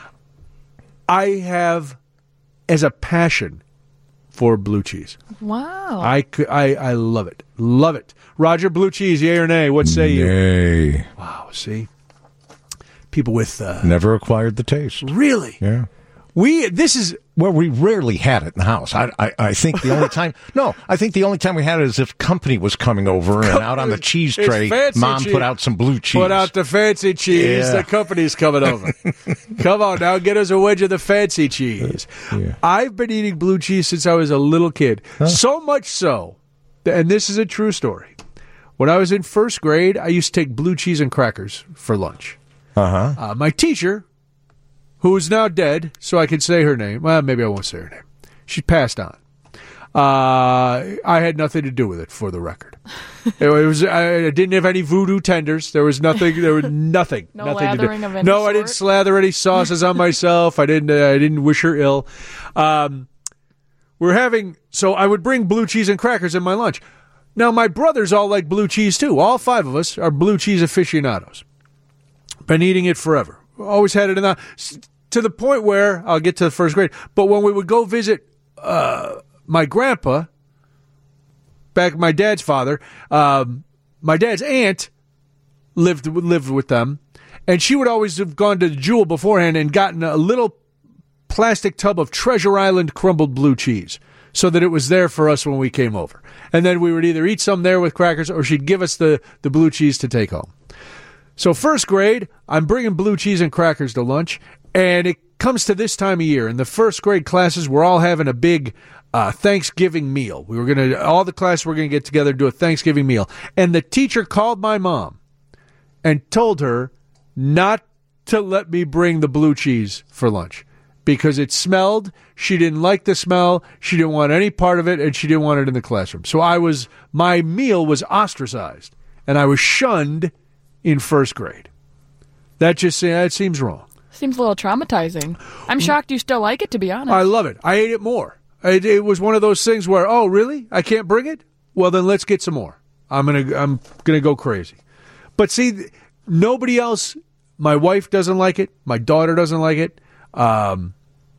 I have as a passion for blue cheese. Wow. I, I, I love it. Love it. Roger, blue cheese, yay or nay? What say you? Nay. Wow, see? People with... Uh, Never acquired the taste. Really? Yeah. We, this is... Well, we rarely had it in the house. I, I, I think the only time... No, I think the only time we had it is if company was coming over and out on the cheese tray, Mom cheese. put out some blue cheese. Put out the fancy cheese. Yeah. The company's coming over. Come on now, get us a wedge of the fancy cheese. Yeah. I've been eating blue cheese since I was a little kid. Huh? So much so, and this is a true story. When I was in first grade, I used to take blue cheese and crackers for lunch. Uh-huh. Uh, my teacher, who is now dead, so I can say her name. Well, maybe I won't say her name. She passed on. Uh, I had nothing to do with it, for the record. it was I didn't have any voodoo tenders. There was nothing. There was nothing. No nothing lathering to do. of any No, sort? I didn't slather any sauces on myself. I didn't. Uh, I didn't wish her ill. Um, we're having so I would bring blue cheese and crackers in my lunch. Now my brothers all like blue cheese too. All five of us are blue cheese aficionados. Been eating it forever. Always had it in the to the point where I'll get to the first grade. But when we would go visit. Uh, My grandpa, back my dad's father, um, my dad's aunt lived lived with them, and she would always have gone to the Jewel beforehand and gotten a little plastic tub of Treasure Island crumbled blue cheese so that it was there for us when we came over. And then we would either eat some there with crackers or she'd give us the, the blue cheese to take home. So first grade, I'm bringing blue cheese and crackers to lunch, and it comes to this time of year. In the first grade classes, we're all having a big uh, Thanksgiving meal. We were going to, all the class were going to get together and do a Thanksgiving meal. And the teacher called my mom and told her not to let me bring the blue cheese for lunch because it smelled. She didn't like the smell. She didn't want any part of it, and she didn't want it in the classroom. So I was, my meal was ostracized, and I was shunned in first grade. That just, that seems wrong. Seems a little traumatizing. I'm shocked you still like it, to be honest. I love it. I ate it more. It, it was one of those things where, oh, really? I can't bring it? Well, then let's get some more. I'm gonna, I'm gonna go crazy. But see, nobody else. My wife doesn't like it. My daughter doesn't like it. Um,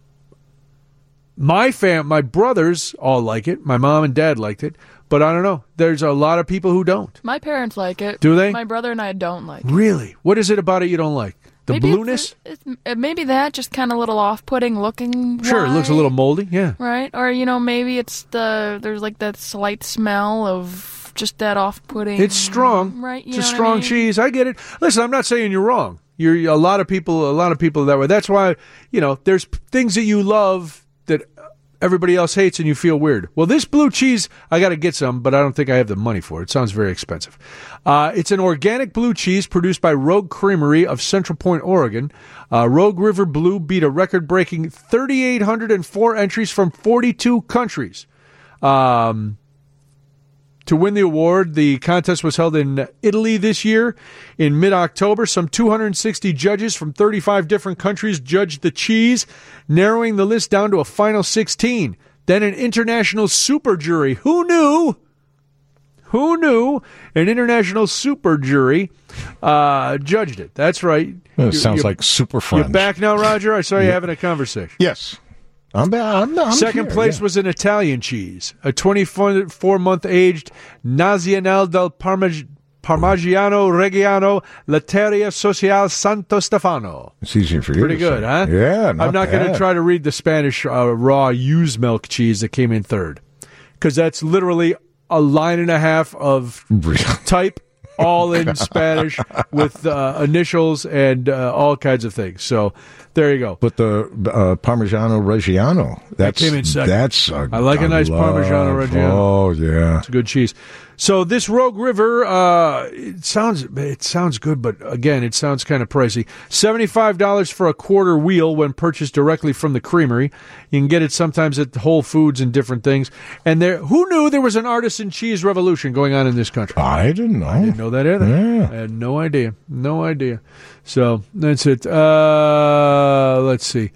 my fam, my brothers all like it. My mom and dad liked it. But I don't know. There's a lot of people who don't. My parents like it. Do they? My brother and I don't like it. Really? What is it about it you don't like? The maybe blueness? It's, it's, uh, maybe that, just kind of a little off-putting looking. Sure, it looks a little moldy, yeah. Right? Or, you know, maybe it's the, there's like that slight smell of just that off-putting. It's strong. Right? You It's a know what strong I mean? cheese. I get it. Listen, I'm not saying you're wrong. You're a lot of people, a lot of people are that way. That's why, you know, there's things that you love that everybody else hates and you feel weird. Well, this blue cheese, I got to get some, but I don't think I have the money for it. It sounds very expensive. Uh, it's an organic blue cheese produced by Rogue Creamery of Central Point, Oregon. Uh, Rogue River Blue beat a record-breaking three thousand eight hundred four entries from forty-two countries. Um, to win the award, the contest was held in Italy this year in mid-October. Some two hundred sixty judges from thirty-five different countries judged the cheese, narrowing the list down to a final sixteen. Then an international super jury. Who knew? Who knew? An international super jury uh, judged it. That's right. Well, it You- sounds you- like super French. You back now, Roger? I saw you Yeah. having a conversation. Yes. I'm, I'm, I'm Second here, place yeah. was an Italian cheese, a twenty-four month aged Nazionale del Parmag- Parmigiano Reggiano Latteria Sociale Santo Stefano. It's easier for you Pretty to good, say. huh? Yeah, not I'm not going to bad. try to read the Spanish uh, raw used milk cheese that came in third, because that's literally a line and a half of type, all in Spanish with uh, initials and uh, all kinds of things. So there you go. But the uh, Parmigiano Reggiano, that's, came in second. That's a, I like a nice love- Parmigiano Reggiano. Oh, yeah. It's a good cheese. So this Rogue River, uh, it sounds it sounds good, but again, it sounds kind of pricey. seventy-five dollars for a quarter wheel when purchased directly from the creamery. You can get it sometimes at Whole Foods and different things. And there, who knew there was an artisan cheese revolution going on in this country? I didn't know. I didn't know that either. Yeah. I had no idea. No idea. So that's it. Uh, let's see.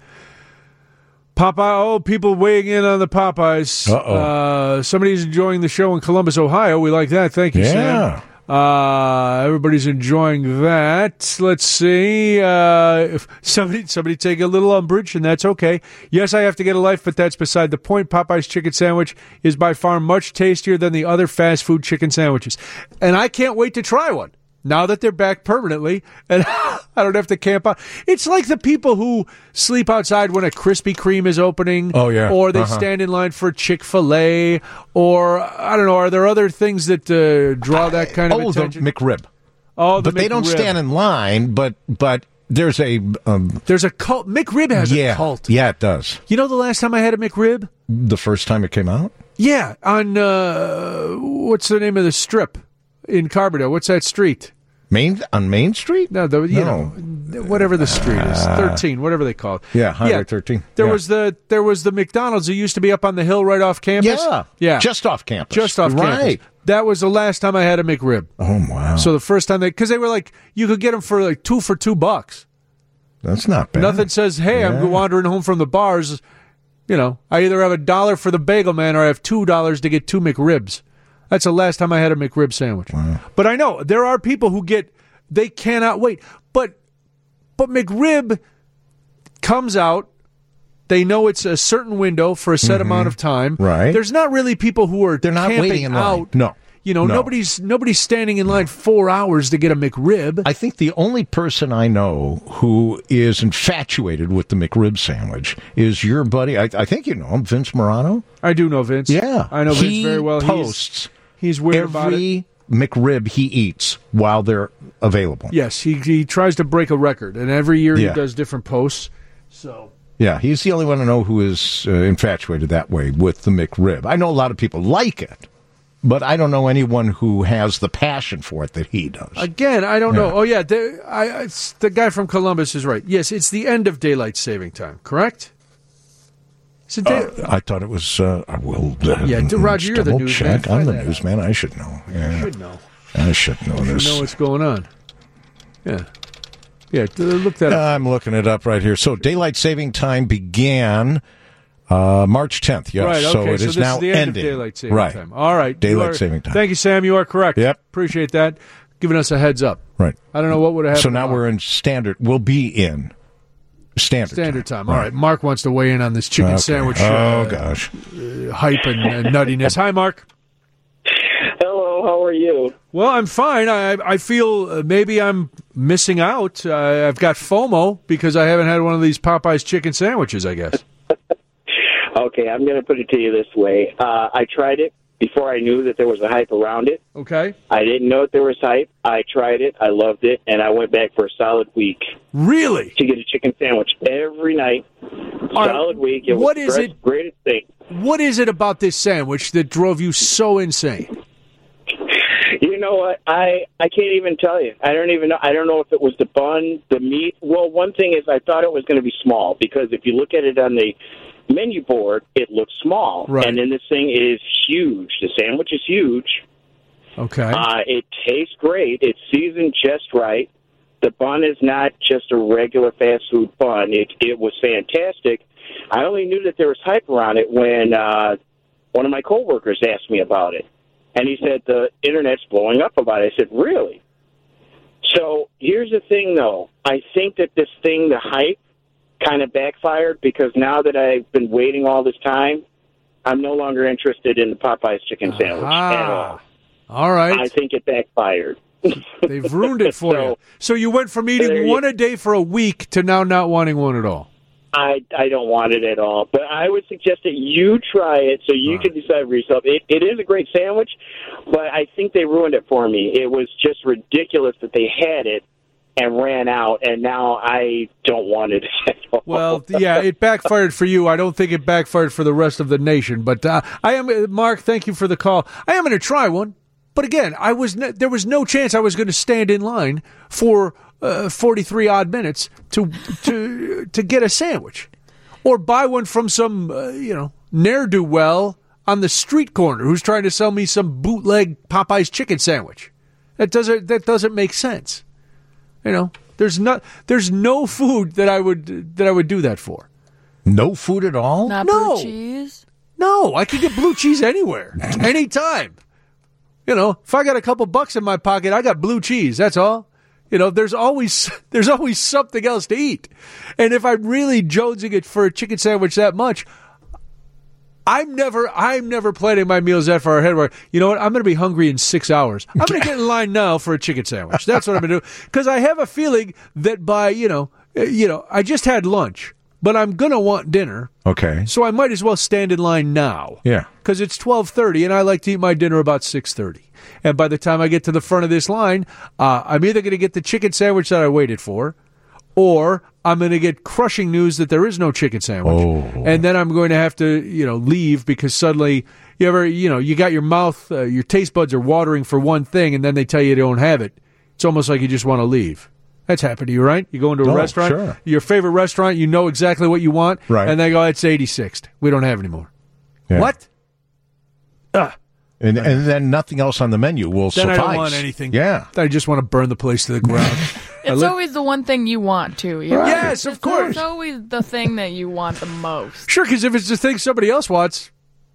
Popeye, oh, people weighing in on the Popeyes. Uh-oh. Uh, somebody's enjoying the show in Columbus, Ohio. We like that. Thank you, Yeah. Sam. Uh, everybody's enjoying that. Let's see. Uh, if somebody, somebody take a little umbrage, and that's okay. Yes, I have to get a life, but that's beside the point. Popeye's chicken sandwich is by far much tastier than the other fast food chicken sandwiches. And I can't wait to try one. Now that they're back permanently, and I don't have to camp out. It's like the people who sleep outside when a Krispy Kreme is opening. Oh, yeah. Or they Uh-huh. stand in line for Chick-fil-A. Or, I don't know, are there other things that uh, draw that kind of oh, attention? the McRib. Oh, the but they don't McRib. stand in line, but but there's a... Um, There's a cult. McRib has yeah, a cult. Yeah, it does. You know the last time I had a McRib? The first time it came out? Yeah, on, uh, what's the name of the strip? in Carbondale. What's that street? Main on Main Street? No, the, you No. know, whatever the street is, Uh, thirteen, whatever they call it. Yeah, Highway thirteen. There Yeah. was the there was the McDonald's that used to be up on the hill right off campus. Yeah, yeah, just off campus. just off Right. campus. That was the last time I had a McRib. Oh wow! So the first time they, because they were like, you could get them for like two for two bucks. That's not bad. Nothing says, hey, Yeah. I'm wandering home from the bars. You know, I either have a dollar for the bagel man or I have two dollars to get two McRibs. That's the last time I had a McRib sandwich. Wow. But I know there are people who get, they cannot wait. But but McRib comes out. They know it's a certain window for a set Mhm. amount of time. Right. There's not really people who are They're not camping waiting in line. out. No. You know, No. nobody's nobody's standing in line four hours to get a McRib. I think the only person I know who is infatuated with the McRib sandwich is your buddy. I, I think you know him, Vince Morano. I do know Vince. Yeah, I know he Vince very well. Posts he's, he's weird about it. every McRib he eats while they're available. Yes, he he tries to break a record, and every year Yeah. he does different posts. So Yeah, he's the only one I know who is uh, infatuated that way with the McRib. I know a lot of people like it, but I don't know anyone who has the passion for it that he does. again, I don't Yeah. know. Oh yeah, the, I, it's, the guy from Columbus is right. Yes, it's the end of daylight saving time. Correct? It's a day- Uh, I thought it was. Uh, I will. Uh, Yeah, d- Roger, you're the double newsman. check. I'm Find the that out. newsman. I should know. Yeah. You should know. I should know You this. know what's going on. Yeah, yeah. d- Look that up. I'm looking it up right here. So daylight saving time began uh, March tenth. Yes. Right. Okay. So it so is this now is the end ending. of daylight saving right. time. All right. You Daylight are- saving time. Thank you, Sam. You are correct. Yep. Appreciate that. Giving us a heads up. Right. I don't know what would have happened. So now we're in standard. We'll be in standard. Standard time. All right. Mark wants to weigh in on this chicken Okay. sandwich. Oh uh, gosh. uh, hype and, and nuttiness. Hi, Mark. Hello, how are you? Well, I'm fine. I I feel uh, maybe I'm missing out. Uh, I've got FOMO because I haven't had one of these Popeyes chicken sandwiches, I guess. Okay, I'm going to put it to you this way. Uh, I tried it before I knew that there was a hype around it. Okay. I didn't know that there was hype. I tried it. I loved it. And I went back for a solid week. Really? To get a chicken sandwich every night. Solid week. It was what the is great- it- greatest thing. What is it about this sandwich that drove you so insane? You know what? I I can't even tell you. I don't even know. I don't know if it was the bun, the meat. Well, one thing is I thought it was going to be small because if you look at it on the menu board, it looks small. Right. And then this thing is huge. The sandwich is huge. Okay. Uh, it tastes great. It's seasoned just right. The bun is not just a regular fast food bun. It it was fantastic. I only knew that there was hype around it when uh, one of my coworkers asked me about it. And he said, the internet's blowing up about it. I said, really? So here's the thing, though. I think that this thing, the hype, kind of backfired because now that I've been waiting all this time, I'm no longer interested in the Popeyes chicken sandwich at all. All right. I think it backfired. They've ruined it for So- you. So you went from There eating you- one a day for a week to now not wanting one at all. I, I don't want it at all. But I would suggest that you try it so you can decide for yourself. It, it is a great sandwich, but I think they ruined it for me. It was just ridiculous that they had it and ran out, and now I don't want it at all. Well, yeah, it backfired for you. I don't think it backfired for the rest of the nation. But uh, I am, Mark. Thank you for the call. I am going to try one. But again, I was ne- there was no chance I was going to stand in line for uh, forty-three odd minutes to to to get a sandwich, or buy one from some uh, you know ne'er do well on the street corner who's trying to sell me some bootleg Popeyes chicken sandwich. That doesn't that doesn't make sense. You know, there's not there's no food that I would that I would do that for. No food at all? Not No. blue cheese. No, I can get blue cheese anywhere, anytime. You know, if I got a couple bucks in my pocket, I got blue cheese. That's all. You know, there's always there's always something else to eat. And if I'm really jonesing it for a chicken sandwich that much, I'm never I'm never planning my meals that far ahead. Where you know what, I'm going to be hungry in six hours. I'm going to get in line now for a chicken sandwich. That's what I'm going to do because I have a feeling that by you know uh, you know I just had lunch, but I'm going to want dinner. Okay. So I might as well stand in line now. Yeah. Because it's twelve thirty, and I like to eat my dinner about six thirty. And by the time I get to the front of this line, uh, I'm either going to get the chicken sandwich that I waited for, or I'm going to get crushing news that there is no chicken sandwich. Oh. And then I'm going to have to, you know, leave because suddenly You ever, you know, you got your mouth, uh, your taste buds are watering for one thing, and then they tell you you don't have it. It's almost like you just want to leave. That's happened to you, right? You go into a Oh, restaurant, sure. your favorite restaurant, you know exactly what you want, Right. and they go, it's eighty-sixth. We don't have any more. Yeah. What? Ugh. And, and then nothing else on the menu will Then suffice. I don't want anything. Yeah. I just want to burn the place to the ground. I It's li- always the one thing you want, too. You know? Right. Yes, of It's- course. It's always the thing that you want the most. Sure, because if it's the thing somebody else wants,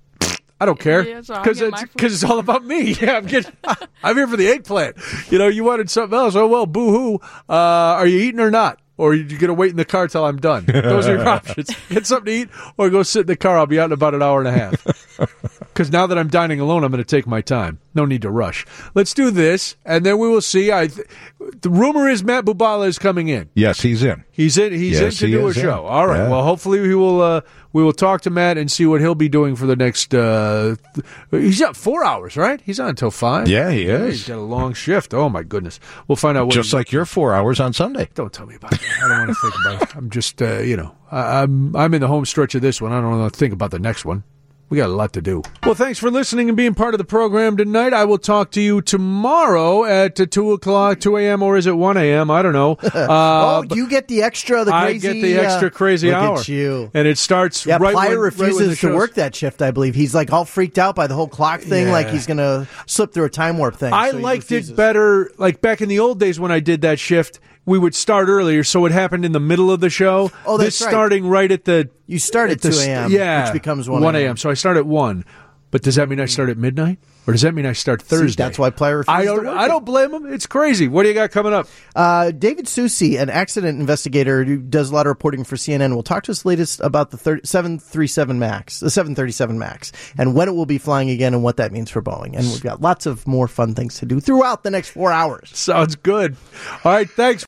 I don't care. Yeah, so I'll Because get it's, my food. 'cause it's all about me. Yeah, I'm getting, I'm here for the eggplant. You know, you wanted something else. Oh, well, boo-hoo. Uh, are you eating or not? Or are you going to wait in the car till I'm done? Those are your options. Get something to eat or go sit in the car. I'll be out in about an hour and a half. Because now that I'm dining alone, I'm going to take my time. No need to rush. Let's do this, and then we will see. I th- the rumor is Matt Bubala is coming in. Yes, he's in. He's in. He's Yes, in to he do a is in. show. All right. Yeah. Well, hopefully we will. Uh, we will talk to Matt and see what he'll be doing for the next. Uh, th- he's got four hours, right? He's on until five. Yeah, he is. He's got a long shift. Oh my goodness. We'll find out. What Just he- like your four hours on Sunday. Don't tell me about that. I don't want to think about it. I'm just, uh, you know, I, I'm I'm in the home stretch of this one. I don't want to think about the next one. We got a lot to do. Well, thanks for listening and being part of the program tonight. I will talk to you tomorrow at uh, two o'clock, two a.m., or is it one a.m.? I don't know. Uh, oh, you get the extra, the I crazy. get the extra uh, crazy look hour. At you. And it starts Yeah, right Plyer when, right when refuses the to show's- work that shift, I believe. He's like all freaked out by the whole clock thing, Yeah. like he's going to slip through a time warp thing. I so he liked refuses. it better, like back in the old days when I did that shift, we would start earlier, so it happened in the middle of the show. Oh, that's this right. starting right at the... You start at the two st- a.m., yeah, which becomes one one a.m. a.m., so I start at one. But does that mean I start at midnight? Or does that mean I start Thursday? See, that's why Plyer refuses I don't, to work I it. don't blame him. It's crazy. What do you got coming up? Uh, David Susi, an accident investigator who does a lot of reporting for C N N, will talk to us latest about the seven thirty-seven MAX, the seven thirty-seven MAX, and when it will be flying again and what that means for Boeing. And we've got lots of more fun things to do throughout the next four hours. Sounds good. All right, thanks.